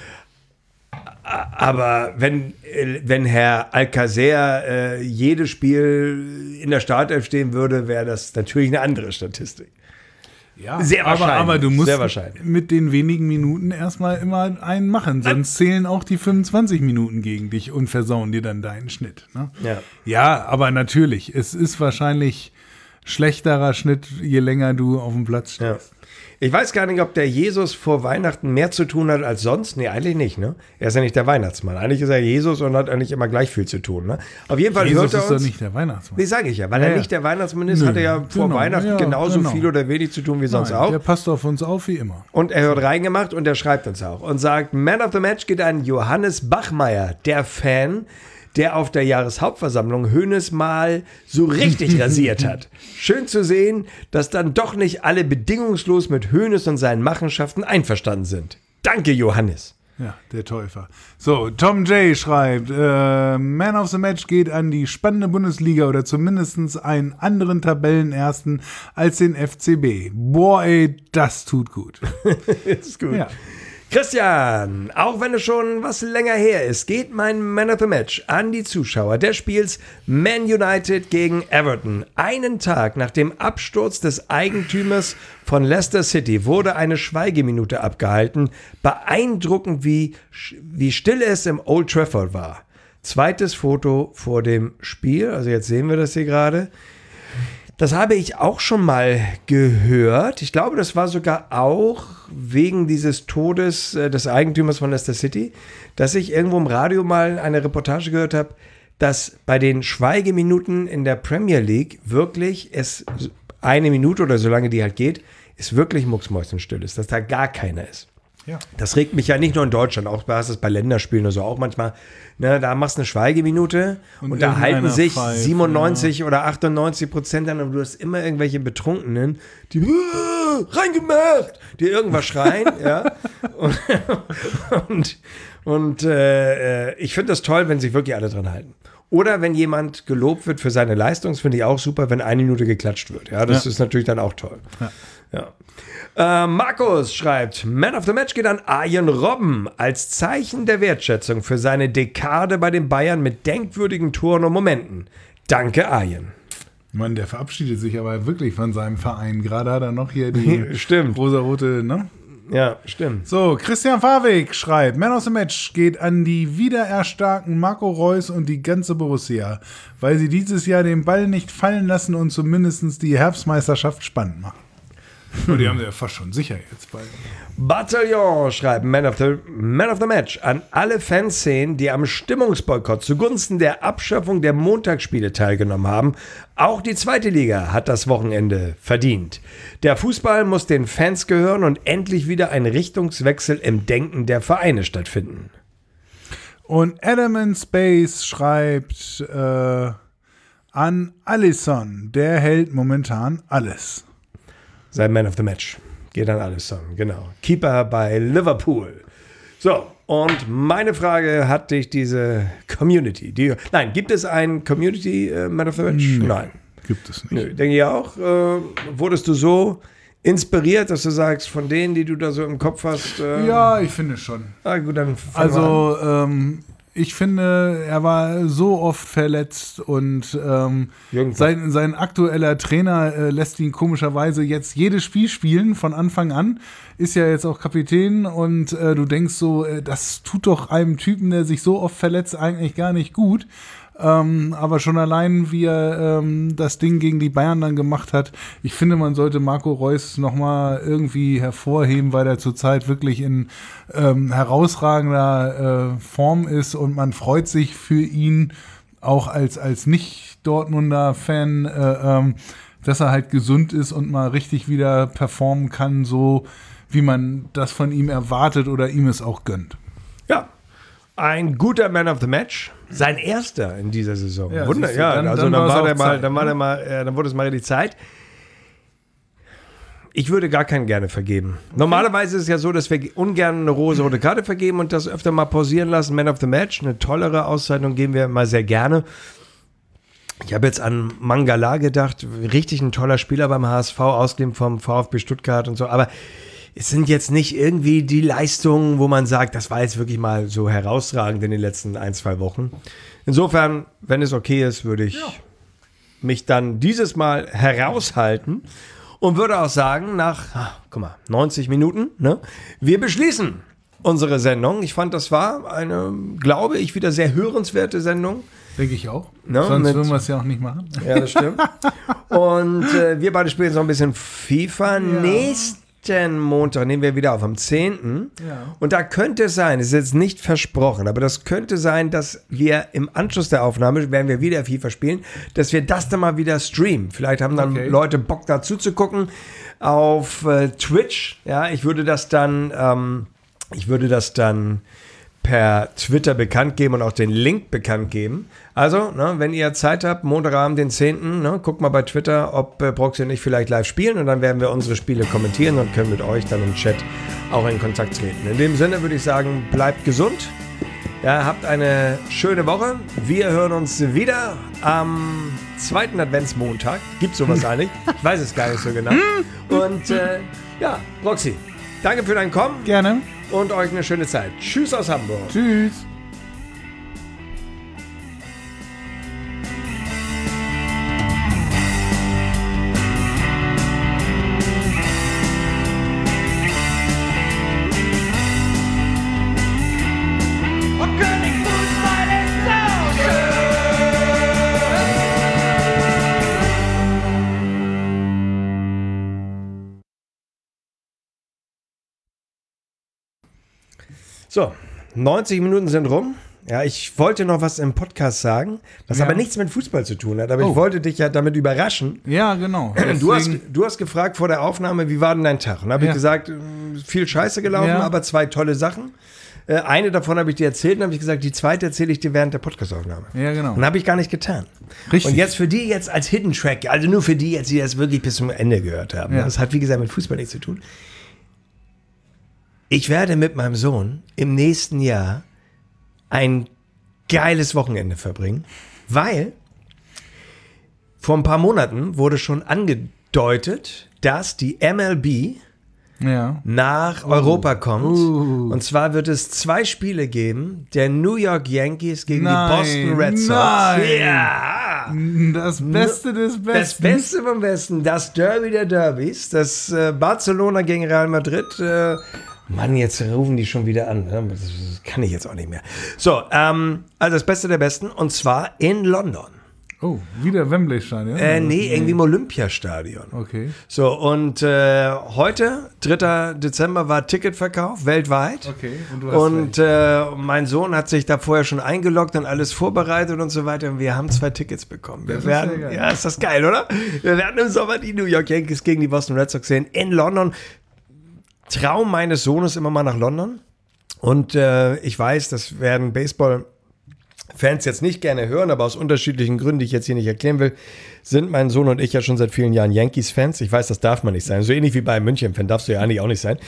A: Aber wenn, wenn Herr Alcacer äh, jedes Spiel in der Startelf stehen würde, wäre das natürlich eine andere Statistik.
C: Ja,
A: sehr wahrscheinlich.
C: Aber, aber du musst
A: sehr wahrscheinlich.
C: mit den wenigen Minuten erstmal immer einen machen, sonst zählen auch die fünfundzwanzig Minuten gegen dich und versauen dir dann deinen Schnitt. Ne?
A: Ja.
C: ja, aber natürlich, es ist wahrscheinlich schlechterer Schnitt, je länger du auf dem Platz stehst.
A: Ja. Ich weiß gar nicht, ob der Jesus vor Weihnachten mehr zu tun hat als sonst. Nee, eigentlich nicht, ne? Er ist ja nicht der Weihnachtsmann. Eigentlich ist er Jesus und hat eigentlich immer gleich viel zu tun, ne? Auf jeden Fall
C: Jesus
A: hört er
C: ist
A: uns...
C: doch nicht der Weihnachtsmann.
A: Nee, sage ich ja. Weil
C: Ja,
A: er
C: ja.
A: nicht der Weihnachtsmann ist,
C: Nö,
A: hat er ja vor
C: genau,
A: Weihnachten
C: ja,
A: genauso
C: genau.
A: viel oder wenig zu tun wie sonst
C: Nein,
A: auch.
C: der passt auf uns auf wie immer.
A: Und er hört reingemacht und er schreibt uns auch und sagt, Man of the Match geht an Johannes Bachmeier, der Fan, der auf der Jahreshauptversammlung Hoeneß mal so richtig rasiert hat. Schön zu sehen, dass dann doch nicht alle bedingungslos mit Hoeneß und seinen Machenschaften einverstanden sind. Danke, Johannes.
C: Ja, der Täufer. So, Tom J. schreibt, äh, Man of the Match geht an die spannende Bundesliga oder zumindest einen anderen Tabellenersten als den F C B. Boah, ey, das tut gut.
A: Ist gut.
C: Ja.
A: Christian, auch wenn es schon was länger her ist, geht mein Man of the Match an die Zuschauer des Spiels Man United gegen Everton. Einen Tag nach dem Absturz des Eigentümers von Leicester City wurde eine Schweigeminute abgehalten. Beeindruckend, wie, wie still es im Old Trafford war. Zweites Foto vor dem Spiel, also jetzt sehen wir das hier gerade. Das habe ich auch schon mal gehört. Ich glaube, das war sogar auch wegen dieses Todes äh, des Eigentümers von Leicester City, dass ich irgendwo im Radio mal eine Reportage gehört habe, dass bei den Schweigeminuten in der Premier League wirklich es eine Minute oder so lange die halt geht, ist wirklich mucksmäuschenstill ist, dass da gar keiner ist.
C: Ja.
A: Das regt mich ja nicht nur in Deutschland, auch du hast es bei Länderspielen oder so auch manchmal. Ne, da machst du eine Schweigeminute und, und da halten sich pfeift, siebenundneunzig ja. oder achtundneunzig Prozent an und du hast immer irgendwelche Betrunkenen, die äh, reingemacht, die irgendwas schreien, ja. Und, und, und äh, ich finde das toll, wenn sich wirklich alle dran halten. Oder wenn jemand gelobt wird für seine Leistung, das finde ich auch super, wenn eine Minute geklatscht wird. Ja, das ja. ist natürlich dann auch toll. Ja. Ja. Äh, Markus schreibt, Man of the Match geht an Arjen Robben als Zeichen der Wertschätzung für seine Dekade bei den Bayern mit denkwürdigen Toren und Momenten. Danke, Arjen.
C: Mann, der verabschiedet sich aber wirklich von seinem Verein. Gerade hat er noch hier die
A: stimmt.
C: rosarote, ne?
A: Ja, stimmt.
C: So, Christian Fawig schreibt, Man of the Match geht an die wiedererstarkten Marco Reus und die ganze Borussia, weil sie dieses Jahr den Ball nicht fallen lassen und zumindest die Herbstmeisterschaft spannend machen. Oh, die haben sie ja fast schon sicher jetzt bald.
A: Bataillon schreibt Man of the, Man of the Match an alle Fanszenen, die am Stimmungsboykott zugunsten der Abschaffung der Montagsspiele teilgenommen haben. Auch die zweite Liga hat das Wochenende verdient. Der Fußball muss den Fans gehören und endlich wieder ein Richtungswechsel im Denken der Vereine stattfinden.
C: Und Adam in Space schreibt äh, an Alisson, der hält momentan alles.
A: Sein Man of the Match. Geht an Alisson, genau. Keeper bei Liverpool. So, und meine Frage, hat dich diese Community, die, nein, gibt es ein Community äh, Man of the Match?
C: Nee,
A: nein.
C: Gibt es nicht.
A: Nö, denke ich auch. Äh, wurdest du so inspiriert, dass du sagst, von denen, die du da so im Kopf hast? Äh,
C: ja, ich finde schon.
A: Ah, gut, dann
C: Also, ähm, ich finde, er war so oft verletzt und ähm, sein, sein aktueller Trainer äh, lässt ihn komischerweise jetzt jedes Spiel spielen von Anfang an. Ist ja jetzt auch Kapitän und äh, du denkst so, äh, das tut doch einem Typen, der sich so oft verletzt, eigentlich gar nicht gut. Ähm, aber schon allein, wie er ähm, das Ding gegen die Bayern dann gemacht hat, ich finde, man sollte Marco Reus nochmal irgendwie hervorheben, weil er zurzeit wirklich in ähm, herausragender äh, Form ist und man freut sich für ihn auch als, als Nicht-Dortmunder Fan, äh, ähm, dass er halt gesund ist und mal richtig wieder performen kann, so wie man das von ihm erwartet oder ihm es auch gönnt.
A: Ja, ein guter Man of the Match. Sein erster in dieser Saison.
C: Ja,
A: Wunder,
C: du,
A: ja.
C: dann,
A: also
C: dann,
A: dann,
C: dann
A: war der mal,
C: Zeit,
A: dann war
C: ne?
A: der mal, äh, dann wurde es mal die Zeit. ich würde gar keinen gerne vergeben. Normalerweise ist es ja so, dass wir ungern eine rosa-rote Karte vergeben und das öfter mal pausieren lassen. Man of the Match, eine tollere Auszeichnung geben wir mal sehr gerne. Ich habe jetzt an Mangala gedacht, richtig ein toller Spieler beim H S V, ausgeliehen vom VfB Stuttgart und so, aber es sind jetzt nicht irgendwie die Leistungen, wo man sagt, das war jetzt wirklich mal so herausragend in den letzten ein, zwei Wochen. Insofern, wenn es okay ist, würde ich ja. mich dann dieses Mal heraushalten und würde auch sagen, nach, ah, guck mal, neunzig Minuten, ne, wir beschließen unsere Sendung. Ich fand, das war eine, glaube ich, wieder sehr hörenswerte Sendung.
C: Denke ich auch.
A: Ne,
C: Sonst
A: mit,
C: würden wir es ja auch nicht machen.
A: Ja, das stimmt. Und äh, wir beide spielen jetzt noch ein bisschen FIFA. Ja. Nächsten Montag nehmen wir wieder auf, am zehnten Ja. Und da könnte es sein, es ist jetzt nicht versprochen, aber das könnte sein, dass wir im Anschluss der Aufnahme, werden wir wieder FIFA spielen, dass wir das dann mal wieder streamen. Vielleicht haben dann okay. Leute Bock dazu zu gucken auf äh, Twitch. Ja, ich würde das dann, ähm, ich würde das dann per Twitter bekannt geben und auch den Link bekannt geben. Also, ne, wenn ihr Zeit habt, Montagabend, den zehnten Ne, guckt mal bei Twitter, ob äh, Proxy und ich vielleicht live spielen und dann werden wir unsere Spiele kommentieren und können mit euch dann im Chat auch in Kontakt treten. In dem Sinne würde ich sagen, bleibt gesund. Ja, habt eine schöne Woche. Wir hören uns wieder am zweiten Adventsmontag. Gibt sowas eigentlich? Ich weiß es gar nicht so genau. Und äh, ja, Proxy, danke für dein Kommen.
C: Gerne.
A: Und euch eine schöne Zeit. Tschüss aus Hamburg.
C: Tschüss.
B: Und König Fußball ist so schön.
A: So, neunzig Minuten sind rum. Ja, ich wollte noch was im Podcast sagen, was
C: Ja.
A: aber nichts mit Fußball zu tun hat. Aber
C: Oh.
A: ich wollte dich ja damit überraschen.
C: Ja, genau.
A: Du hast,
C: Deswegen-
A: du hast gefragt vor der Aufnahme, wie war denn dein Tag? Und da habe
C: Ja.
A: ich gesagt, äh, viel Scheiße gelaufen,
C: Ja.
A: aber zwei tolle Sachen. Äh, Eine davon habe ich dir erzählt und habe ich gesagt, die zweite erzähle ich dir während der Podcastaufnahme.
C: Ja, genau.
A: Und habe ich gar nicht getan.
C: Richtig.
A: Und jetzt für die jetzt als Hidden Track, also nur für die jetzt, die das wirklich bis zum Ende gehört haben.
C: Ja.
A: Das hat, wie gesagt, mit Fußball nichts zu tun. Ich werde mit meinem Sohn im nächsten Jahr ein geiles Wochenende verbringen, weil vor ein paar Monaten wurde schon angedeutet, dass die M L B
C: Ja.
A: nach Europa kommt.
C: Uh.
A: Und zwar wird es zwei Spiele geben, der New York Yankees gegen
C: Nein,
A: die Boston Red Sox.
C: nein.
A: Ja!
C: Das Beste des Besten.
A: Das Beste vom Besten, das Derby der Derbys, das äh, Barcelona gegen Real Madrid. Äh, Mann, jetzt rufen die schon wieder an. Ne? Das, das kann ich jetzt auch nicht mehr. So, ähm, also das Beste der Besten und zwar in London.
C: Oh, wieder Wembley-Stadion?
A: Äh, nee, irgendwie im Olympiastadion.
C: Okay.
A: So, und äh, heute, dritter Dezember, war Ticketverkauf weltweit.
C: Okay, und du hast
A: Und äh, mein Sohn hat sich da vorher schon eingeloggt und alles vorbereitet und so weiter. Und wir haben zwei Tickets bekommen. Wir
C: Das ist
A: werden,
C: sehr geil.
A: ja, ist das geil, oder? Wir werden im Sommer die New York Yankees gegen die Boston Red Sox sehen in London. Traum meines Sohnes immer mal nach London. Und äh, ich weiß, das werden Baseball Fans jetzt nicht gerne hören, aber aus unterschiedlichen Gründen, die ich jetzt hier nicht erklären will, sind mein Sohn und ich ja schon seit vielen Jahren Yankees-Fans. Ich weiß, das darf man nicht sein. So ähnlich wie bei München-Fan darfst du ja eigentlich auch nicht sein.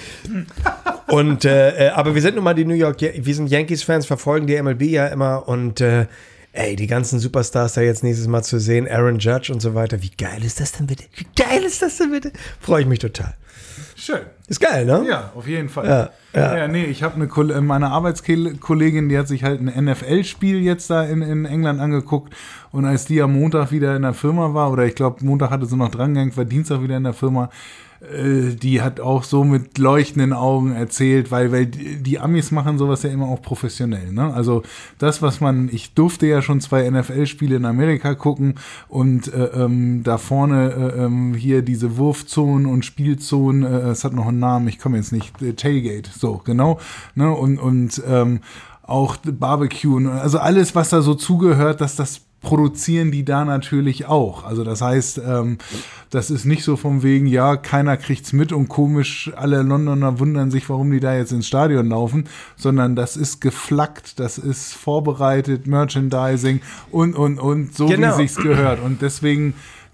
A: Und, äh, aber wir sind nun mal die New York, wir sind Yankees-Fans, verfolgen die M L B ja immer und äh, ey, die ganzen Superstars da jetzt nächstes Mal zu sehen, Aaron Judge und so weiter. Wie geil ist das denn bitte? Wie geil ist das denn bitte? Freue ich mich total.
C: Schön.
A: Ist geil, ne?
C: Ja, auf jeden Fall.
A: Ja, ja.
C: ja nee, ich habe eine Koll- meine Arbeitskollegin, die hat sich halt ein N F L-Spiel jetzt da in, in England angeguckt und als die am Montag wieder in der Firma war, oder ich glaube, Montag hatte sie noch drangehängt, war Dienstag wieder in der Firma, äh, die hat auch so mit leuchtenden Augen erzählt, weil, weil die, die Amis machen sowas ja immer auch professionell, ne? Also das, was man, ich durfte ja schon zwei N F L-Spiele in Amerika gucken und äh, ähm, da vorne äh, ähm, hier diese Wurfzonen und Spielzonen, äh, es hat noch einen Namen, ich komme jetzt nicht, äh, Tailgate, so, genau, ne? Und, und ähm, auch Barbecue, also alles, was da so zugehört, dass das produzieren die da natürlich auch. Also das heißt, ähm, das ist nicht so vom wegen, ja, keiner kriegt's mit und komisch, alle Londoner wundern sich, warum die da jetzt ins Stadion laufen, sondern das ist geflaggt, das ist vorbereitet, Merchandising und, und, und, so
A: Genau.
C: wie sich's gehört. Und deswegen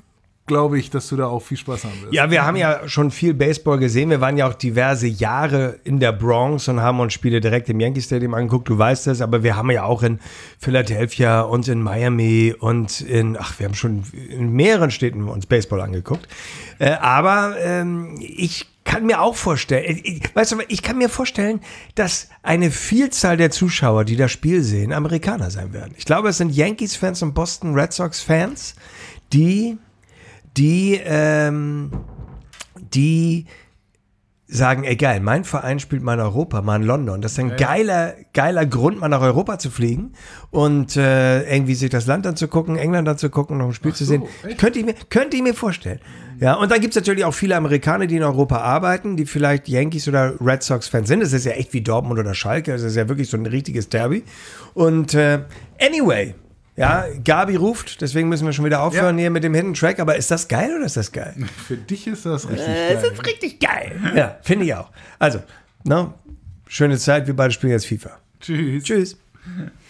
C: glaube ich, dass du da auch viel Spaß haben wirst.
A: Ja, wir haben ja schon viel Baseball gesehen. Wir waren ja auch diverse Jahre in der Bronx und haben uns Spiele direkt im Yankee Stadium angeguckt. Du weißt das, aber wir haben ja auch in Philadelphia und in Miami und in, ach, wir haben schon in mehreren Städten uns Baseball angeguckt. Äh, aber ähm, ich kann mir auch vorstellen, ich, weißt du, ich kann mir vorstellen, dass eine Vielzahl der Zuschauer, die das Spiel sehen, Amerikaner sein werden. Ich glaube, es sind Yankees-Fans und Boston Red Sox-Fans, die die, ähm, die sagen, ey geil, mein Verein spielt mal in Europa, mal in London. Das ist ein ja, geiler, geiler Grund, mal nach Europa zu fliegen und äh, irgendwie sich das Land anzugucken, England anzugucken, noch ein Spiel Ach zu so, sehen. Könnte ich, mir, könnte ich mir vorstellen. Ja, und dann gibt es natürlich auch viele Amerikaner, die in Europa arbeiten, die vielleicht Yankees oder Red Sox-Fans sind. Das ist ja echt wie Dortmund oder Schalke. Das ist ja wirklich so ein richtiges Derby. Und äh, anyway, ja, Gabi ruft, deswegen müssen wir schon wieder aufhören ja. hier mit dem Hidden Track. Aber ist das geil oder ist das geil?
C: Für dich ist das richtig
A: äh,
C: geil.
A: Das ist richtig geil. Ja, finde ich auch. Also, no, schöne Zeit, wir beide spielen jetzt FIFA.
C: Tschüss.
A: Tschüss.